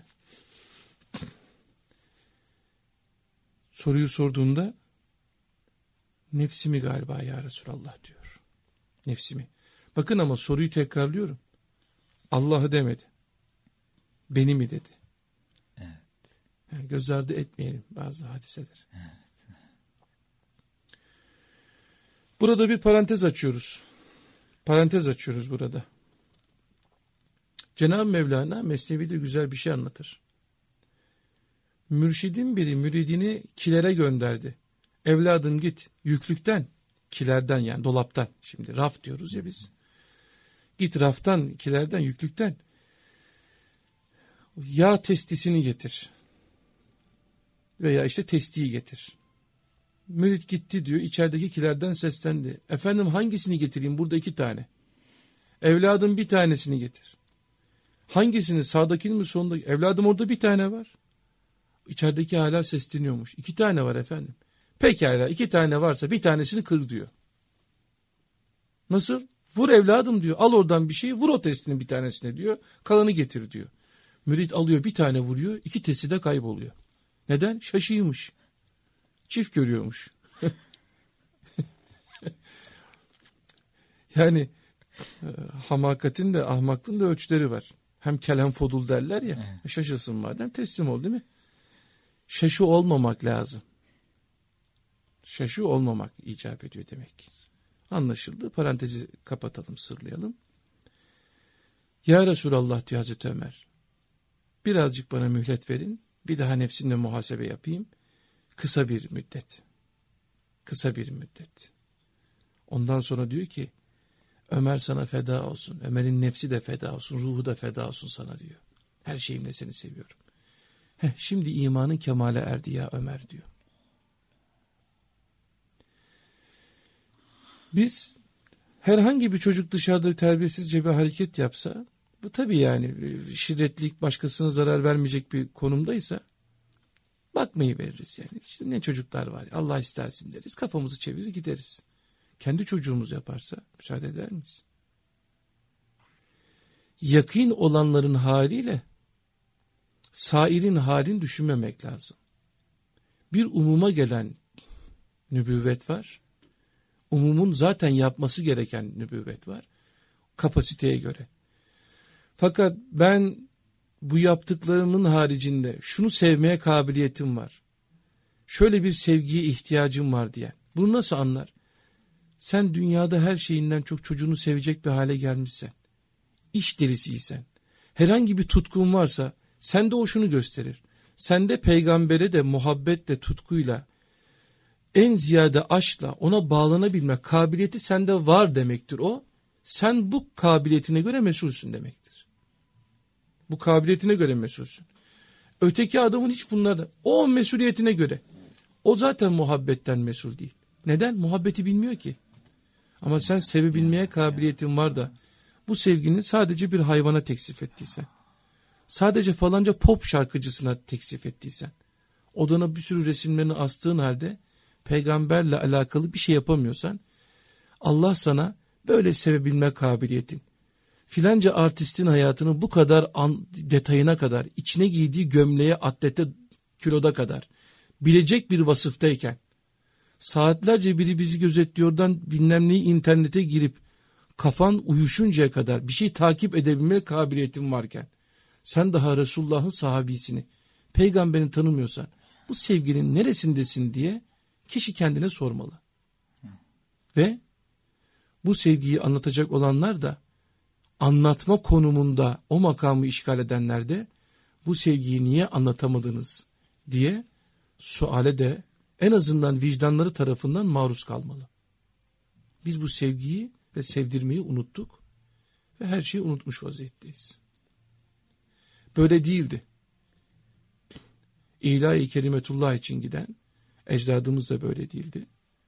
Soruyu sorduğunda nefsimi galiba ya Resulallah diyor. Nefsimi. Bakın ama soruyu tekrarlıyorum. Allah'ı demedi. Beni mi dedi. Evet. Yani göz ardı etmeyelim bazı hadiseler. Evet. Burada bir parantez açıyoruz. Parantez açıyoruz burada. Cenab-ı Mevlana Mesnevi'de güzel bir şey anlatır. Mürşidin biri müridini kilere gönderdi. Evladım git yüklükten, kilerden yani dolaptan. Şimdi raf diyoruz ya biz. Git raftan, kilerden, yüklükten yağ testisini getir. Veya işte testiyi getir. Mürit gitti diyor, içerideki kilerden seslendi. Efendim hangisini getireyim? Burada 2 tane. Evladım bir tanesini getir. Hangisini? Sağdakini mi sondaki? Evladım orada 1 tane var. İçerideki hala sesleniyormuş. 2 tane var efendim. Pekala 2 tane varsa 1 tanesini kır diyor. Nasıl? Vur evladım diyor. Al oradan bir şeyi vur o testinin 1 tanesine diyor. Kalanı getir diyor. Mürit alıyor 1 tane vuruyor. 2 testi de kayboluyor. Neden? Şaşıymış. Çift görüyormuş. Yani hamakatin de ahmaklığın da ölçüleri var. Hem kelem fodul derler ya. Evet. Şaşırsın madem teslim ol değil mi? Şaşı olmamak lazım. Şaşı olmamak icap ediyor demek ki. Anlaşıldı. Parantezi kapatalım, sırlayalım. Ya Resulallah diyor Hazreti Ömer. Birazcık bana mühlet verin. Bir daha nefsimle muhasebe yapayım. Kısa bir müddet. Kısa bir müddet. Ondan sonra diyor ki Ömer sana feda olsun. Ömer'in nefsi de feda olsun. Ruhu da feda olsun sana diyor. Her şeyimle seni seviyorum. Şimdi imanın kemale erdi ya Ömer diyor. Biz herhangi bir çocuk dışarıda terbiyesizce bir hareket yapsa, bu tabii yani şiddetlik başkasına zarar vermeyecek bir konumdaysa bakmayı veririz yani. İşte ne çocuklar var Allah istersin deriz. Kafamızı çevirir gideriz. Kendi çocuğumuz yaparsa müsaade eder miyiz? Yakın olanların haliyle sairin halini düşünmemek lazım. Bir umuma gelen nübüvvet var. Umumun zaten yapması gereken nübüvvet var. Kapasiteye göre. Fakat ben bu yaptıklarımın haricinde şunu sevmeye kabiliyetim var. Şöyle bir sevgiye ihtiyacım var diyen. Bunu nasıl anlar? Sen dünyada her şeyinden çok çocuğunu sevecek bir hale gelmişsen, iş delisiysen, herhangi bir tutkun varsa sende o şunu gösterir. Sende peygambere de muhabbetle, tutkuyla, en ziyade aşkla ona bağlanabilme kabiliyeti sende var demektir o. Sen bu kabiliyetine göre mesulsün demektir. Bu kabiliyetine göre mesulsün. Öteki adamın hiç bunlardan, o mesuliyetine göre. O zaten muhabbetten mesul değil. Neden? Muhabbeti bilmiyor ki. Ama sen sevebilmeye kabiliyetin var da bu sevgini sadece bir hayvana teksif ettiysen, sadece falanca pop şarkıcısına teksif ettiysen, odana bir sürü resimlerini astığın halde peygamberle alakalı bir şey yapamıyorsan, Allah sana böyle sevebilme kabiliyetin, filanca artistin hayatını bu kadar detayına kadar, içine giydiği gömleğe, atlete, kiloda kadar bilecek bir vasıftayken, saatlerce biri bizi gözetliyordan bilmem neyi internete girip kafan uyuşuncaya kadar bir şey takip edebilme kabiliyetin varken, sen daha Resulullah'ın sahabisini, peygamberini tanımıyorsan, bu sevginin neresindesin diye kişi kendine sormalı. Ve bu sevgiyi anlatacak olanlar da, anlatma konumunda o makamı işgal edenler de, bu sevgiyi niye anlatamadınız diye suale de en azından vicdanları tarafından maruz kalmalı. Biz bu sevgiyi ve sevdirmeyi unuttuk ve her şeyi unutmuş vaziyetteyiz. Böyle değildi. İlahi kelimetullah için giden ecdadımız da böyle değildi.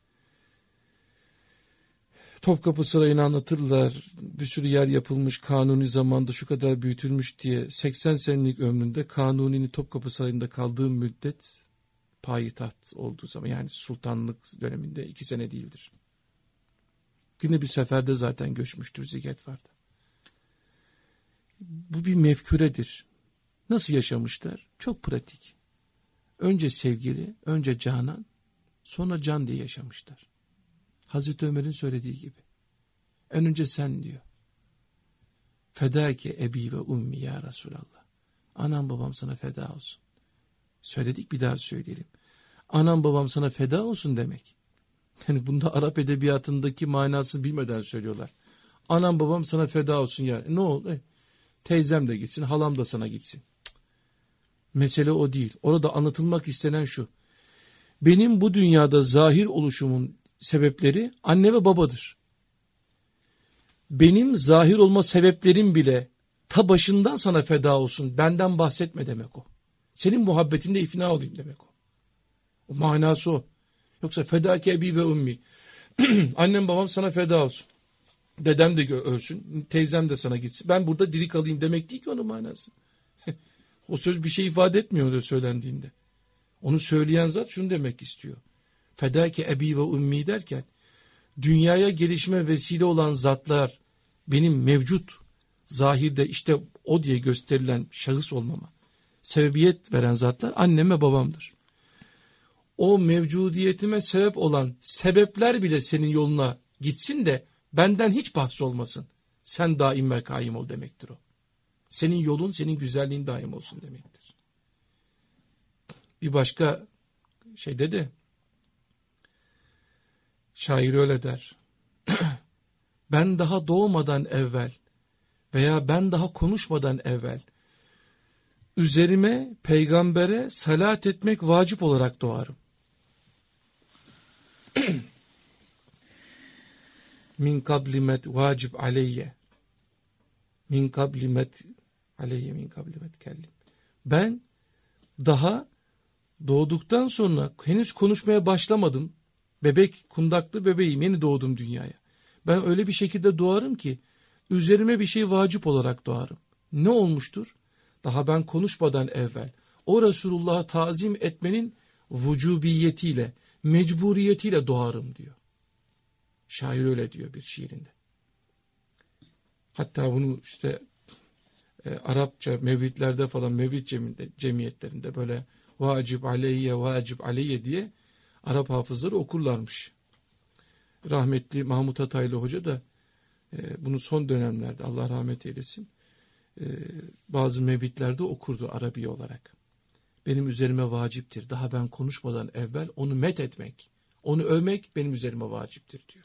Topkapı Sarayı'nı anlatırlar, bir sürü yer yapılmış, Kanuni zamanda şu kadar büyütülmüş diye 80 senelik ömründe Kanuni'nin Topkapı Sarayı'nda kaldığı müddet payitaht olduğu zaman, yani sultanlık döneminde 2 sene değildir. Yine bir seferde zaten göçmüştür Zigetvar'da. Bu bir mefküredir. Nasıl yaşamışlar? Çok pratik. Önce sevgili, önce canan, sonra can diye yaşamışlar. Hazreti Ömer'in söylediği gibi. En önce sen diyor. Fedâke ebi ve ummi ya Resulallah. Anam babam sana feda olsun. Söyledik, bir daha söyleyelim. Anam babam sana feda olsun demek. Yani bunda Arap edebiyatındaki manasını bilmeden söylüyorlar. Anam babam sana feda olsun ya. Ne oldu? Teyzem de gitsin, halam da sana gitsin. Cık. Mesele o değil. Orada anlatılmak istenen şu. Benim bu dünyada zahir oluşumun sebepleri anne ve babadır. Benim zahir olma sebeplerim bile ta başından sana feda olsun, benden bahsetme demek o. Senin muhabbetinde ifna olayım demek o. O manası o. Yoksa fedâke ebi ve ummi. Annem babam sana feda olsun. Dedem de ölsün, teyzem de sana gitsin. Ben burada diri kalayım demek değil ki onun manası. O söz bir şey ifade etmiyor öyle söylendiğinde. Onu söyleyen zat şunu demek istiyor. Fedâke ebi ve ummi derken, dünyaya gelişime vesile olan zatlar, benim mevcut, zahirde işte o diye gösterilen şahıs olmama sebebiyet veren zatlar annem ve babamdır. O mevcudiyetime sebep olan sebepler bile senin yoluna gitsin de benden hiç bahs olmasın. Sen daim ve kaim ol demektir o. Senin yolun, senin güzelliğin daim olsun demektir. Bir başka şeyde de şair öyle der. Ben daha doğmadan evvel veya ben daha konuşmadan evvel üzerime peygambere salat etmek vacip olarak doğarım. Min kablimet vacip aleyye. Min kablimet aleyye min kablimet kellim. Ben daha doğduktan sonra henüz konuşmaya başlamadım. Bebek, kundaklı bebeğim, yeni doğdum dünyaya. Ben öyle bir şekilde doğarım ki üzerime bir şey vacip olarak doğarım. Ne olmuştur? Daha ben konuşmadan evvel o Resulullah'ı tazim etmenin vücubiyetiyle, mecburiyetiyle doğarım diyor. Şair öyle diyor bir şiirinde. Hatta bunu işte Arapça mevlitlerde falan, mevlid cemiyetlerinde böyle vacip aleyye diye Arap hafızları okurlarmış. Rahmetli Mahmut Hataylı Hoca da bunu son dönemlerde, Allah rahmet eylesin, bazı mevlitlerde okurdu Arabi olarak. Benim üzerime vaciptir. Daha ben konuşmadan evvel onu met etmek, onu övmek benim üzerime vaciptir diyor.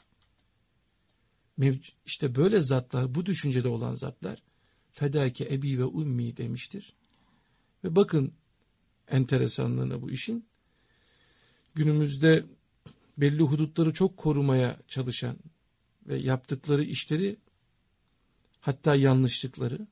İşte böyle zatlar, bu düşüncede olan zatlar fedâke ebi ve ummi demiştir. Ve bakın enteresanlığına bu işin, günümüzde belli hudutları çok korumaya çalışan ve yaptıkları işleri, hatta yanlışlıkları,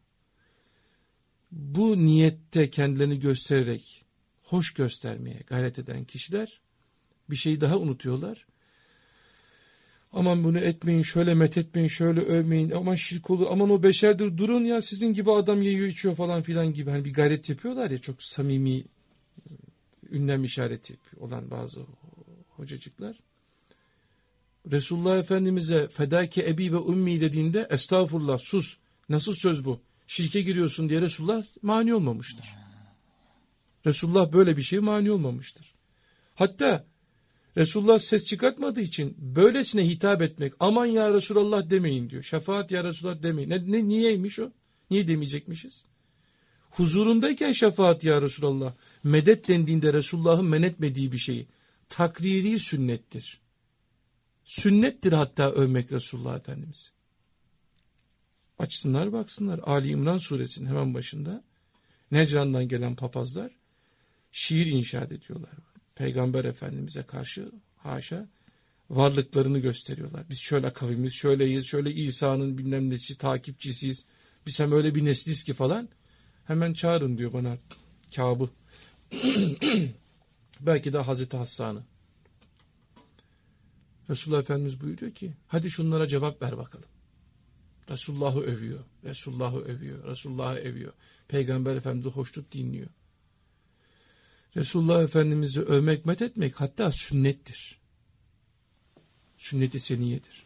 bu niyette kendilerini göstererek hoş göstermeye gayret eden kişiler bir şeyi daha unutuyorlar. Aman bunu etmeyin, şöyle methetmeyin, şöyle övmeyin, aman şirk olur, aman o beşerdir, durun ya sizin gibi adam yiyor içiyor falan filan gibi hani bir gayret yapıyorlar ya, çok samimi ünlem işareti olan bazı hocacıklar. Resulullah Efendimiz'e fedâke ebi ve ummi dediğinde estağfurullah sus, nasıl söz bu, şirke giriyorsun diye Resulullah mani olmamıştır. Resulullah böyle bir şeye mani olmamıştır. Hatta Resulullah ses çıkartmadığı için böylesine hitap etmek, aman ya Resulallah demeyin diyor. Şefaat ya Resulallah demeyin. Niyeymiş o? Niye demeyecekmişiz? Huzurundayken şefaat ya Resulallah, medet dendiğinde Resulullah'ın men etmediği bir şeyi, takriri sünnettir. Sünnettir hatta övmek Resulullah Efendimiz. Açsınlar baksınlar. Ali İmran suresinin hemen başında Necran'dan gelen papazlar şiir inşaat ediyorlar. Peygamber Efendimiz'e karşı haşa varlıklarını gösteriyorlar. Biz şöyle kavimiz, şöyleyiz, şöyle İsa'nın bilmem nesi takipçisiyiz. Biz hem öyle bir nesliz ki falan. Hemen çağırın diyor bana Kâb'ı. Belki de Hazreti Hassan'ı. Resulullah Efendimiz buyuruyor ki hadi şunlara cevap ver bakalım. Resulullah'ı övüyor. Resulullah'ı övüyor. Resulullah'ı övüyor. Peygamber Efendimiz'i hoşnut dinliyor. Resulullah Efendimiz'i övmek, methetmek hatta sünnettir. Sünnet-i seniyedir.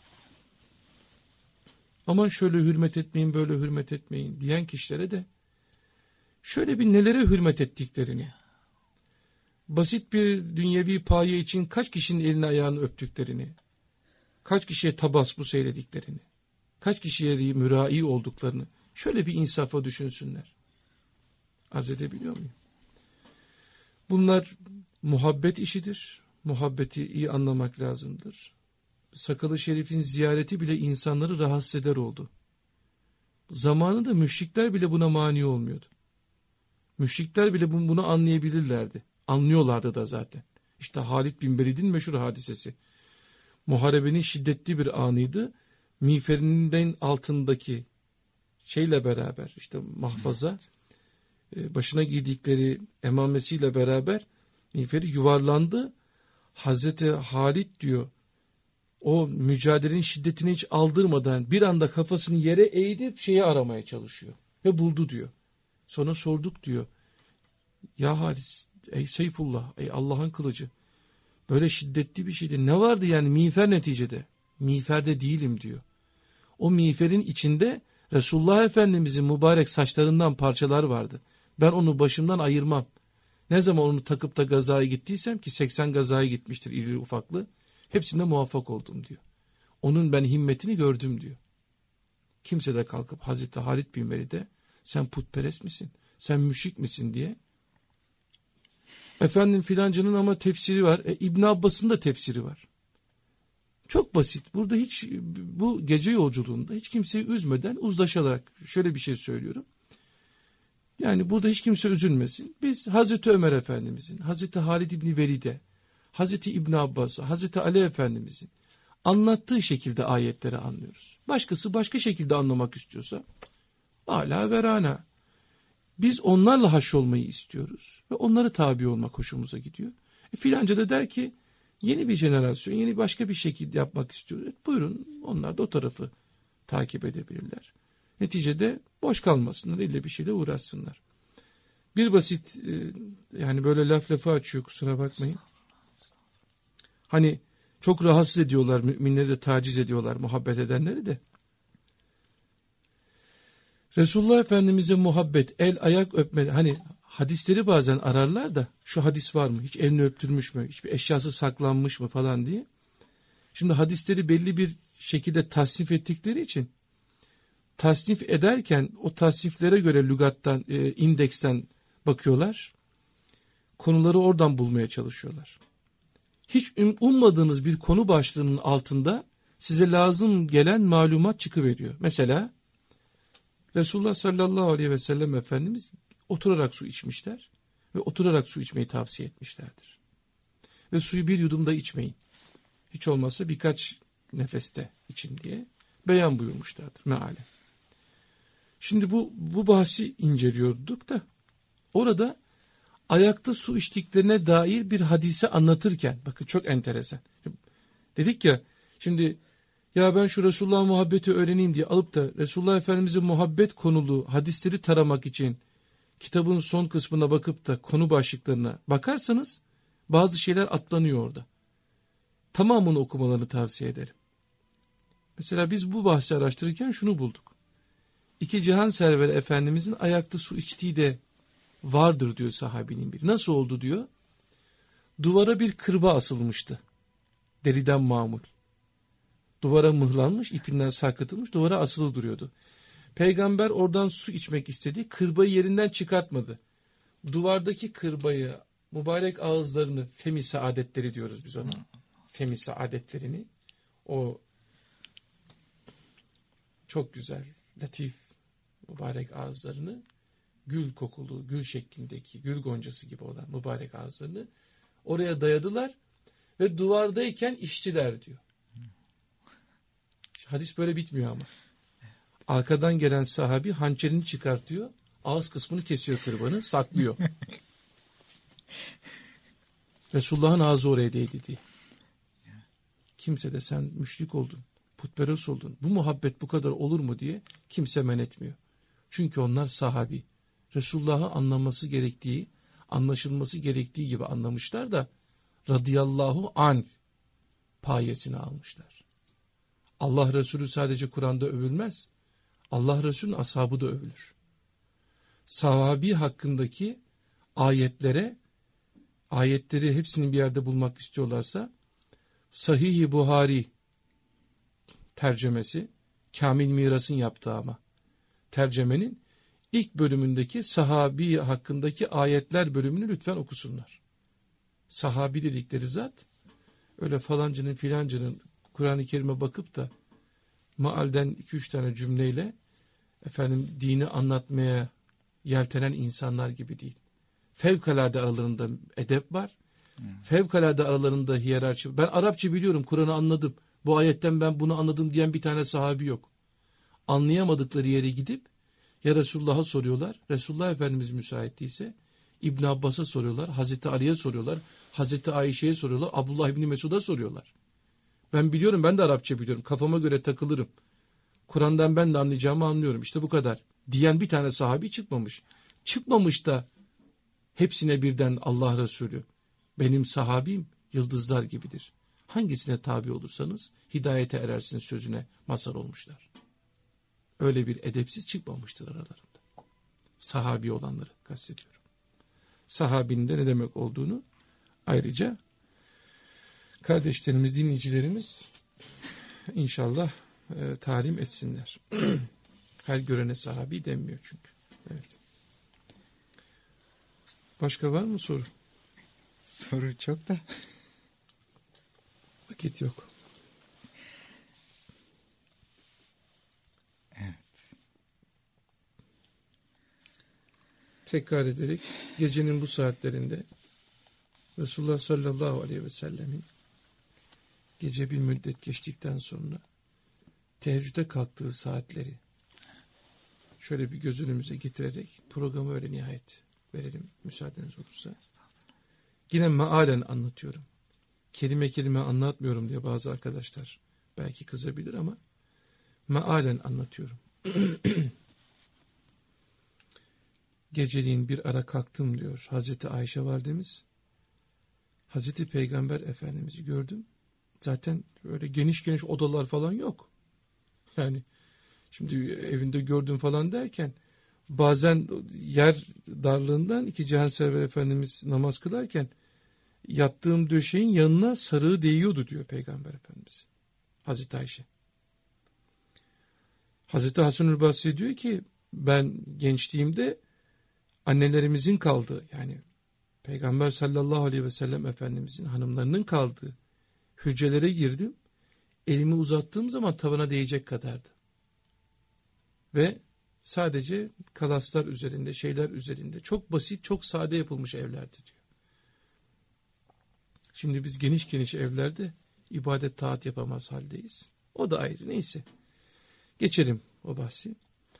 Aman şöyle hürmet etmeyin, böyle hürmet etmeyin diyen kişilere de şöyle bir nelere hürmet ettiklerini, basit bir dünyevi paye için kaç kişinin elini ayağını öptüklerini, kaç kişiye tabasbus eylediklerini, kaç kişiye mürai olduklarını şöyle bir insafa düşünsünler. Arz edebiliyor muyum? Bunlar muhabbet işidir. Muhabbeti iyi anlamak lazımdır. Sakalı şerifin ziyareti bile insanları rahatsız eder oldu. Zamanında müşrikler bile buna mani olmuyordu. Müşrikler bile bunu anlayabilirlerdi. Anlıyorlardı da zaten. İşte Halid bin Velid'in meşhur hadisesi. Muharebenin şiddetli bir anıydı. Miğferinden altındaki şeyle beraber, işte mahfaza, başına giydikleri emamesiyle beraber miğferi yuvarlandı. Hazreti Halid diyor, o mücadelenin şiddetini hiç aldırmadan bir anda kafasını yere eğdip şeyi aramaya çalışıyor. Ve buldu diyor. Sonra sorduk diyor. Ya Halis, ey Seyfullah, ey Allah'ın kılıcı. Böyle şiddetli bir şeydi. Ne vardı yani miğfer neticede? Miğferde değilim diyor. O miğferin içinde Resulullah Efendimizin mübarek saçlarından parçalar vardı. Ben onu başımdan ayırmam. Ne zaman onu takıp da gazaya gittiysem, ki 80 gazaya gitmiştir irili ufaklı, hepsinde muvaffak oldum diyor. Onun ben himmetini gördüm diyor. Kimse de kalkıp Hazreti Halid bin Velid'e sen putperest misin, sen müşrik misin diye. Efendim filancının ama tefsiri var. İbn Abbas'ın da tefsiri var. Çok basit. Burada hiç, bu gece yolculuğunda hiç kimseyi üzmeden uzlaşarak şöyle bir şey söylüyorum. Yani burada hiç kimse üzülmesin. Biz Hazreti Ömer Efendimizin, Hazreti Halid İbni Velid'e, Hazreti İbn Abbas'a, Hazreti Ali Efendimizin anlattığı şekilde ayetleri anlıyoruz. Başkası başka şekilde anlamak istiyorsa âlâ verâna. Biz onlarla haşrolmayı istiyoruz ve onlara tabi olmak hoşumuza gidiyor. Filanca da der ki yeni bir jenerasyon, yeni başka bir şekilde yapmak istiyor. Buyurun, onlar da o tarafı takip edebilirler. Neticede boş kalmasınlar, ille bir şeyle uğraşsınlar. Bir basit, yani böyle laf lafı açıyor, kusura bakmayın. Hani çok rahatsız ediyorlar, müminleri de taciz ediyorlar, muhabbet edenleri de. Resulullah Efendimiz'e muhabbet, el ayak öpme, hani hadisleri bazen ararlar da şu hadis var mı, hiç elini öptürmüş mü, hiçbir eşyası saklanmış mı falan diye. Şimdi hadisleri belli bir şekilde tasnif ettikleri için tasnif ederken o tasniflere göre lügattan, indeksten bakıyorlar. Konuları oradan bulmaya çalışıyorlar. Hiç ummadığınız bir konu başlığının altında size lazım gelen malumat çıkıveriyor. Mesela Resulullah sallallahu aleyhi ve sellem Efendimiz oturarak su içmişler ve oturarak su içmeyi tavsiye etmişlerdir. Ve suyu bir yudumda içmeyin. Hiç olmazsa birkaç nefeste için diye beyan buyurmuşlardır mealen. Şimdi bu bahsi inceliyorduk da orada ayakta su içtiklerine dair bir hadise anlatırken, bakın çok enteresan. Dedik ya şimdi, ya ben şu Resulullah muhabbeti öğreneyim diye alıp da Resulullah Efendimiz'in muhabbet konulu hadisleri taramak için kitabın son kısmına bakıp da konu başlıklarına bakarsanız bazı şeyler atlanıyor orada. Tamamını okumalarını tavsiye ederim. Mesela biz bu bahsi araştırırken şunu bulduk. İki cihan serveri Efendimizin ayakta su içtiği de vardır diyor sahabinin biri. Nasıl oldu diyor. Duvara bir kırba asılmıştı. Deriden mamul. Duvara mıhlanmış, ipinden sarkıtılmış, duvara asılı duruyordu. Peygamber oradan su içmek istedi. Kırbayı yerinden çıkartmadı. Duvardaki kırbayı, mübarek ağızlarını, femi saadetleri diyoruz biz ona. Femi saadetlerini, o çok güzel, latif, mübarek ağızlarını, gül kokulu, gül şeklindeki, gül goncası gibi olan mübarek ağızlarını oraya dayadılar ve duvardayken içtiler diyor. Hadis böyle bitmiyor ama. Arkadan gelen sahabi hançerini çıkartıyor, ağız kısmını kesiyor kırbanı, saklıyor. Resulullah'ın ağzı oraya değdi diye. Kimse de sen müşrik oldun, putperest oldun, bu muhabbet bu kadar olur mu diye kimse men etmiyor. Çünkü onlar sahabi. Resulullah'ı anlaması gerektiği, anlaşılması gerektiği gibi anlamışlar da radıyallahu anh payesini almışlar. Allah Resulü sadece Kur'an'da övülmez. Allah Resulü'nün ashabı da övülür. Sahabi hakkındaki ayetleri hepsini bir yerde bulmak istiyorlarsa Sahih-i Buhari tercümesi, Kamil Miras'ın yaptığı ama. Tercemenin ilk bölümündeki sahabi hakkındaki ayetler bölümünü lütfen okusunlar. Sahabi dedikleri zat, öyle falancının filancının Kur'an-ı Kerim'e bakıp da mealden 2-3 tane cümleyle dini anlatmaya yeltenen insanlar gibi değil. Fevkalade aralarında edep var. Fevkalade aralarında hiyerarşi. Ben Arapça biliyorum, Kur'an'ı anladım. Bu ayetten ben bunu anladım diyen bir tane sahabi yok. Anlayamadıkları yere gidip ya Resulullah'a soruyorlar. Resulullah Efendimiz müsait değilse İbn Abbas'a soruyorlar. Hazreti Ali'ye soruyorlar. Hazreti Ayşe'ye soruyorlar. Abdullah İbni Mesud'a soruyorlar. Ben biliyorum, ben de Arapça biliyorum. Kafama göre takılırım. Kur'an'dan ben de anlayacağımı anlıyorum. İşte bu kadar. Diyen bir tane sahabi çıkmamış. Çıkmamış da hepsine birden Allah Resulü, benim sahabim yıldızlar gibidir. Hangisine tabi olursanız hidayete erersiniz sözüne mazhar olmuşlar. Öyle bir edepsiz çıkmamıştır aralarında. Sahabi olanları kastediyorum. Sahabinin de ne demek olduğunu ayrıca kardeşlerimiz, dinleyicilerimiz inşallah talim etsinler. Her görene sahabi denmiyor çünkü. Evet. Başka var mı soru? Soru çok da. Vakit yok. Evet. Tekrar ederek gecenin bu saatlerinde Resulullah sallallahu aleyhi ve sellemin gece bir müddet geçtikten sonra teheccüde kalktığı saatleri şöyle bir göz önümüze getirerek programı öyle nihayet verelim müsaadeniz olursa. Yine mealen anlatıyorum. Kelime kelime anlatmıyorum diye bazı arkadaşlar belki kızabilir ama mealen anlatıyorum. Geceliğin bir ara kalktım diyor Hazreti Ayşe validemiz. Hazreti Peygamber Efendimiz'i gördüm. Zaten öyle geniş geniş odalar falan yok. Yani şimdi evinde gördüm falan derken bazen yer darlığından iki Cihanserver Efendimiz namaz kılarken yattığım döşeğin yanına sarığı değiyordu diyor Peygamber Efendimiz. Hazreti Ayşe. Hazreti Hasan-ül Basri diyor ki ben gençliğimde annelerimizin kaldığı, yani Peygamber sallallahu aleyhi ve sellem Efendimizin hanımlarının kaldığı hücrelere girdim. Elimi uzattığım zaman tavana değecek kadardı. Ve sadece kalaslar üzerinde, şeyler üzerinde, çok basit, çok sade yapılmış evlerdi diyor. Şimdi biz geniş geniş evlerde ibadet taat yapamaz haldeyiz. O da ayrı, neyse. Geçelim o bahsi.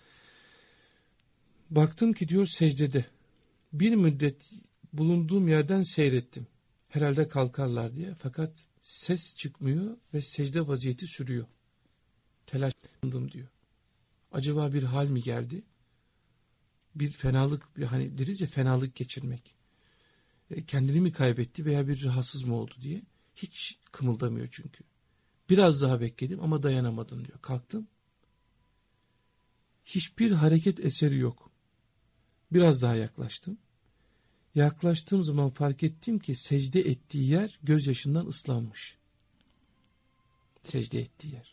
Baktım ki diyor secdede. Bir müddet bulunduğum yerden seyrettim. Herhalde kalkarlar diye. Fakat ses çıkmıyor ve secde vaziyeti sürüyor. Telaşlandım diyor. Acaba bir hal mi geldi? Bir fenalık, hani deriz ya, fenalık geçirmek. Kendini mi kaybetti veya bir rahatsız mı oldu diye. Hiç kımıldamıyor çünkü. Biraz daha bekledim ama dayanamadım diyor. Kalktım. Hiçbir hareket eseri yok. Biraz daha yaklaştım. Yaklaştığım zaman fark ettim ki secde ettiği yer gözyaşından ıslanmış. Secde ettiği yer.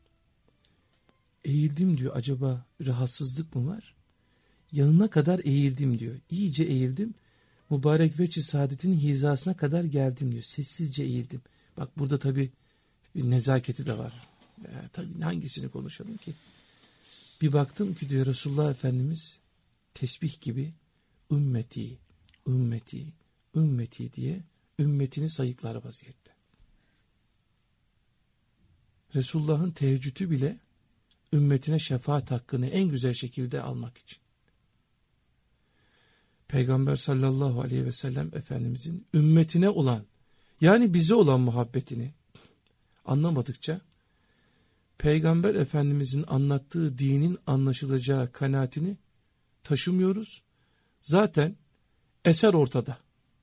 Eğildim diyor, acaba rahatsızlık mı var? Yanına kadar eğildim diyor. İyice eğildim. Mübarek veçi saadetinin hizasına kadar geldim diyor. Sessizce eğildim. Bak burada tabii bir nezaketi de var. Tabii hangisini konuşalım ki? Bir baktım ki diyor Resulullah Efendimiz tesbih gibi ümmeti, ümmeti, ümmeti diye ümmetini sayıklar vaziyette. Resulullah'ın teheccüdü bile ümmetine şefaat hakkını en güzel şekilde almak için. Peygamber sallallahu aleyhi ve sellem Efendimizin ümmetine olan, yani bize olan muhabbetini anlamadıkça Peygamber Efendimizin anlattığı dinin anlaşılacağı kanaatini taşımıyoruz. Zaten eser ortada.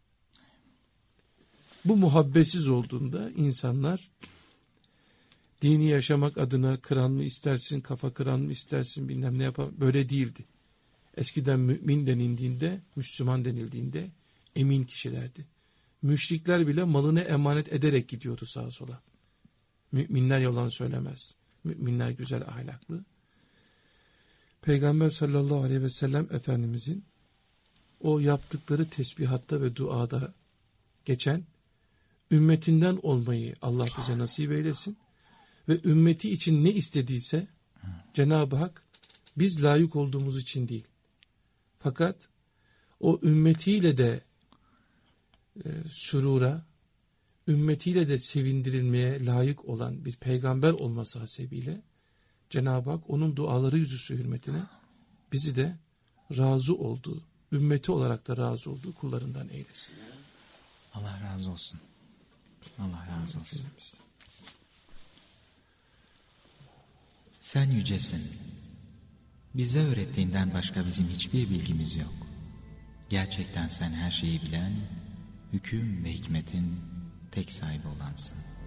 Bu muhabbetsiz olduğunda insanlar dini yaşamak adına kıran mı istersin, kafa kıran mı istersin, bilmem ne yapar, böyle değildi. Eskiden mümin denildiğinde, Müslüman denildiğinde emin kişilerdi. Müşrikler bile malını emanet ederek gidiyordu sağa sola. Müminler yalan söylemez. Müminler güzel ahlaklı. Peygamber sallallahu aleyhi ve sellem Efendimizin o yaptıkları tesbihatta ve duada geçen ümmetinden olmayı Allah bize nasip eylesin. Ve ümmeti için ne istediyse Cenab-ı Hak biz layık olduğumuz için değil. Fakat o ümmetiyle de sürura, ümmetiyle de sevindirilmeye layık olan bir peygamber olması hasebiyle Cenab-ı Hak onun duaları yüzüsü hürmetine bizi de razı olduğu, ümmeti olarak da razı olduğu kullarından eylesin. Allah razı olsun. Allah razı olsun. Sen yücesin. Bize öğrettiğinden başka bizim hiçbir bilgimiz yok. Gerçekten sen her şeyi bilen, hüküm ve hikmetin tek sahibi olansın.